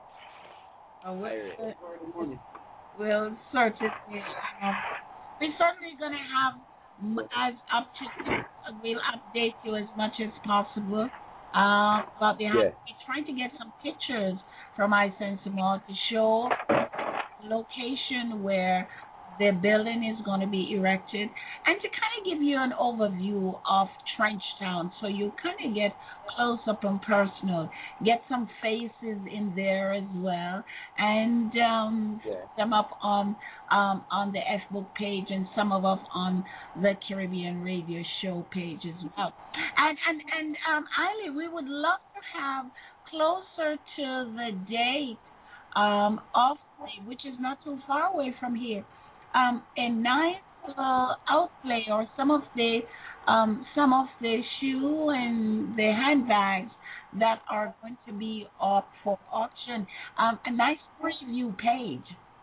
Uh, we'll, we'll, we'll search it. Um, we're certainly going to have as up to we'll update you as much as possible. Uh, but we have yeah. we're trying to get some pictures from iSensiMall to show the location where the building is going to be erected, and to kind of give you an overview of Trenchtown, so you kind of get close up and personal, get some faces in there as well, and um, yeah. them up on um, on the F-Book page, and some of us on the Caribbean Radio Show page as well. And and and um, Eiley, we would love to have closer to the date um, of the, which is not too far away from here. Um, a nice uh, outlay or some of the um, some of the shoe and the handbags that are going to be up for auction. Um, a nice preview page.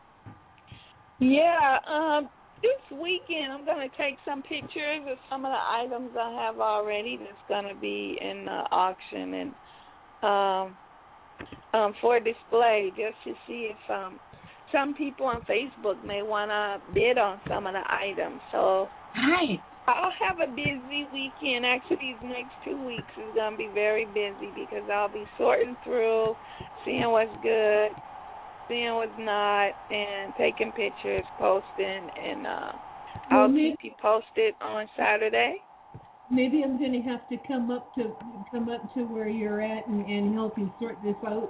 Yeah, um, this weekend I'm going to take some pictures of some of the items I have already that's going to be in the auction and um, um, for display, just to see if um, some people on Facebook may want to bid on some of the items. So Hi. I'll have a busy weekend. Actually, these next two weeks is going to be very busy because I'll be sorting through, seeing what's good, seeing what's not, and taking pictures, posting, and uh, I'll keep you posted on Saturday. Maybe I'm going to have to come up to come up to where you're at and, and help you sort this out.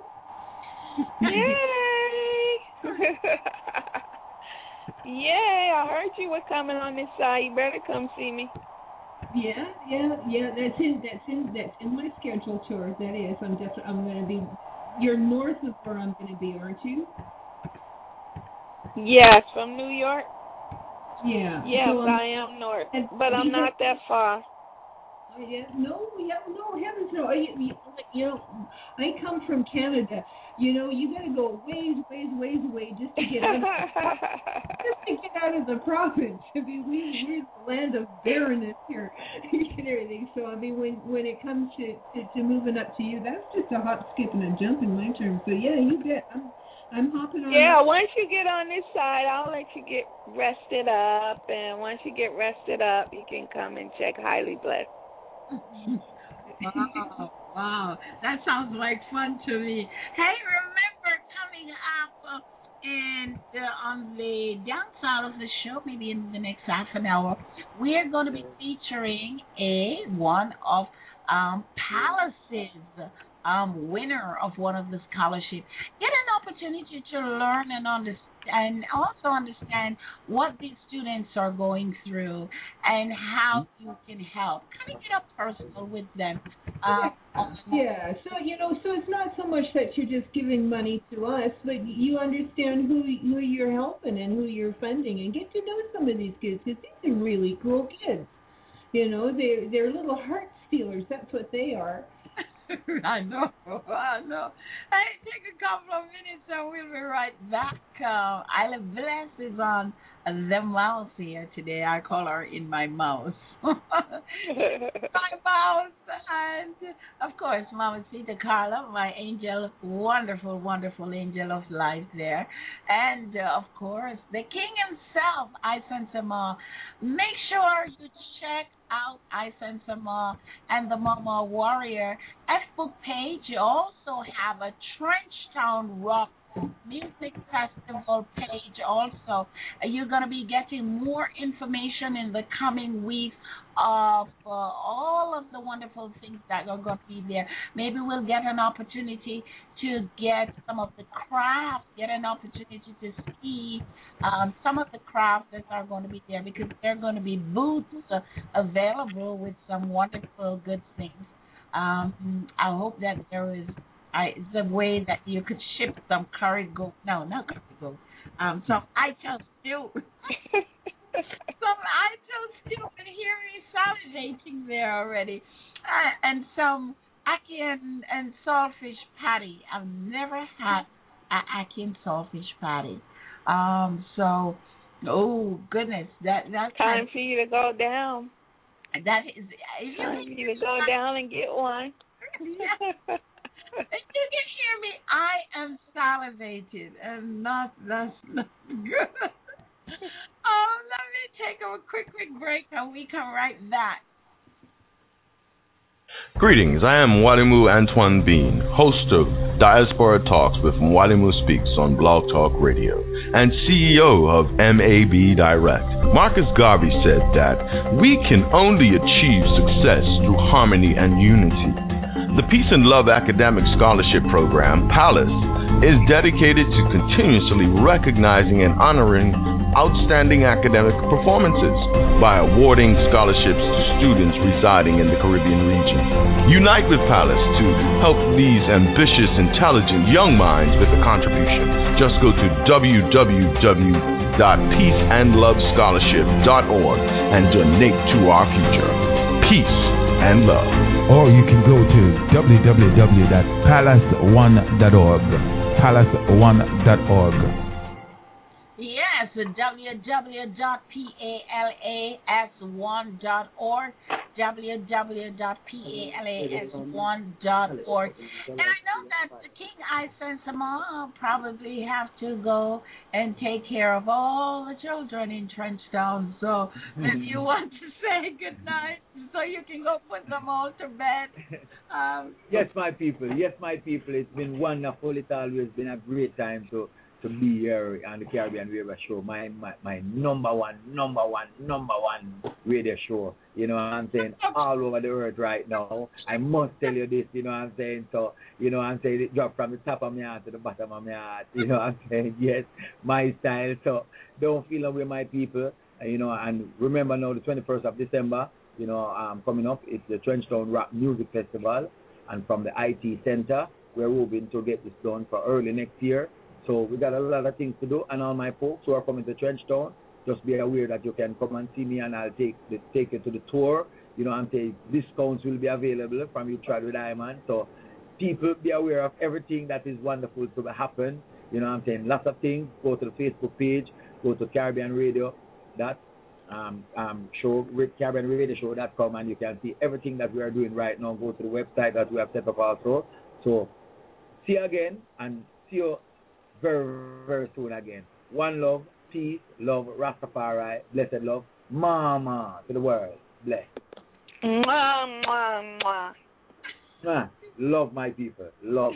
Yay! Yay! I heard you were coming on this side. You better come see me. Yeah, yeah, yeah. That's in that's in that's in my schedule, tour. That is. I'm just I'm going to be. You're north of where I'm going to be, aren't you? Yes, from New York. Yeah. Yes, so I am north, but I'm not that far. Uh, yeah, no, yeah, no, heavens no. I, you, you know, I come from Canada. You know, you got to go ways, ways, ways away just to get out of the, just to get out of the province. I mean, we we're the land of barrenness here and everything. So I mean, when when it comes to, to to moving up to you, that's just a hop, skip, and a jump in my terms. So yeah, you bet. I'm I'm hopping on. Yeah, once you get on this side, I'll let you get rested up, and once you get rested up, you can come and check Highly Blessed. Wow, wow, that sounds like fun to me. Hey, remember coming up uh, and uh, on the downside of the show, maybe in the next half an hour, we are going to be featuring a one of um, Palace's um, winner of one of the scholarships. Get an opportunity to learn and understand. And also understand what these students are going through and how you can help. Kind of get up personal with them. Uh, yeah, so, you know, so it's not so much that you're just giving money to us, but you understand who who you're helping and who you're funding and get to know some of these kids because these are really cool kids. You know, they're, they're little heart stealers. That's what they are. I know, I know. Hey, take a couple of minutes and we'll be right back. Uh, Isla Bless is on the mouse here today. I call her in my mouse. My mouse. And, of course, Mama Sita Carla, my angel, wonderful, wonderful angel of life there. And, uh, of course, the king himself, iSensiMall. Make sure you check out I Sense More and the Mama Warrior Facebook page. You also have a Trenchtown Rock Music Festival page also. You're going to be getting more information in the coming weeks of uh, all of the wonderful things that are going to be there. Maybe we'll get an opportunity to get some of the crafts, get an opportunity to see um, some of the crafts that are going to be there, because there are going to be booths uh, available with some wonderful good things. Um, I hope that there is I, the way that you could ship some curry goat. No, not curry goat. Um, some Ital stew. some Ital stew. And hear me salivating there already. Uh, and some ackee and, and saltfish patty. I've never had an ackee and saltfish patty. Um, so, oh goodness, that that's time for you to go down. That is, if time you, for you to go down and get one. Yeah. If you can hear me, I am salivated, and not that's not good. Oh, let me take a quick, quick break, and we come right back. Greetings, I am Mwalimu Antoine Bean, host of Diaspora Talks with Mwalimu Speaks on Blog Talk Radio, and C E O of M A B Direct. Marcus Garvey said that we can only achieve success through harmony and unity. The Peace and Love Academic Scholarship Program, PALACE, is dedicated to continuously recognizing and honoring outstanding academic performances by awarding scholarships to students residing in the Caribbean region. Unite with PALACE to help these ambitious, intelligent young minds with a contribution. Just go to w w w dot peace and love scholarship dot org and donate to our future. Peace and love. Or you can go to w w w dot palace one dot org. palace one dot org. Yes, w w w dot palas one dot org. w w w dot palas one dot org. And I know that the King I Sense More probably have to go and take care of all the children in Trenchtown. So if you want to say good night so you can go put them all to bed. Um, yes, my people. Yes, my people. It's been wonderful. It's always been a great time to to be here on the Caribbean Radio Show, my, my my number one, number one, number one radio show. You know what I'm saying? All over the earth right now. I must tell you this, you know what I'm saying? So, you know what I'm saying? It dropped from the top of my heart to the bottom of my heart. You know what I'm saying? Yes, my style. So don't feel away, my people. Uh, you know, and remember now the twenty-first of December, you know, um, coming up, it's the Trenchtown Rock Music Festival. And from the I T Center, we're hoping to get this done for early next year. So we got a lot of things to do, and all my folks who are coming to Trenchtown, just be aware that you can come and see me, and I'll take the, take you to the tour. You know, I'm saying discounts will be available from you Trad with Diamond. So people be aware of everything that is wonderful to happen. You know, I'm saying lots of things. Go to the Facebook page, go to Caribbean Radio, that um, um, show, Caribbean Radio Show dot com, and you can see everything that we are doing right now. Go to the website that we have set up also. So see you again, and see you very, very soon again. One love, peace, love, Rastafari, blessed love, mama to the world. Bless. Mwah, mwah, mwah. Mwah. Love my people. Love.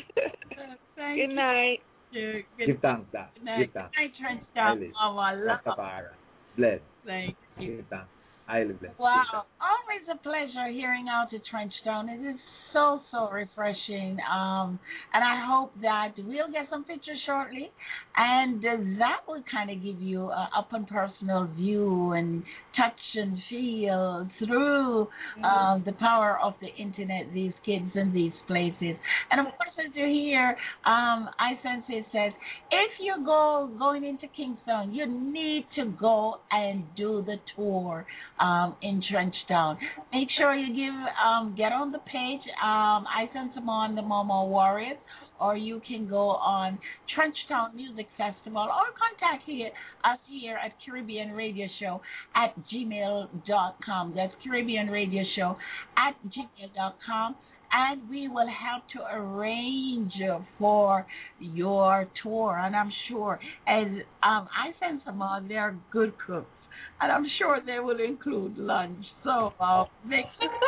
Good night. Good, Give thanks, that. Good night. Give thanks. Good night, Trenchtown. Mama, love. Rastafari. Bless. Thank you. Give thanks. Highly blessed. Wow. Always a pleasure hearing out to Trenchtown. It is so, so refreshing. Um, and I hope that we'll get some pictures shortly. And uh, that will kind of give you an up and personal view and touch and feel through uh, the power of the internet, these kids and these places. And of course, as you hear, um, I sense it says, if you go going into Kingston, you need to go and do the tour um, in Trenchtown. Make sure you give um, get on the page. Um, I sense them on the Momo Warriors, or you can go on Trenchtown Music Festival, or contact here, us here at Caribbean Radio Show at gmail dot com. That's Caribbean Radio Show at gmail dot com. And we will help to arrange for your tour. And I'm sure, as um, I sense them on, they're good cooks. and I'm sure they will include lunch. So uh, make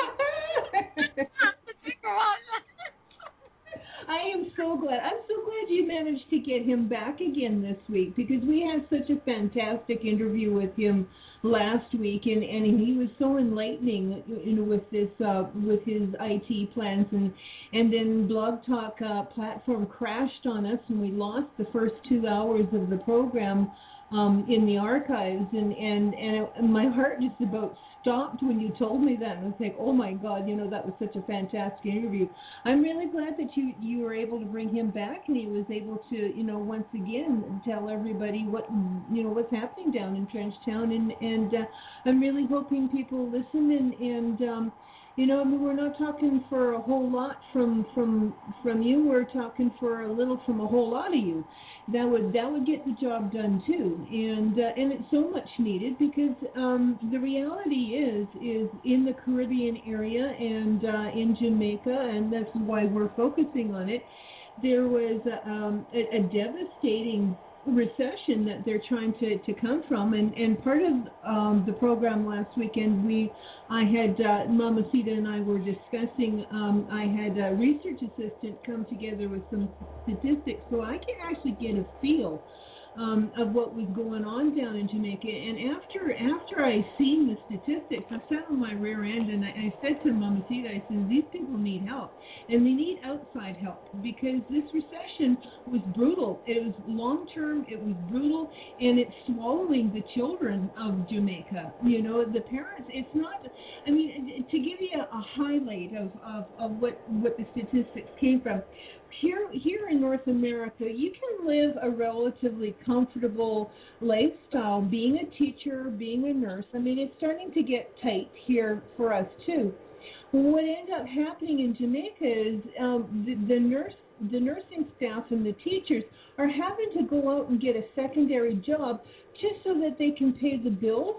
I am so glad. I'm so glad you managed to get him back again this week, because we had such a fantastic interview with him last week, and, and he was so enlightening, you know, with this uh, with his I T plans, and and then Blog Talk uh, platform crashed on us, and we lost the first two hours of the program um, in the archives, and and and it, my heart just about stopped when you told me that, and I was like, oh my God, you know, that was such a fantastic interview. I'm really glad that you you were able to bring him back, and he was able to, you know, once again tell everybody what, you know, what's happening down in Trenchtown, and and uh, I'm really hoping people listen, and and um, you know, I mean, we're not talking for a whole lot from from from you. We're talking for a little from a whole lot of you. That would that would get the job done too, and uh, and it's so much needed, because um, the reality is is in the Caribbean area and uh, in Jamaica, and that's why we're focusing on it. There was um, a, a devastating recession that they're trying to, to come from, and, and part of um, the program last weekend, we I had uh, Mama Sita and I were discussing. Um, I had a research assistant come together with some statistics, so I can actually get a feel um, of what was going on down in Jamaica. And after after I seen the statistics, I sat on my rear end and I, I said to Mama Sita, I said, these people need help, and they need outside help, because this recession was brutal. It was long term, it was brutal, and it's swallowing the children of Jamaica. You know, the parents, it's not, I mean, to give you a, a highlight of, of, of what, what the statistics came from, Here, here in North America, you can live a relatively comfortable lifestyle, being a teacher, being a nurse. I mean, it's starting to get tight here for us, too. What ended up happening in Jamaica is um, the, the nurse, the nursing staff and the teachers are having to go out and get a secondary job just so that they can pay the bills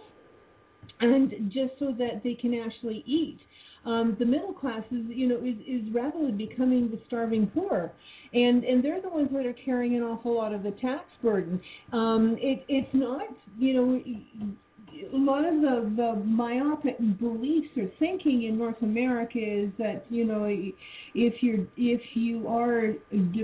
and just so that they can actually eat. Um, the middle class is, you know, is, is rapidly becoming the starving poor, and and they're the ones that are carrying an awful lot of the tax burden. Um, it, it's not, you know, a lot of the, the myopic beliefs or thinking in North America is that, you know, if you're if you are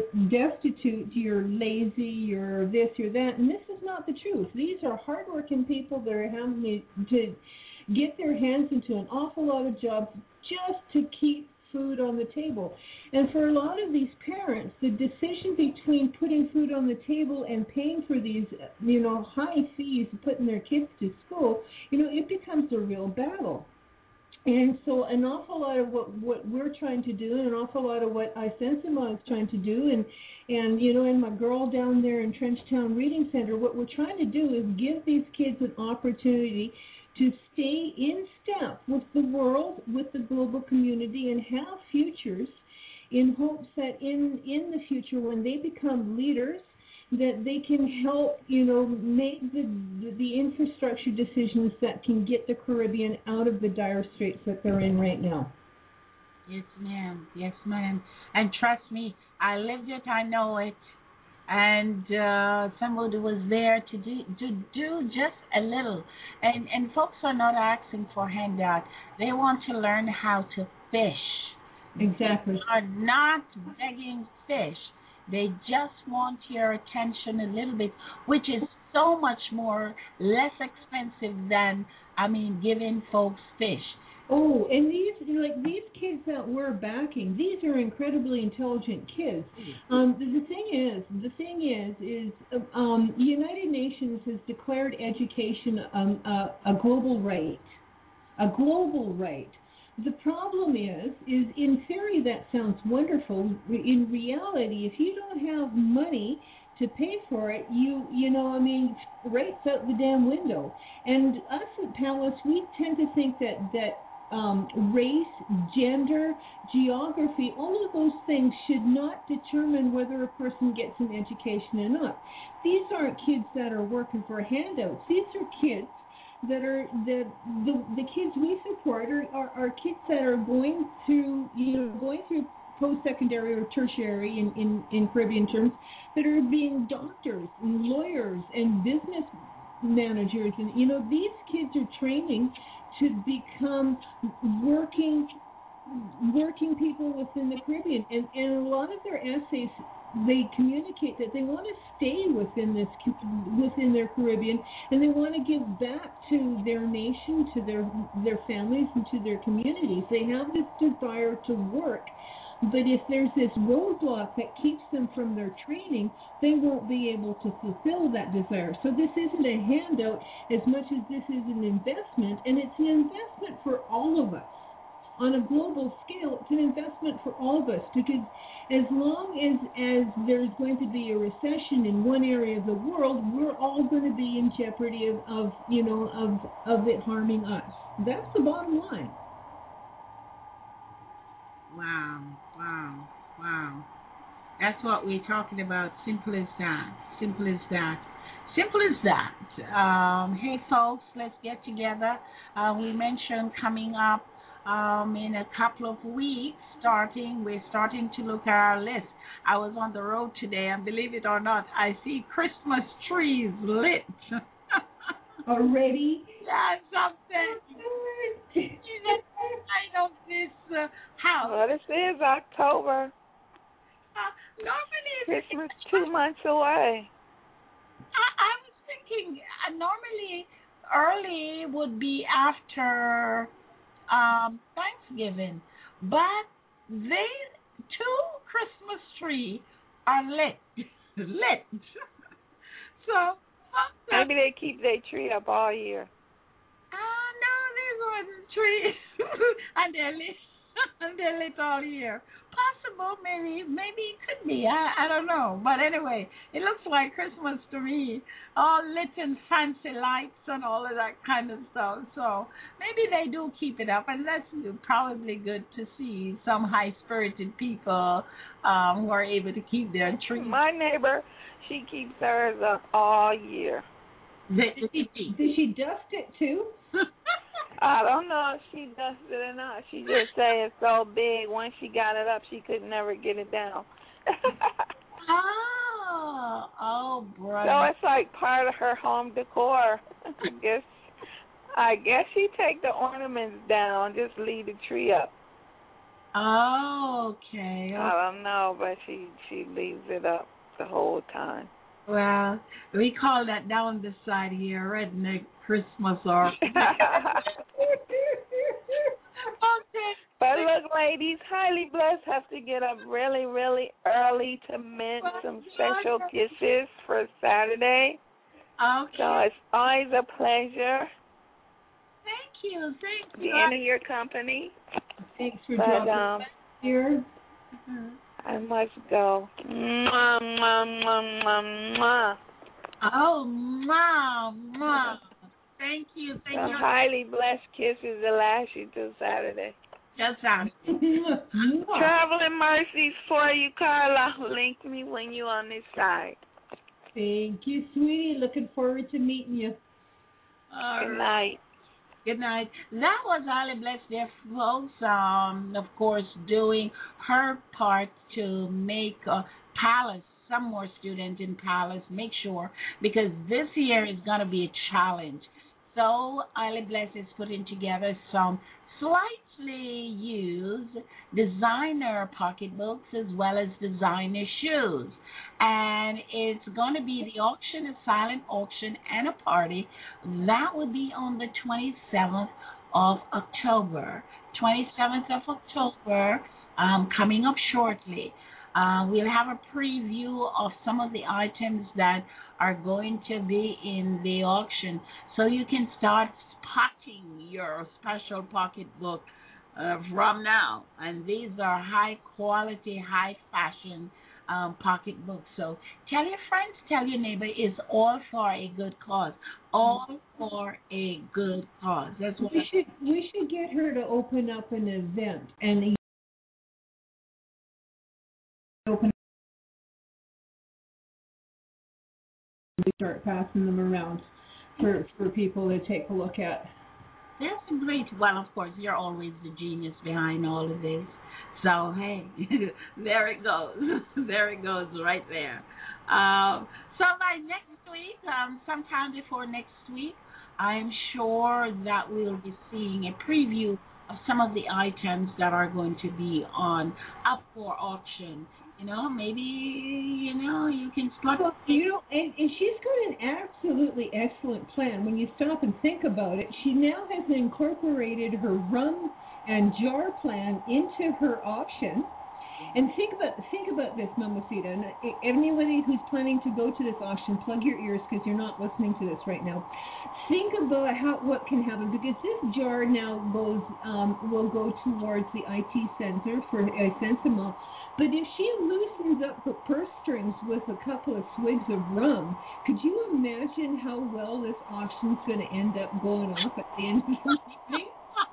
destitute, you're lazy, you're this, you're that, and this is not the truth. These are hardworking people that are having to get their hands into an awful lot of jobs just to keep food on the table. And for a lot of these parents, the decision between putting food on the table and paying for these, you know, high fees, putting their kids to school, you know, it becomes a real battle. And so an awful lot of what, what we're trying to do, and an awful lot of what I Sensima is trying to do, and, and, you know, and my girl down there in Trenchtown Reading Center, what we're trying to do is give these kids an opportunity to stay in step with the world, with the global community, and have futures, in hopes that in, in the future, when they become leaders, that they can help, you know, make the, the the infrastructure decisions that can get the Caribbean out of the dire straits that they're in right now. Yes, ma'am. Yes, ma'am. And trust me, I lived it. I know it. And uh, somebody was there to do to do just a little. And and folks are not asking for handout. They want to learn how to fish. Exactly. They are not begging fish. They just want your attention a little bit, which is so much more less expensive than, I mean, giving folks fish. Oh, and these, you know, like these kids that we're backing, these are incredibly intelligent kids. Um, the, the thing is, the thing is, is um, the United Nations has declared education um, a, a global right, a global right. The problem is, is in theory that sounds wonderful. In reality, if you don't have money to pay for it, you you know, I mean, right's out the damn window. And us at Palace, we tend to think that that um, race, gender, geography, all of those things should not determine whether a person gets an education or not. These aren't kids that are working for handouts. These are kids that are that the the kids we support are, are, are kids that are going through you know going through post-secondary or tertiary in, in, in Caribbean terms, that are being doctors and lawyers and business managers, and you know these kids are training to become working working people within the Caribbean, and and a lot of their essays they communicate that they want to stay within this within their Caribbean, and they want to give back to their nation, to their their families, and to their communities. They have this desire to work, but if there's this roadblock that keeps them from their training, they won't be able to fulfill that desire. So this isn't a handout as much as this is an investment, and it's an investment for all of us. On a global scale, it's an investment for all of us, because as long as, as there's going to be a recession in one area of the world, we're all going to be in jeopardy of, of you know, of, of it harming us. That's the bottom line. Wow, wow, wow. That's what we're talking about. Simple as that. Simple as that. Simple as that. Um, hey, folks, let's get together. Uh, we mentioned coming up um, in a couple of weeks, starting, we're starting to look at our list. I was on the road today, and believe it or not, I see Christmas trees lit. Already? Yeah, something. You know, I of this uh, house. Well, this is October. Uh, normally, Christmas two months away. I, I was thinking uh, normally early would be after um, Thanksgiving, but they two Christmas tree are lit, lit. So uh, maybe they keep their tree up all year. Uh, no, these are the trees, and they're lit, and they're lit all year. Possible, maybe, maybe it could be. I, I don't know. But anyway, it looks like Christmas to me, all lit and fancy lights and all of that kind of stuff. So maybe they do keep it up, and that's probably good to see some high-spirited people um, who are able to keep their trees. My neighbor, she keeps hers up all year. Does she, does she dust it too? I don't know if she dusted it or not. She just say it's so big. Once she got it up, she could never get it down. oh, oh, brother. So it's like part of her home decor. I guess, I guess she take the ornaments down, just leave the tree up. Oh, okay. okay. I don't know, but she she leaves it up the whole time. Well, we call that down this side here, redneck Christmas or. Okay. But look, ladies, highly blessed have to get up really, really early to mint some special kisses for Saturday. Okay. So it's always a pleasure. Thank you, thank you. Being in your company. Thanks for but, dropping um, here. Mm-hmm. I must go. Mwah, mwah, mwah, mwah, mwah. Oh, mwah, mwah. Thank you, thank so you. Highly blessed kisses to last you till Saturday. Just sounds. Traveling mercies for you, Carla. Link me when you on this side. Thank you, sweetie. Looking forward to meeting you. All Good right. night. Good night. That was Highly Blessed, dear folks. Um, of course, doing her part to make uh, Palace, some more students in Palace, make sure, because this year is going to be a challenge. So, Highly Blessed is putting together some slightly used designer pocketbooks as well as designer shoes. And it's going to be the auction, a silent auction, and a party. That will be on the twenty-seventh of October. twenty-seventh of October, um, coming up shortly. Uh, we'll have a preview of some of the items that are going to be in the auction, so you can start spotting your special pocketbook uh, from now. And these are high quality, high fashion um, pocketbooks. So tell your friends, tell your neighbor. It's all for a good cause. All for a good cause. That's what we should we should get her to open up an event and open. We start passing them around for for people to take a look at. That's great. Well, of course, you're always the genius behind all of this. So hey, there it goes. There it goes right there. Um, so by next week, um, sometime before next week, I'm sure that we'll be seeing a preview of some of the items that are going to be on up for auction. You know, maybe you know you can start. Well, you know, and, and she's got an absolutely excellent plan. When you stop and think about it, she now has incorporated her rum and jar plan into her auction. And think about think about this, Mamacita. And anybody who's planning to go to this auction, plug your ears because you're not listening to this right now. Think about how what can happen, because this jar now goes um, will go towards the I T center for a Sensimo. But if she loosens up her purse strings with a couple of swigs of rum, could you imagine how well this auction's going to end up going off at the end of the evening?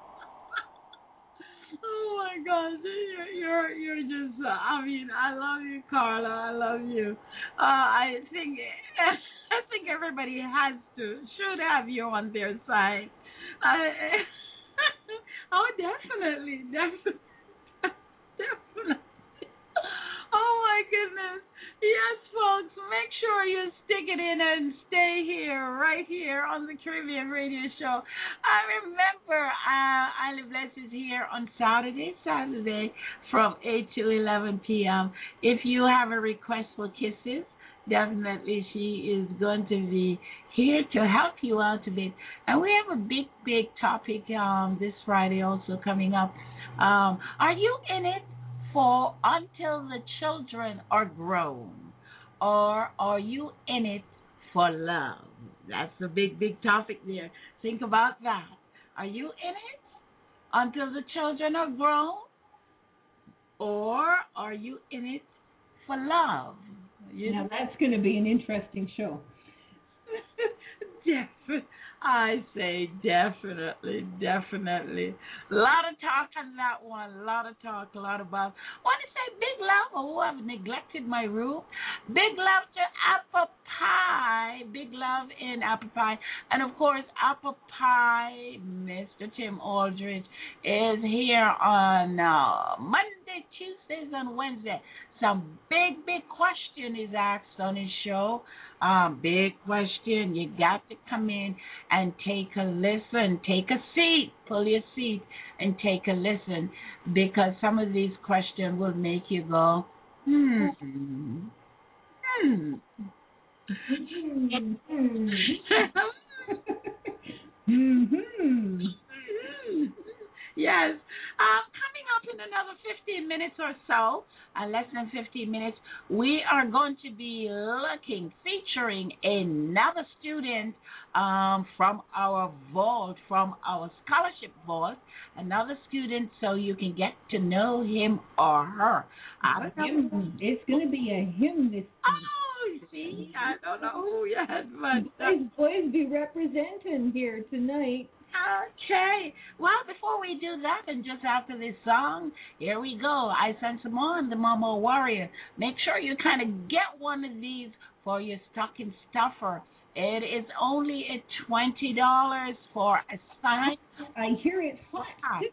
Oh my gosh, you're you're you're just. Uh, I mean, I love you, Carla. I love you. Uh, I think I think everybody has to should have you on their side. I, oh, definitely, definitely, definitely. Oh my goodness. Yes, folks, make sure you stick it in and stay here, right here on the Caribbean Radio Show. I remember uh, Isla Bless is here on Saturday, Saturday from eight to eleven p.m. If you have a request for kisses, definitely she is going to be here to help you out a bit. And we have a big, big topic um, this Friday also coming up. Um, are you in it for until the children are grown, or are you in it for love? That's a big, big topic there. Think about that. Are you in it until the children are grown, or are you in it for love? You Now know? that's going to be an interesting show. Definitely. I say definitely, definitely. A lot of talk on that one. A lot of talk, a lot about. I want to say big love. Oh, I've neglected my room. Big love to Apple Pie. Big love in Apple Pie. And, of course, Apple Pie, Mister Tim Aldridge, is here on uh, Monday, Tuesdays, and Wednesday. Some big, big question is asked on his show. Um, big question. You got to come in and take a listen. Take a seat. Pull your seat and take a listen, because some of these questions will make you go, hmm. Hmm. Mm-hmm. Yes. Um, coming up in another fifteen minutes or so, uh, less than fifteen minutes, we are going to be looking, featuring another student um, from our vault, from our scholarship vault, another student, so you can get to know him or her. I don't know. It's going to be a him this time. Oh, see, I don't know who yet, but... Uh, These boys be representing here tonight. Okay. Well, before we do that, and just after this song, here we go. I sent some on the Momo Warrior. Make sure you kind of get one of these for your stocking stuffer. It is only at twenty dollars for a sign. I hear it's hot.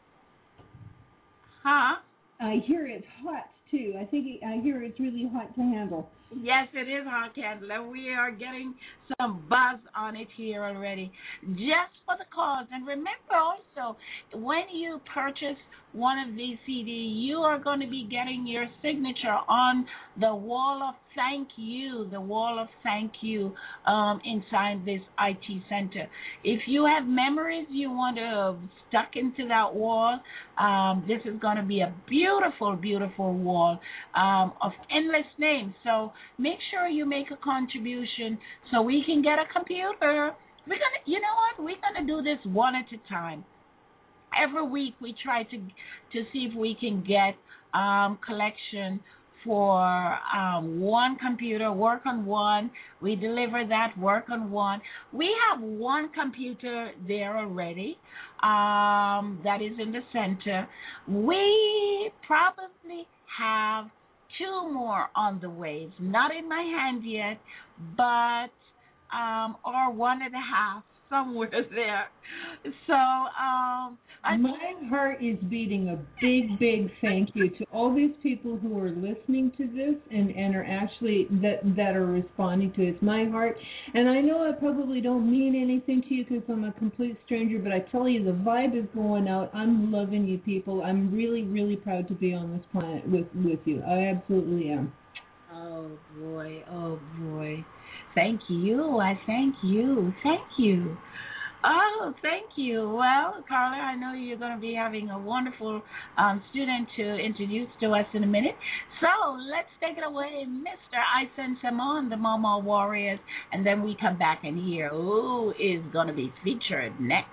Huh? I hear it's hot, too. I think it, I hear it's really hot to handle. Yes, it is hot, Candler. We are getting some buzz on it here already, just for the cause. And remember also, when you purchase one of these C Ds, you are going to be getting your signature on the wall of thank you, the wall of thank you um, inside this I T center. If you have memories you want to stuck into that wall, um, this is going to be a beautiful, beautiful wall um, of endless names. So make sure you make a contribution so we can get a computer. We're gonna, you know what? We're gonna do this one at a time. Every week we try to to see if we can get um, collection for um, one computer, work on one. We deliver that, work on one. We have one computer there already um, that is in the center. We probably have two more on the way. It's not in my hand yet, but um, or one and a half. somewhere there. So, um, I my heart is beating a big, big thank you to all these people who are listening to this and, and are actually that that are responding to it. It's my heart, and I know I probably don't mean anything to you because I'm a complete stranger, but I tell you the vibe is going out. I'm loving you people. I'm really, really proud to be on this planet with with you. I absolutely am. Oh boy, oh boy. Thank you. I thank you. Thank you. Oh, thank you. Well, Carla, I know you're going to be having a wonderful um, student to introduce to us in a minute. So let's take it away, Mister Ison Simon, the Mama Warriors, and then we come back and hear who is going to be featured next.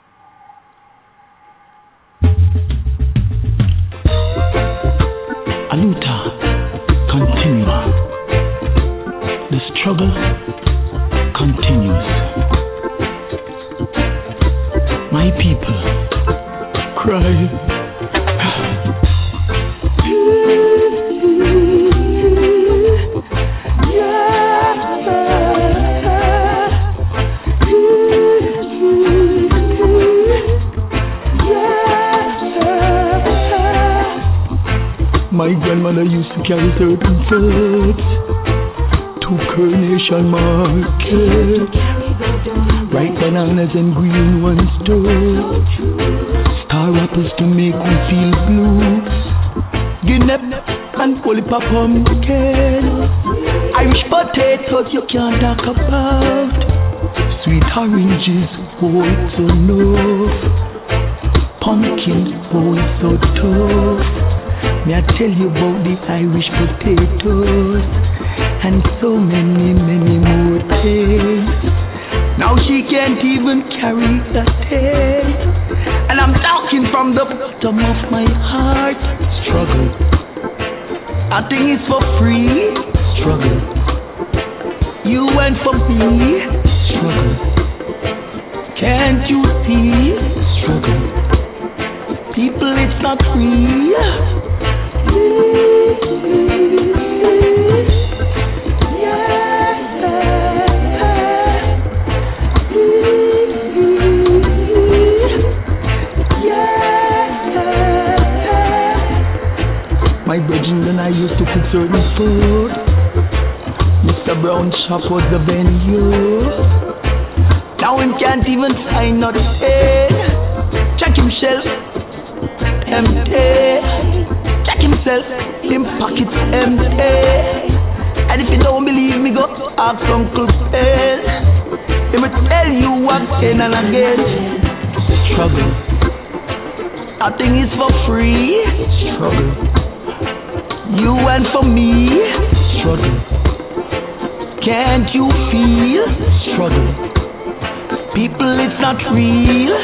Aluta, continua. The struggle continues. My people cry. My grandmother used to carry certain fruits to Carnation Market. Ripe bananas and green ones too. Star apples to make me feel blue. Guinea and polypa pumpkin. Irish potatoes you can't talk about. Sweet oranges, oh it's so enough. Pumpkins, oh it's so tough. May I tell you about the Irish potatoes and so many, many more things. Now she can't even carry a tail. And I'm talking from the bottom of my heart. Struggle. I think it's for free. Struggle. You and for me. Struggle. Can't you see? Struggle. People, it's not free. My brethren and I used to cook certain food. Mister Brown shop was the venue. Now him can't even find nothing. Check himself, empty. Check himself, him pockets empty. And if you don't believe me, go ask Uncle Phil. He will tell you again and again. Struggle. I think it's for free. Struggle. You and for me, struggle. Can't you feel? Struggle. People, it's not real.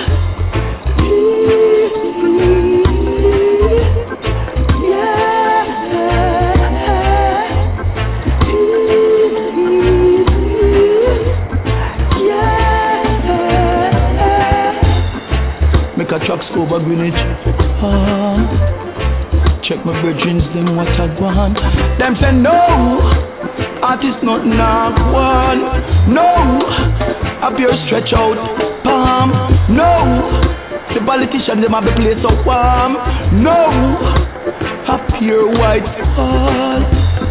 Make a trucks over Greenwich. Ah. Check my virgins, them what I want. Them say no, artist not knock one. No, up your stretch out palm. No, the politician them have the place so warm. No, up your white fall.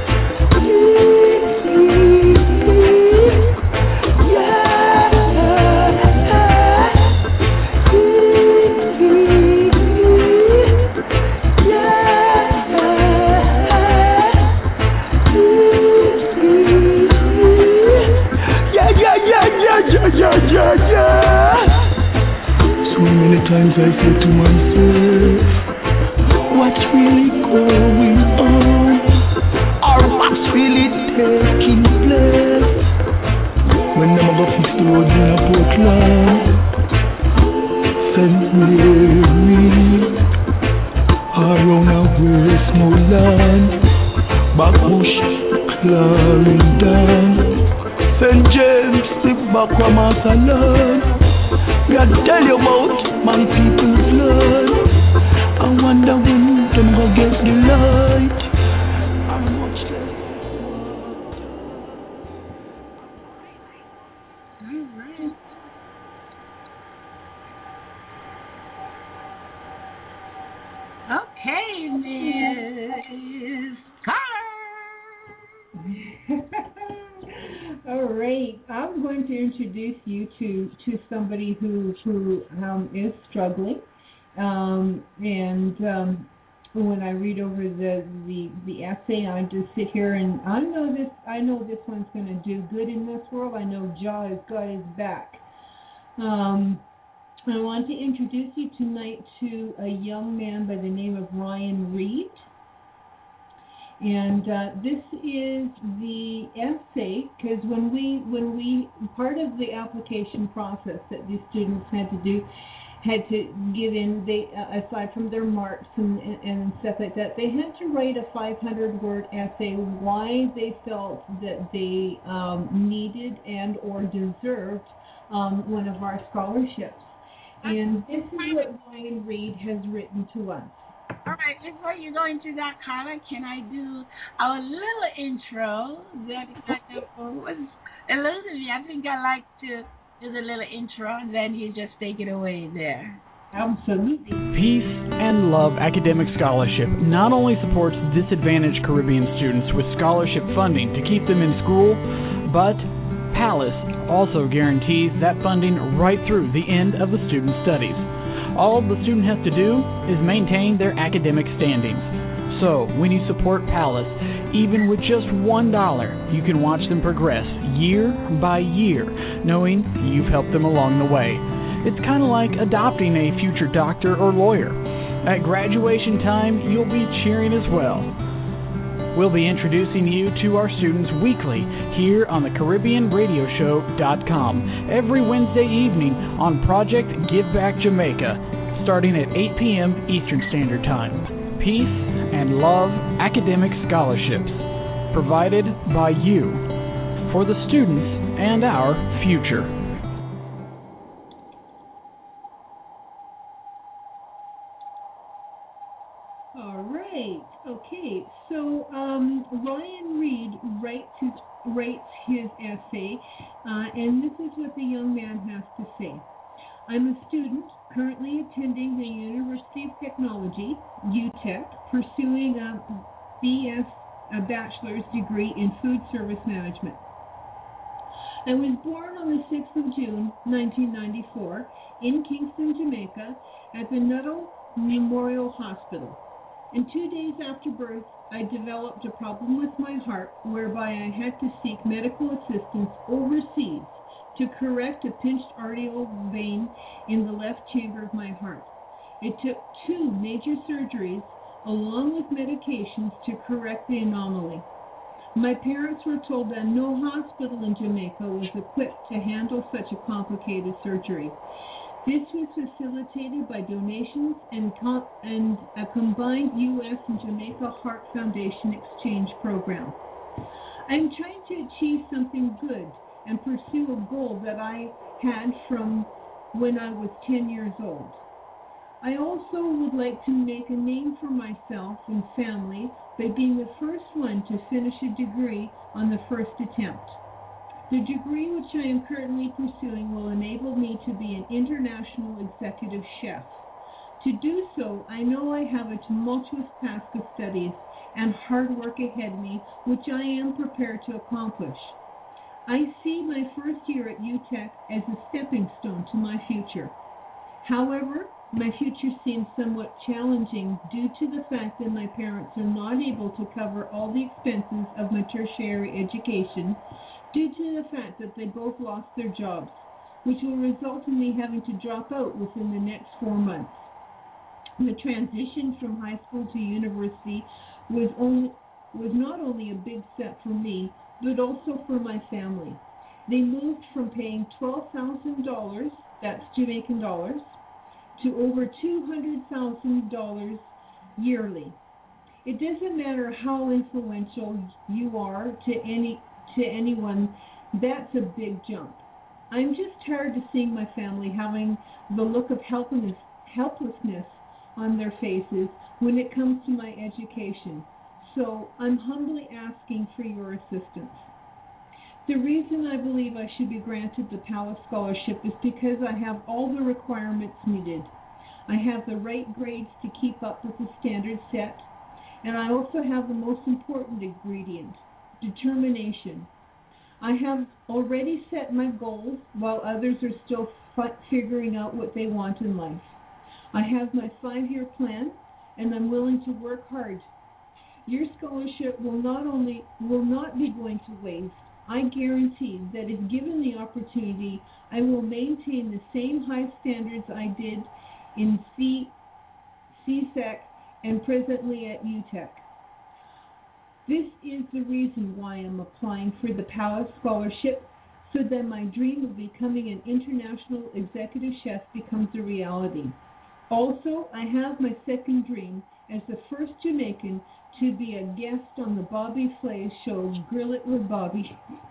Yeah, yeah, yeah. So many times I say to myself, what's really going on? Or what's really taking place? When them go fix the roads in a Portland, Saint Mary, around a Westmoreland, Backbush, Clarendon, Saint James, the Bakwama Salon. We are tell you about my people's blood. I wonder when them go get the light. I watch them. All right. All right, I'm going to introduce you to, to somebody who who um, is struggling, um, and um, when I read over the, the the essay, I just sit here and I know this. I know this one's going to do good in this world. I know Jah has got his back. Um, I want to introduce you tonight to a young man by the name of Ryan Reed. And uh, this is the essay, because when we, when we, part of the application process that these students had to do, had to give in, they, uh, aside from their marks and, and stuff like that, they had to write a five hundred word essay why they felt that they um, needed and or deserved um, one of our scholarships. And this is what Ryan Reed has written to us. All right, before you go into that, Carla, can I do a little intro that kind of was elusive? I think I like to do the little intro, and then you just take it away there. Absolutely. Peace and Love Academic Scholarship not only supports disadvantaged Caribbean students with scholarship funding to keep them in school, but Palace also guarantees that funding right through the end of the student studies. All the student has to do is maintain their academic standings. So, when you support Palace, even with just one dollar, you can watch them progress year by year, knowing you've helped them along the way. It's kind of like adopting a future doctor or lawyer. At graduation time, you'll be cheering as well. We'll be introducing you to our students weekly here on the Caribbean Radio Show dot com every Wednesday evening on Project Give Back Jamaica, starting at eight p.m. Eastern Standard Time. Peace and Love Academic Scholarships, provided by you, for the students and our future. All right. Okay. So um, Ryan Reed writes his, writes his essay, uh, and this is what the young man has to say. I'm a student currently attending the University of Technology, U T E C, pursuing a B S, a bachelor's degree in food service management. I was born on the sixth of June, nineteen ninety-four, in Kingston, Jamaica, at the Nuttall Memorial Hospital. And two days after birth, I developed a problem with my heart whereby I had to seek medical assistance overseas to correct a pinched arterial vein in the left chamber of my heart. It took two major surgeries along with medications to correct the anomaly. My parents were told that no hospital in Jamaica was equipped to handle such a complicated surgery. This was facilitated by donations and, com- and a combined U S and Jamaica Heart Foundation exchange program. I'm trying to achieve something good and pursue a goal that I had from when I was ten years old. I also would like to make a name for myself and family by being the first one to finish a degree on the first attempt. The degree which I am currently pursuing will enable me to be an international executive chef. To do so, I know I have a tumultuous task of studies and hard work ahead of me, which I am prepared to accomplish. I see my first year at U T E C as a stepping stone to my future. However, my future seems somewhat challenging due to the fact that my parents are not able to cover all the expenses of my tertiary education due to the fact that they both lost their jobs, which will result in me having to drop out within the next four months. The transition from high school to university was only was not only a big step for me, but also for my family. They moved from paying twelve thousand dollars, that's Jamaican dollars, to over two hundred thousand dollars yearly. It doesn't matter how influential you are to any to anyone, that's a big jump. I'm just tired of seeing my family having the look of helplessness, helplessness on their faces when it comes to my education. So I'm humbly asking for your assistance. The reason I believe I should be granted the Palace Scholarship is because I have all the requirements needed. I have the right grades to keep up with the standards set, and I also have the most important ingredient, determination. I have already set my goals while others are still f- figuring out what they want in life. I have my five-year plan, and I'm willing to work hard. Your scholarship will not only will not be going to waste. I guarantee that if given the opportunity, I will maintain the same high standards I did in C, CSEC and presently at U T E C. This is the reason why I'm applying for the Pallas Scholarship, so that my dream of becoming an international executive chef becomes a reality. Also, I have my second dream as the first Jamaican to be a guest on the Bobby Flay show, Grill It with Bobby.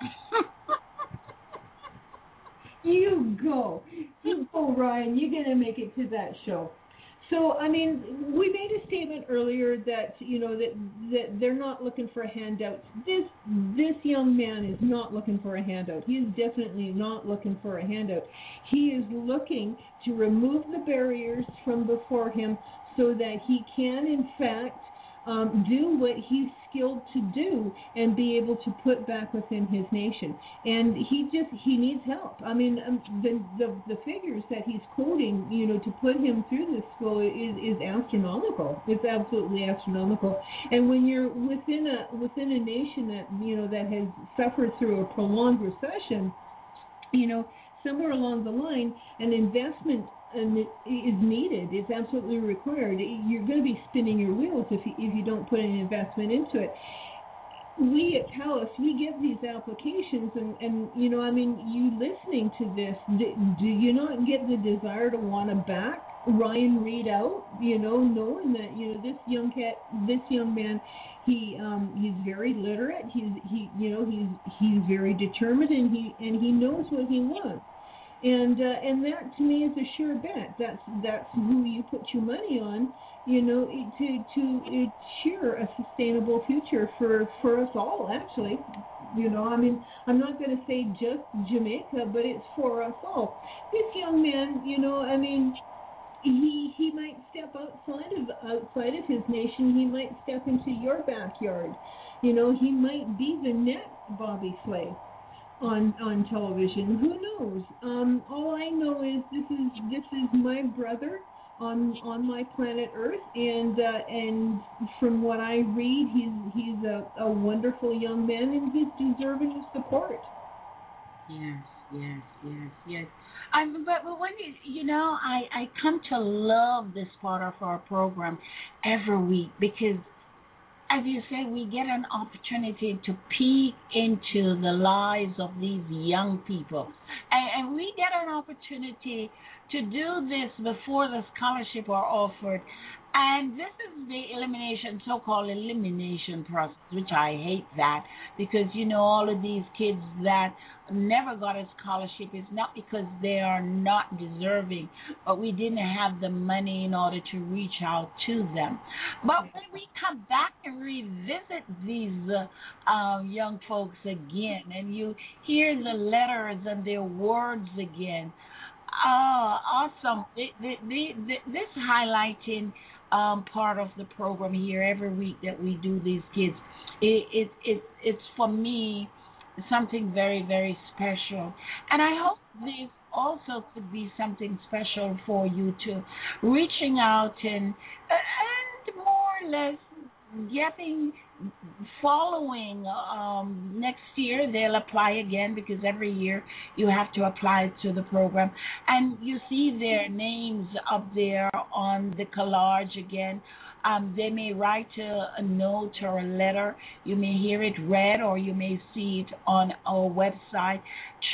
You go. You go, Ryan. You're going to make it to that show. So, I mean, we made a statement earlier that, you know, that that they're not looking for a handout. This this young man is not looking for a handout. He is definitely not looking for a handout. He is looking to remove the barriers from before him so that he can, in fact, um, do what he's skilled to do and be able to put back within his nation. And he just, he needs help. I mean, um, the, the the figures that he's quoting, you know, to put him through this school is, is astronomical. It's absolutely astronomical. And when you're within a within a nation that, you know, that has suffered through a prolonged recession, you know, somewhere along the line, an investment and it is needed. It's absolutely required. You're going to be spinning your wheels if you, if you don't put an investment into it. We at Pallas, we get these applications, and, and you know, I mean, you listening to this, do, do you not get the desire to want to back Ryan Reed out? You know, knowing that, you know, this young cat, this young man, he um, he's very literate. He's he, you know, he's he's very determined, and he and he knows what he wants. And uh, and that to me is a sure bet. That's that's who you put your money on, you know, to to ensure a sustainable future for, for us all. Actually, you know, I mean, I'm not going to say just Jamaica, but it's for us all. This young man, you know, I mean, he he might step outside of outside of his nation. He might step into your backyard. You know, he might be the next Bobby Flay on on television. Who knows? Um, all I know is this is this is my brother on on my planet Earth, and uh, and from what I read, he's he's a, a wonderful young man, and he's deserving of support. Yes, yes, yes, yes. I'm, but but when you, you know, I I come to love this part of our program every week because, as you say, we get an opportunity to peek into the lives of these young people. And, and we get an opportunity to do this before the scholarship are offered. And this is the elimination, so-called elimination process, which I hate that because, you know, all of these kids that never got a scholarship is not because they are not deserving, but we didn't have the money in order to reach out to them. But when we come back and revisit these uh, uh, young folks again, and you hear the letters and their words again, oh, awesome. The, the, the, the, this highlighting um, part of the program here every week that we do these kids, it, it, it it's for me something very, very special. And I hope this also could be something special for you too, reaching out and, and more or less getting, following um, next year. They'll apply again because every year you have to apply to the program. And you see their names up there on the collage again. Um, they may write a, a note or a letter. You may hear it read or you may see it on our website,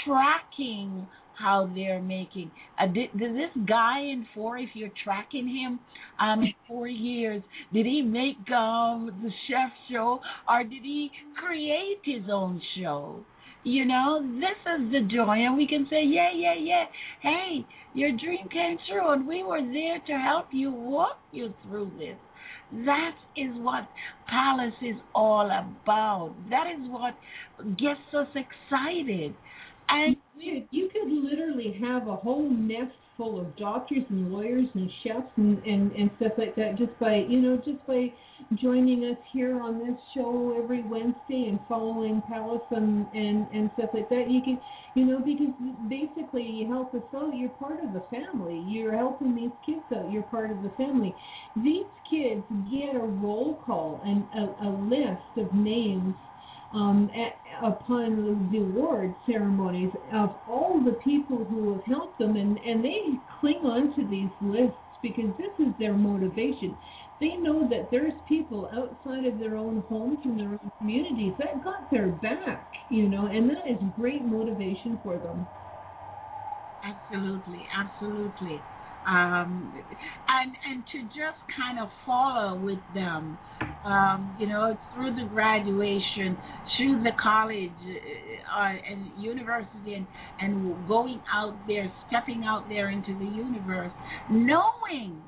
tracking how they're making. Uh, did, did this guy in four, if you're tracking him, um, in four years, did he make um, the chef show or did he create his own show? You know, this is the joy, and we can say, yeah, yeah, yeah, hey, your dream came true, and we were there to help you walk you through this. That is what Pallas is all about. That is what gets us excited. And you, you could literally have a whole nest full of doctors and lawyers and chefs and, and, and stuff like that just by, you know, just by joining us here on this show every Wednesday and following Palace and, and, and stuff like that. You can, you know, because basically you help us out, you're part of the family. You're helping these kids out, you're part of the family. These kids get a roll call and a, a list of names Um, at, upon the award ceremonies of all the people who have helped them, and, and they cling on to these lists because this is their motivation. They know that there's people outside of their own homes and their own communities that got their back, you know, and that is great motivation for them. Absolutely, absolutely. Um, and and to just kind of follow with them, um, you know, through the graduation, through the college uh, and university, and, and going out there, stepping out there into the universe, knowing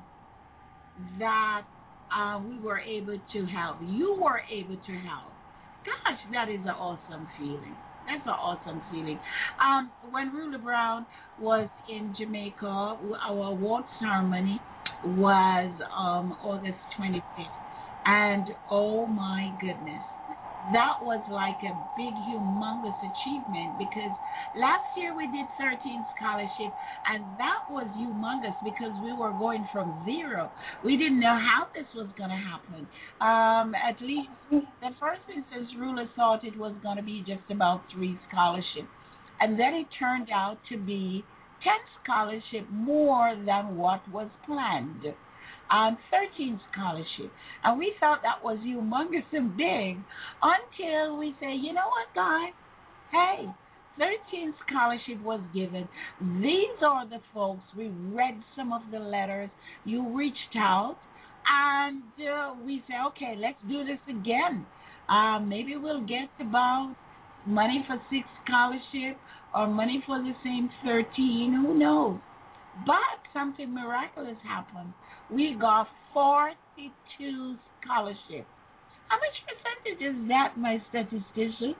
that uh, we were able to help, you were able to help. Gosh, that is an awesome feeling. That's an awesome feeling. Um, when Ruler Brown was in Jamaica, our award ceremony was um, August twenty-fifth. And oh my goodness, that was like a big, humongous achievement because last year we did thirteen scholarships, and that was humongous because we were going from zero. We didn't know how this was going to happen. Um, at least the first instance, Ruler thought it was going to be just about three scholarships, and then it turned out to be ten scholarships, more than what was planned. Um, thirteen scholarships. And we thought that was humongous and big until we say, you know what, guys? Hey, thirteen scholarship was given. These are the folks. We read some of the letters. You reached out, and uh, we say, okay, let's do this again. Uh, maybe we'll get about money for six scholarship or money for the same thirteen. Who knows? But something miraculous happened. We got forty-two scholarships. How much percentage is that, my statistician?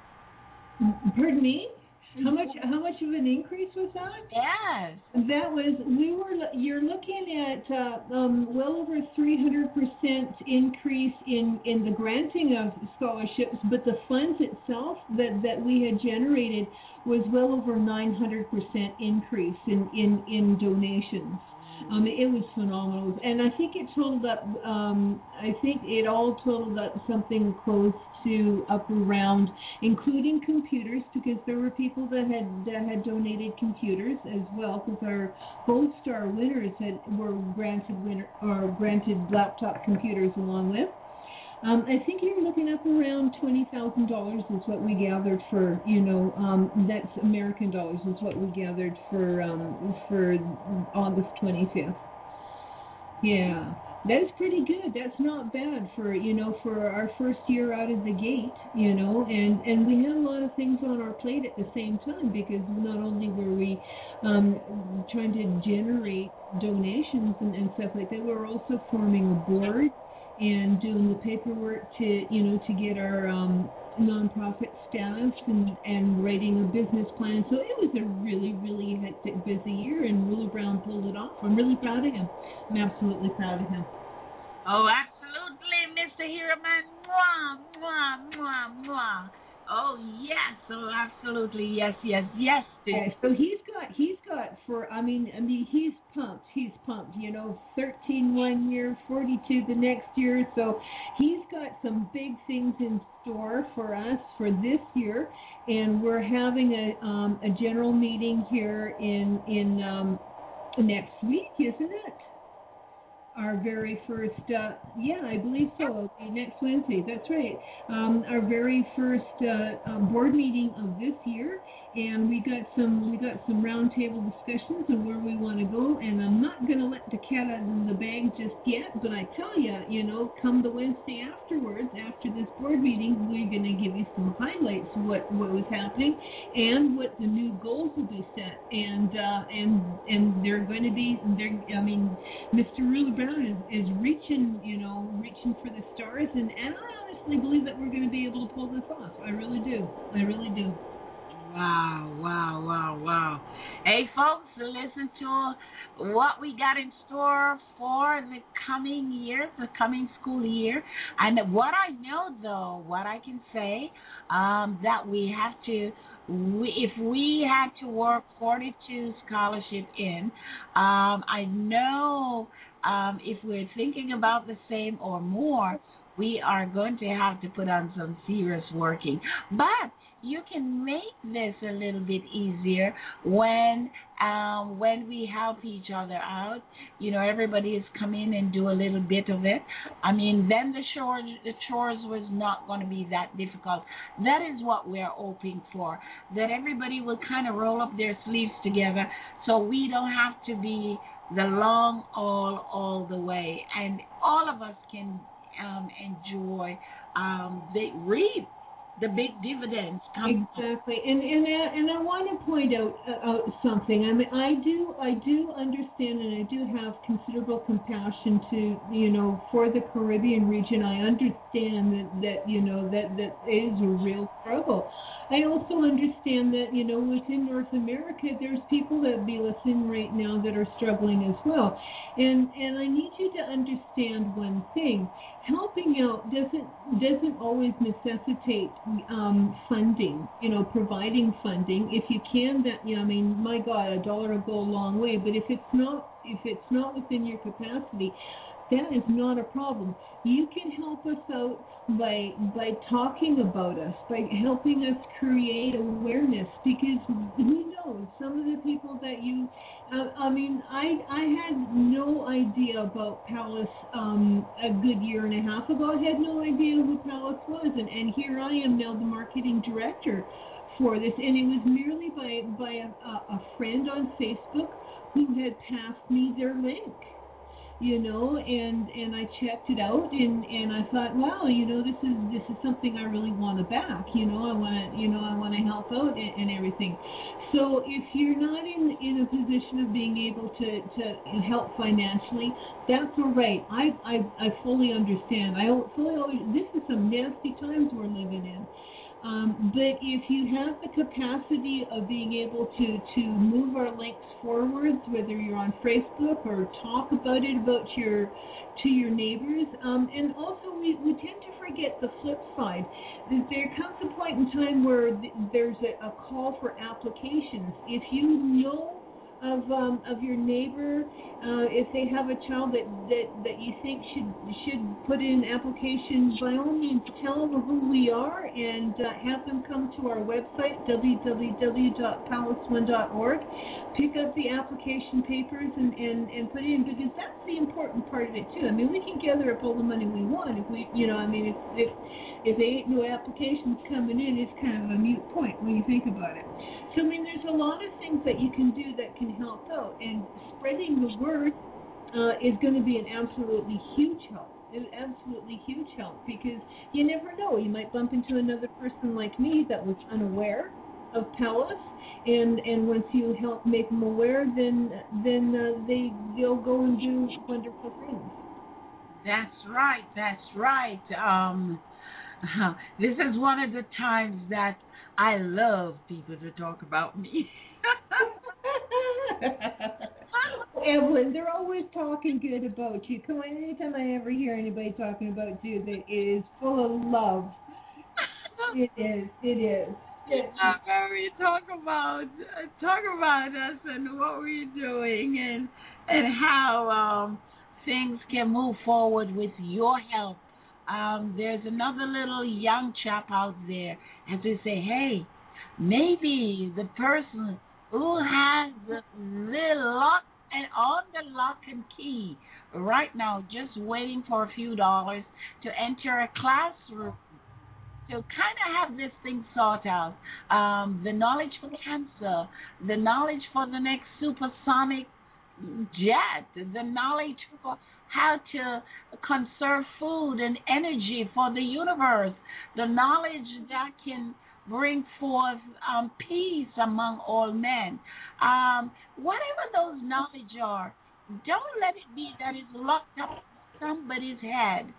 Pardon me? How much? How much of an increase was that? Yes. That was. We were. You're looking at uh, um, well over three hundred percent increase in, in the granting of scholarships, but the funds itself that, that we had generated was well over nine hundred percent increase in, in, in donations. Um, it was phenomenal, and I think it totaled up. Um, I think it all totaled up something close to up around, including computers, because there were people that had that had donated computers as well. Because our Gold Star winners had were granted winner or granted laptop computers along with. Um, I think you're looking up around twenty thousand dollars is what we gathered for, you know, um, that's American dollars is what we gathered for um, for August twenty-fifth. Yeah, that is pretty good. That's not bad for, you know, for our first year out of the gate, you know, and, and we had a lot of things on our plate at the same time because not only were we um, trying to generate donations and, and stuff like that, we were also forming a board and doing the paperwork to, you know, to get our um, nonprofit staffed and, and writing a business plan. So it was a really, really hectic, busy year, and Ruler Brown pulled it off. I'm really proud of him. I'm absolutely proud of him. Oh, absolutely, Mister Hiraman. Mwah, mwah, mwah, mwah. Oh, yes. Oh, absolutely. Yes, yes, yes. Okay, so he's got, he's got for, I mean, I mean, he's pumped. He's pumped, you know, thirteen one year, forty-two the next year. So he's got some big things in store for us for this year. And we're having a, um, a general meeting here in, in um, next week, isn't it? Our very first, uh, yeah, I believe so. Okay, next Wednesday. That's right. Um, our very first uh, um, board meeting of this year, and we got some we got some roundtable discussions on where we want to go. And I'm not going to let the cat out of the bag just yet, but I tell you, you know, come the Wednesday afterwards, after this board meeting, we're going to give you some highlights of what what was happening and what the new goals will be set. And uh, and and they're going to be, they're, I mean, Mister Ruler Brown Is, is reaching, you know, reaching for the stars, and, and I honestly believe that we're going to be able to pull this off. I really do. I really do. Wow, Wow, wow, wow, wow. Hey, folks, listen to what we got in store for the coming year, the coming school year. And what I know, though, what I can say, um, that we have to, we, if we had to work forty-two scholarship in, um, I know um, if we're thinking about the same or more, we are going to have to put on some serious working. But you can make this a little bit easier when um, when we help each other out. You know, everybody is come in and do a little bit of it. I mean, then the chores, the chores was not going to be that difficult. That is what we're hoping for, that everybody will kind of roll up their sleeves together so we don't have to be the long all all the way. And all of us can um, enjoy um, the reap the big dividends come. Exactly, and and uh, and I want to point out uh, out something. I mean, I do I do understand, and I do have considerable compassion to you know for the Caribbean region. I understand that that you know that that is a real struggle. I also understand that you know within North America, there's people that be listening right now that are struggling as well, and and I need you to understand one thing. Helping out doesn't doesn't always necessitate um, funding. You know, providing funding. If you can, that you know, I mean, my God, a dollar will go a long way. But if it's not if it's not within your capacity, that is not a problem. You can help us out by by talking about us, by helping us create awareness. Because who knows, some of the people that you, uh, I mean, I I had no idea about Palace um, a good year and a half ago. I had no idea who Palace was, and, and here I am now, the marketing director for this. And it was merely by by a, a friend on Facebook who had passed me their link. You know, and and I checked it out, and, and I thought, wow, you know, this is this is something I really want to back. You know, I want to, you know, I want to help out and, and everything. So if you're not in, in a position of being able to, to help financially, that's all right. I I, I fully understand. I fully always, this is some nasty times we're living in. Um, but if you have the capacity of being able to, to move our links forwards, whether you're on Facebook or talk about it about your to your neighbors, um, and also we, we tend to forget the flip side. There comes a point in time where th- there's a, a call for applications. If you know of um, of your neighbor, uh, if they have a child that, that, that you think should should put in applications, by all means tell them who we are and uh, have them come to our website, w w w dot palace one dot org, pick up the application papers and, and, and put it in, because that's the important part of it too. I mean, we can gather up all the money we want if we, you know, I mean, if if if there ain't no applications coming in, it's kind of a moot point when you think about it. So, I mean, there's a lot of things that you can do that can help out, and spreading the word uh, is going to be an absolutely huge help. It's absolutely huge help, because you never know. You might bump into another person like me that was unaware of Palace, and and once you help make them aware, then then uh, they they'll go and do wonderful things. That's right. That's right. Um, this is one of the times that I love people to talk about me. Evelyn, they're always talking good about you. Come on, anytime I ever hear anybody talking about you, that it is full of love. It is. It is. Uh, we talk about uh, talk about us and what we're doing, and and how um, things can move forward with your help. Um, there's another little young chap out there, as they say, hey, maybe the person who has the, the lock and on the lock and key right now, just waiting for a few dollars to enter a classroom, to kind of have this thing sorted out. Um, the knowledge for cancer, the knowledge for the next supersonic jet, the knowledge for how to conserve food and energy for the universe, the knowledge that can bring forth um, peace among all men. Um, whatever those knowledge are, don't let it be that it's locked up in somebody's head.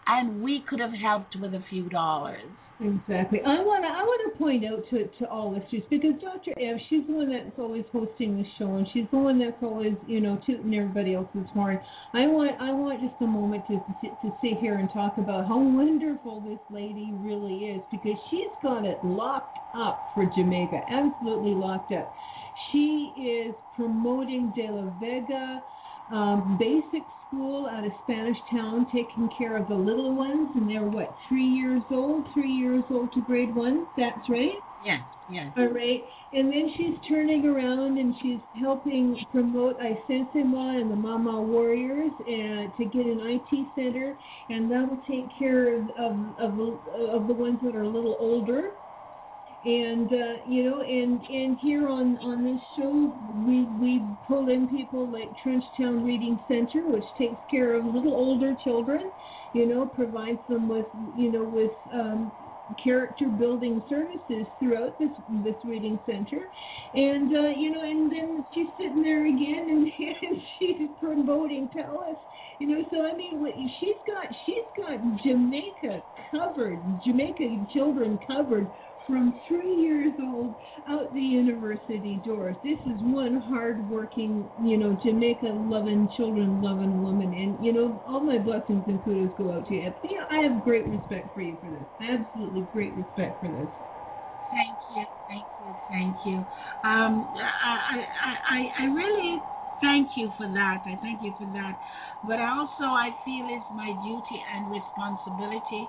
and we could have helped with a few dollars. Exactly. I want to I want to point out to to all listeners, because Doctor Ev, she's the one that's always hosting the show, and she's the one that's always, you know, tooting everybody else's horn. I want I want just a moment to to sit here and talk about how wonderful this lady really is, because she's got it locked up for Jamaica, absolutely locked up. She is promoting De La Vega um, basic school out of Spanish Town, taking care of the little ones, and they're what, three years old, three years old to grade one. That's right. Yes, yes. All right, and then she's turning around and she's helping promote Isensema and the Mama Warriors and to get an I T center, and that will take care of of of, of the ones that are a little older. And uh, you know, and and here on, on this show, we we pull in people like Trenchtown Reading Center, which takes care of little older children. You know, provides them with you know with um, character building services throughout this this reading center. And uh, you know, and then she's sitting there again, and, and she's promoting Palace. You know, so I mean, she's got she's got Jamaica covered, Jamaica children covered, from three years old out the university doors. This is one hard-working, you know, Jamaica-loving, children-loving woman. And, you know, all my blessings and kudos go out to you. Yeah, I have great respect for you for this. Absolutely great respect for this. Thank you, thank you, thank you. Um, I, I, I, I really thank you for that. I thank you for that. But also I feel it's my duty and responsibility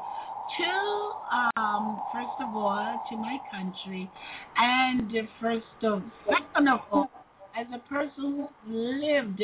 to, um, first of all, to my country, and first of, second of all, as a person who lived,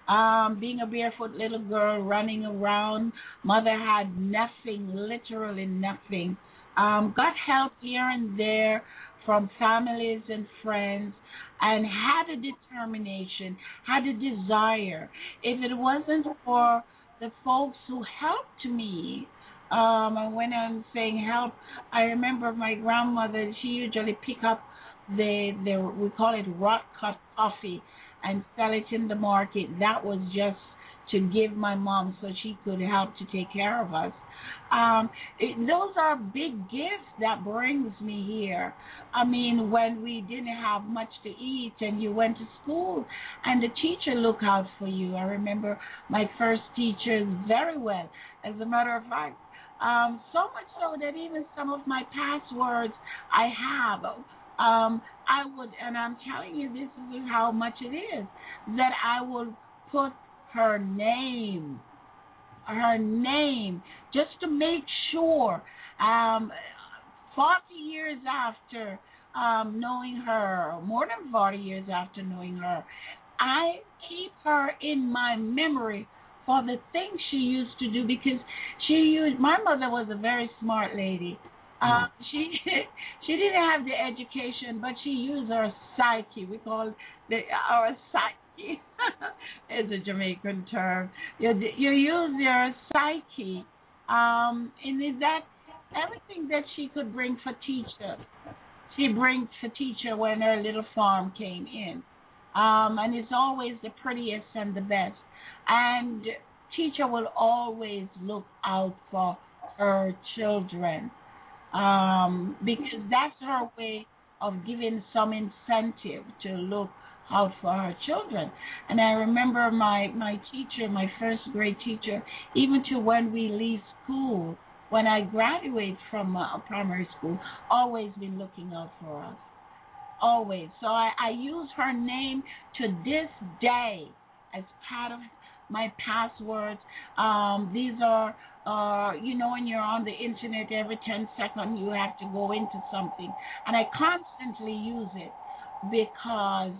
um, being a barefoot little girl running around, mother had nothing, literally nothing. Um, got help here and there from families and friends, and had a determination, had a desire. If it wasn't for the folks who helped me, Um, and when I'm saying help, I remember my grandmother, she usually pick up the, the we call it rot cut coffee and sell it in the market. That was just to give my mom so she could help to take care of us. Um, it, those are big gifts that brings me here. I mean, when we didn't have much to eat and you went to school and the teacher looked out for you. I remember my first teacher very well. As a matter of fact, Um, so much so that even some of my passwords I have, um, I would, and I'm telling you, this is how much it is, that I would put her name, her name, just to make sure, um, forty years after um, knowing her, more than forty years after knowing her, I keep her in my memory for the things she used to do, because she used, my mother was a very smart lady. Uh, she she didn't have the education, but she used her psyche. We call it the, our psyche. It's a Jamaican term. You, you use your psyche, um, and is that everything that she could bring for teacher, she brings for teacher when her little farm came in. Um, and it's always the prettiest and the best. And teacher will always look out for her children, um, because that's her way of giving some incentive to look out for her children. And I remember my, my teacher, my first grade teacher, even to when we leave school, when I graduate from uh, primary school, always been looking out for us. Always. So I, I use her name to this day as part of my passwords. Um, these are, uh, you know, when you're on the internet, every ten seconds you have to go into something. And I constantly use it because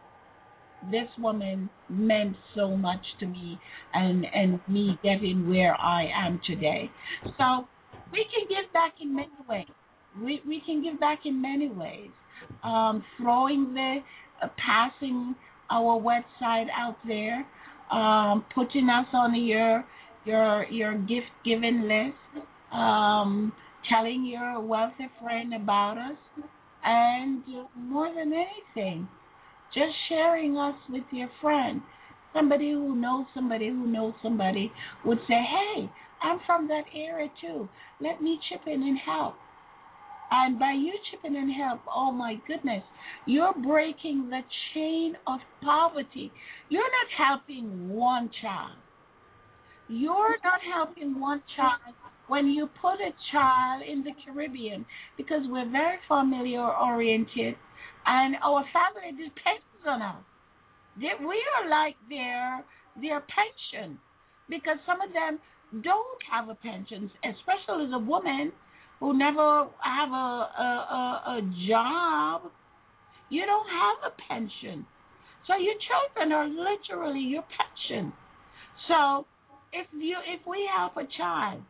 this woman meant so much to me, and, and me getting where I am today. So we can give back in many ways. We, we can give back in many ways. Um, throwing the, uh, passing our website out there, Um, putting us on your your your gift giving list, um, telling your wealthy friend about us, and more than anything, just sharing us with your friend. Somebody who knows somebody who knows somebody would say, "Hey, I'm from that area too. Let me chip in and help. And by you chipping in and help, oh my goodness, you're breaking the chain of poverty. You're not helping one child. You're not helping one child when you put a child in the Caribbean, because we're very family oriented and our family depends on us. They- We are like their their pension, because some of them don't have a pension, especially the woman who never have a, a, a, a job. You don't have a pension. So your children are literally your pension. So if you if we help a child,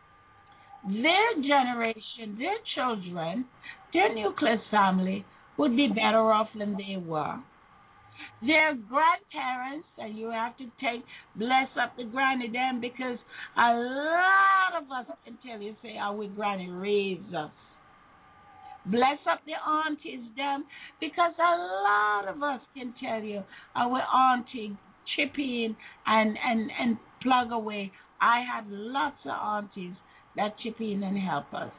their generation, their children, their nuclear family would be better off than they were. Their grandparents, and you have to take, bless up the granny them, because a lot of us can tell you, say, how we granny raised us. Bless up the aunties them, because a lot of us can tell you our auntie chip in and, and, and plug away. I had lots of aunties that chip in and help us.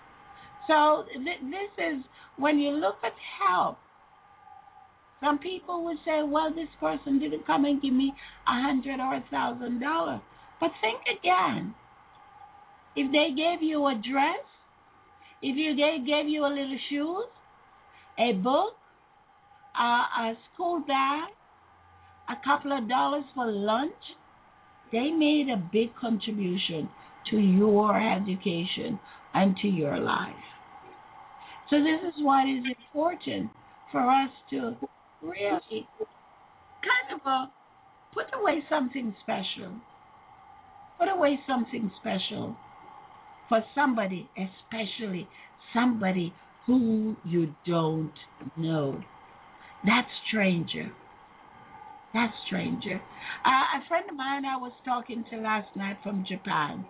So th- this is, when you look at help, some people would say, well, this person didn't come and give me a hundred or a thousand dollars. But think again. If they gave you a dress, if you they gave you a little shoes, a book, a, a school bag, a couple of dollars for lunch, they made a big contribution to your education and to your life. So this is why it is important for us to really kind of uh, put away something special. Put away something special for somebody, especially somebody who you don't know. That stranger. That stranger. Uh, a friend of mine I was talking to last night from Japan,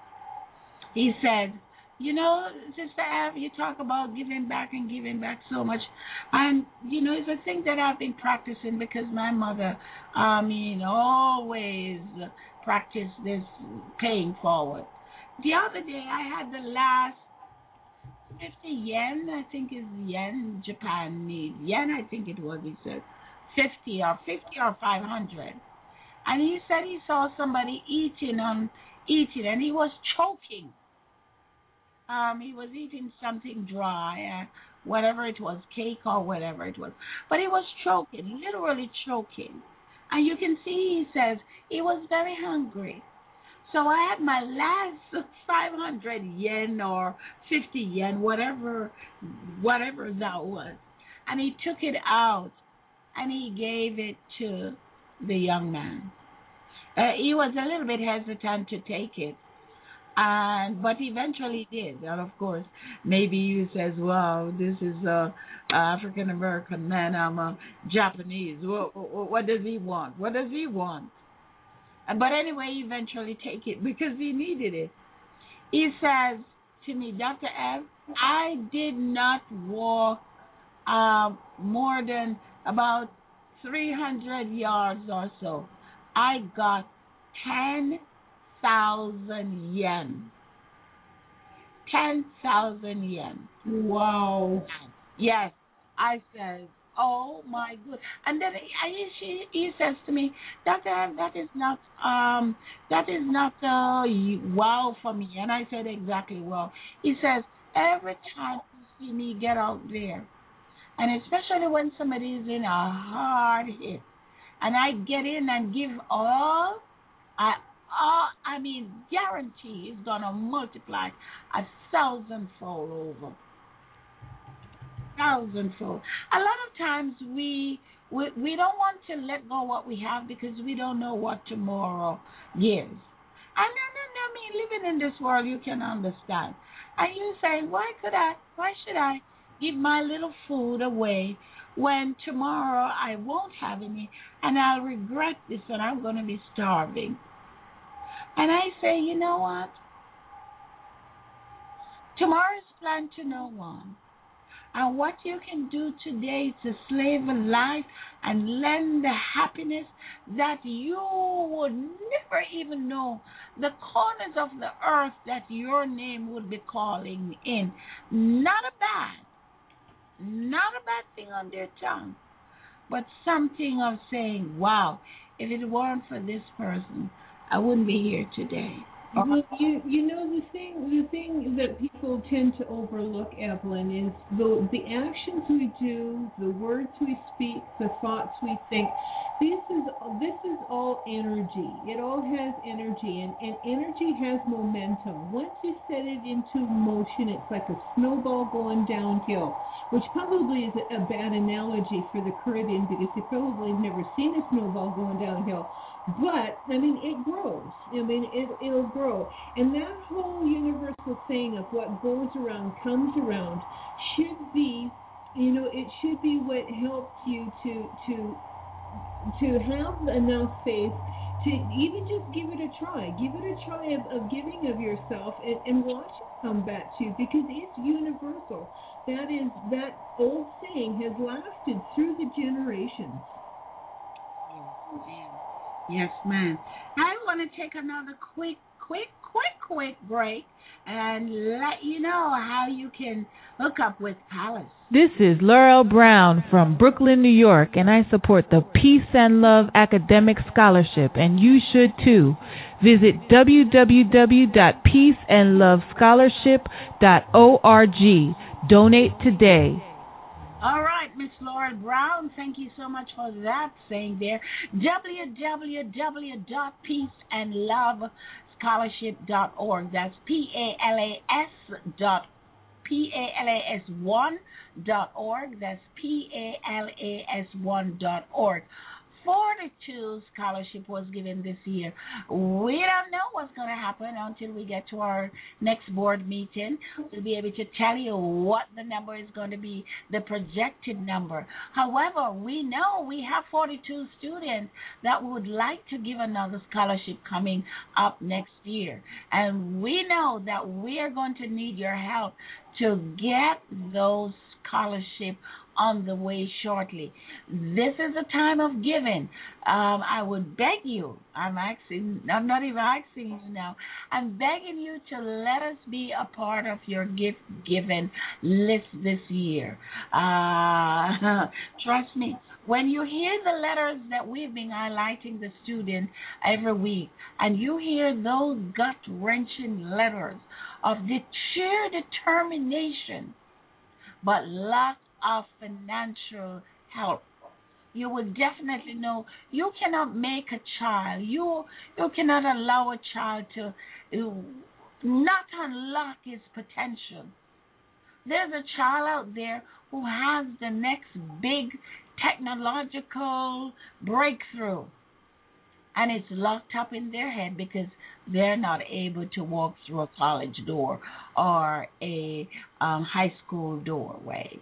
he said, you know, Sister Av, you talk about giving back and giving back so much. And, you know, it's a thing that I've been practicing because my mother, I mean, always practiced this paying forward. The other day I had the last fifty yen, I think is yen, Japan needs. Yen, I think it was, he said. fifty or fifty or five hundred. And he said he saw somebody eating on eating and he was choking. Um, he was eating something dry, uh, whatever it was, cake or whatever it was. But he was choking, literally choking. And you can see, he says, he was very hungry. So I had my last five hundred yen or fifty yen, whatever, whatever that was. And he took it out and he gave it to the young man. Uh, he was a little bit hesitant to take it. And but eventually did, and of course, maybe he says, "Well, this is a African American man. I'm a Japanese. What, what, what does he want? What does he want?" But anyway, he eventually take it because he needed it. He says to me, "Doctor F, I did not walk uh, more than about three hundred yards or so. I got ten thousand yen. Ten thousand yen. Wow. Yes. I said, oh my good. And then he, he, he says to me, Doctor, that is not um that is not uh wow for me. And I said, exactly wow. He says, every time you see me get out there, and especially when somebody is in a hard hit, and I get in and give all, I all, I mean, guarantee is gonna multiply a thousandfold over. Thousandfold. A lot of times we, we we don't want to let go what we have because we don't know what tomorrow gives. And no, no, no, I mean, living in this world, you can understand. And you say, why could I? Why should I give my little food away when tomorrow I won't have any and I'll regret this and I'm going to be starving? And I say, you know what? Tomorrow's planned to no one. And what you can do today to save a life and lend the happiness that you would never even know the corners of the earth that your name would be calling in. Not a bad, not a bad thing on their tongue, but something of saying, wow, if it weren't for this person, I wouldn't be here today. Well, you you know the thing the thing that people tend to overlook, Evelyn, is the the actions we do, the words we speak, the thoughts we think. This is this is all energy. It all has energy, and, and energy has momentum. Once you set it into motion, it's like a snowball going downhill, which probably is a, a bad analogy for the Caribbean because you probably have never seen a snowball going downhill. But, I mean, it grows. I mean, it, it'll grow. And that whole universal saying of what goes around comes around should be, you know, it should be what helps you to to to have enough faith to even just give it a try. Give it a try of, of giving of yourself and, and watch it come back to you because it's universal. That is, that old saying has lasted through the generations. Yeah. Yes, ma'am. I want to take another quick, quick, quick, quick break and let you know how you can hook up with Palace. This is Laurel Brown from Brooklyn, New York, and I support the Peace and Love Academic Scholarship, and you should too. Visit w w w dot peace and love scholarship dot org. Donate today. All right, Miss Laura Brown, thank you so much for that saying there. w w w dot peace and love scholarship dot org. That's P A L A S dot P A L A S one dot org. That's P A L A S one dot org. forty-two scholarship was given this year. We don't know what's going to happen until we get to our next board meeting. We'll be able to tell you what the number is going to be, the projected number. However, we know we have forty-two students that would like to give another scholarship coming up next year. And we know that we are going to need your help to get those scholarships on the way shortly. This is a time of giving. Um, I would beg you, I'm asking, I'm not even asking you now, I'm begging you to let us be a part of your gift giving list this year. Uh, trust me, when you hear the letters that we've been highlighting the student every week, and you hear those gut-wrenching letters of the sheer determination, but lack of financial help, you will definitely know you cannot make a child, you you cannot allow a child to not unlock his potential. There's a child out there who has the next big technological breakthrough, and it's locked up in their head because they're not able to walk through a college door or a um, high school doorways.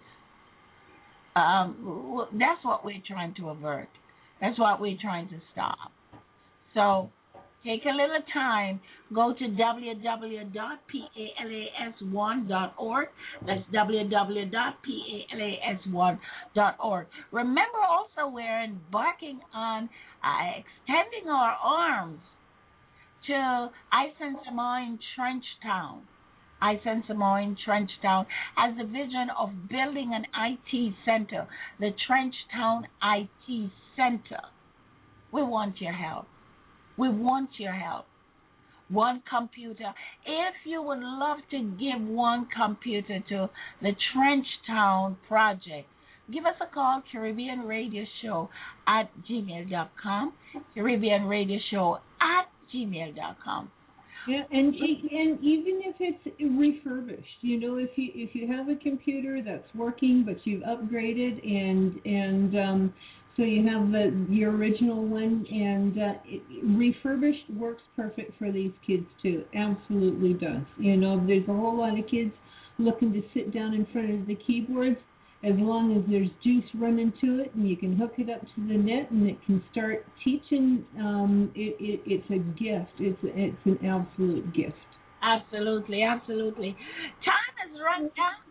Um, that's what we're trying to avert. That's what we're trying to stop. So take a little time. Go to w w w dot palas one dot org. That's w w w dot palas one dot org. Remember also we're embarking on uh, extending our arms to Eisensamoin Trenchtown. Eisensamoin Trenchtown has the vision of building an I T center, the Trenchtown I T Center. We want your help. We want your help. One computer. If you would love to give one computer to the Trenchtown project, give us a call, Caribbean Radio Show at gmail dot com, Caribbean Radio Show at gmail dot com. Yeah, and and even if it's refurbished, you know, if you if you have a computer that's working but you've upgraded and and um, so you have the your original one and uh, it, refurbished works perfect for these kids too. Absolutely does. You know, there's a whole lot of kids looking to sit down in front of the keyboards. As long as there's juice running to it and you can hook it up to the net and it can start teaching, um, it, it, it's a gift. It's it's an absolute gift. Absolutely, absolutely. Time has run down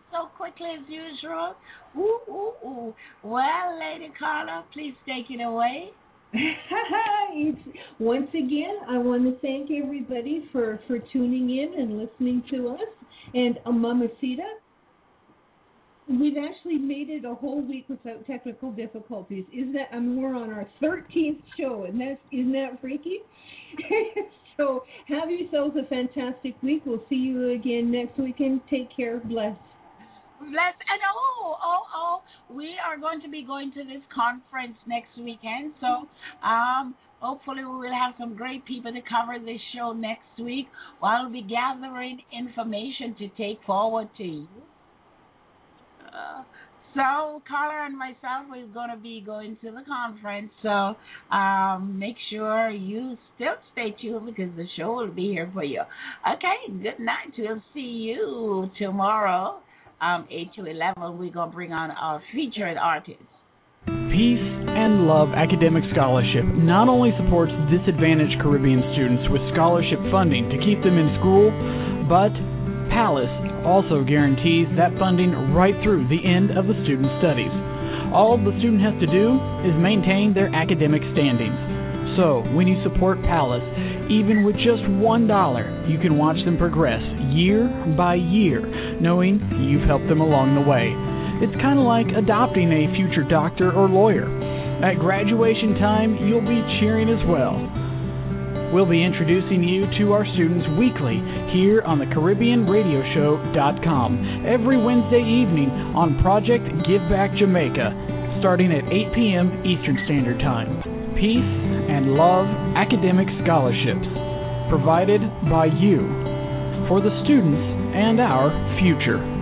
so quickly as usual. Ooh, ooh, ooh. Well, Lady Carla, please take it away. it's, once again, I want to thank everybody for, for tuning in and listening to us. And uh, Mamacita, we've actually made it a whole week without technical difficulties. Is that? I mean, we're on our thirteenth show, and that's isn't that freaky? So have yourselves a fantastic week. We'll see you again next weekend. Take care. Bless. Bless. And oh, oh, oh, we are going to be going to this conference next weekend. So um, hopefully we will have some great people to cover this show next week while we'll be gathering information to take forward to you. Uh, so Carla and myself, we're going to be going to the conference. So um, make sure you still stay tuned because the show will be here for you. Okay, good night. We'll see you tomorrow, um, eight to eleven. We're going to bring on our featured artist. Peace and Love Academic Scholarship not only supports disadvantaged Caribbean students with scholarship funding to keep them in school, but Palace also guarantees that funding right through the end of the student's studies. All the student has to do is maintain their academic standings. So, when you support Palace, even with just one dollar, you can watch them progress year by year, knowing you've helped them along the way. It's kind of like adopting a future doctor or lawyer. At graduation time, you'll be cheering as well. We'll be introducing you to our students weekly here on the Caribbean Radio Show dot com every Wednesday evening on Project Give Back Jamaica, starting at eight p.m. Eastern Standard Time. Peace and Love Academic Scholarships, provided by you, for the students and our future.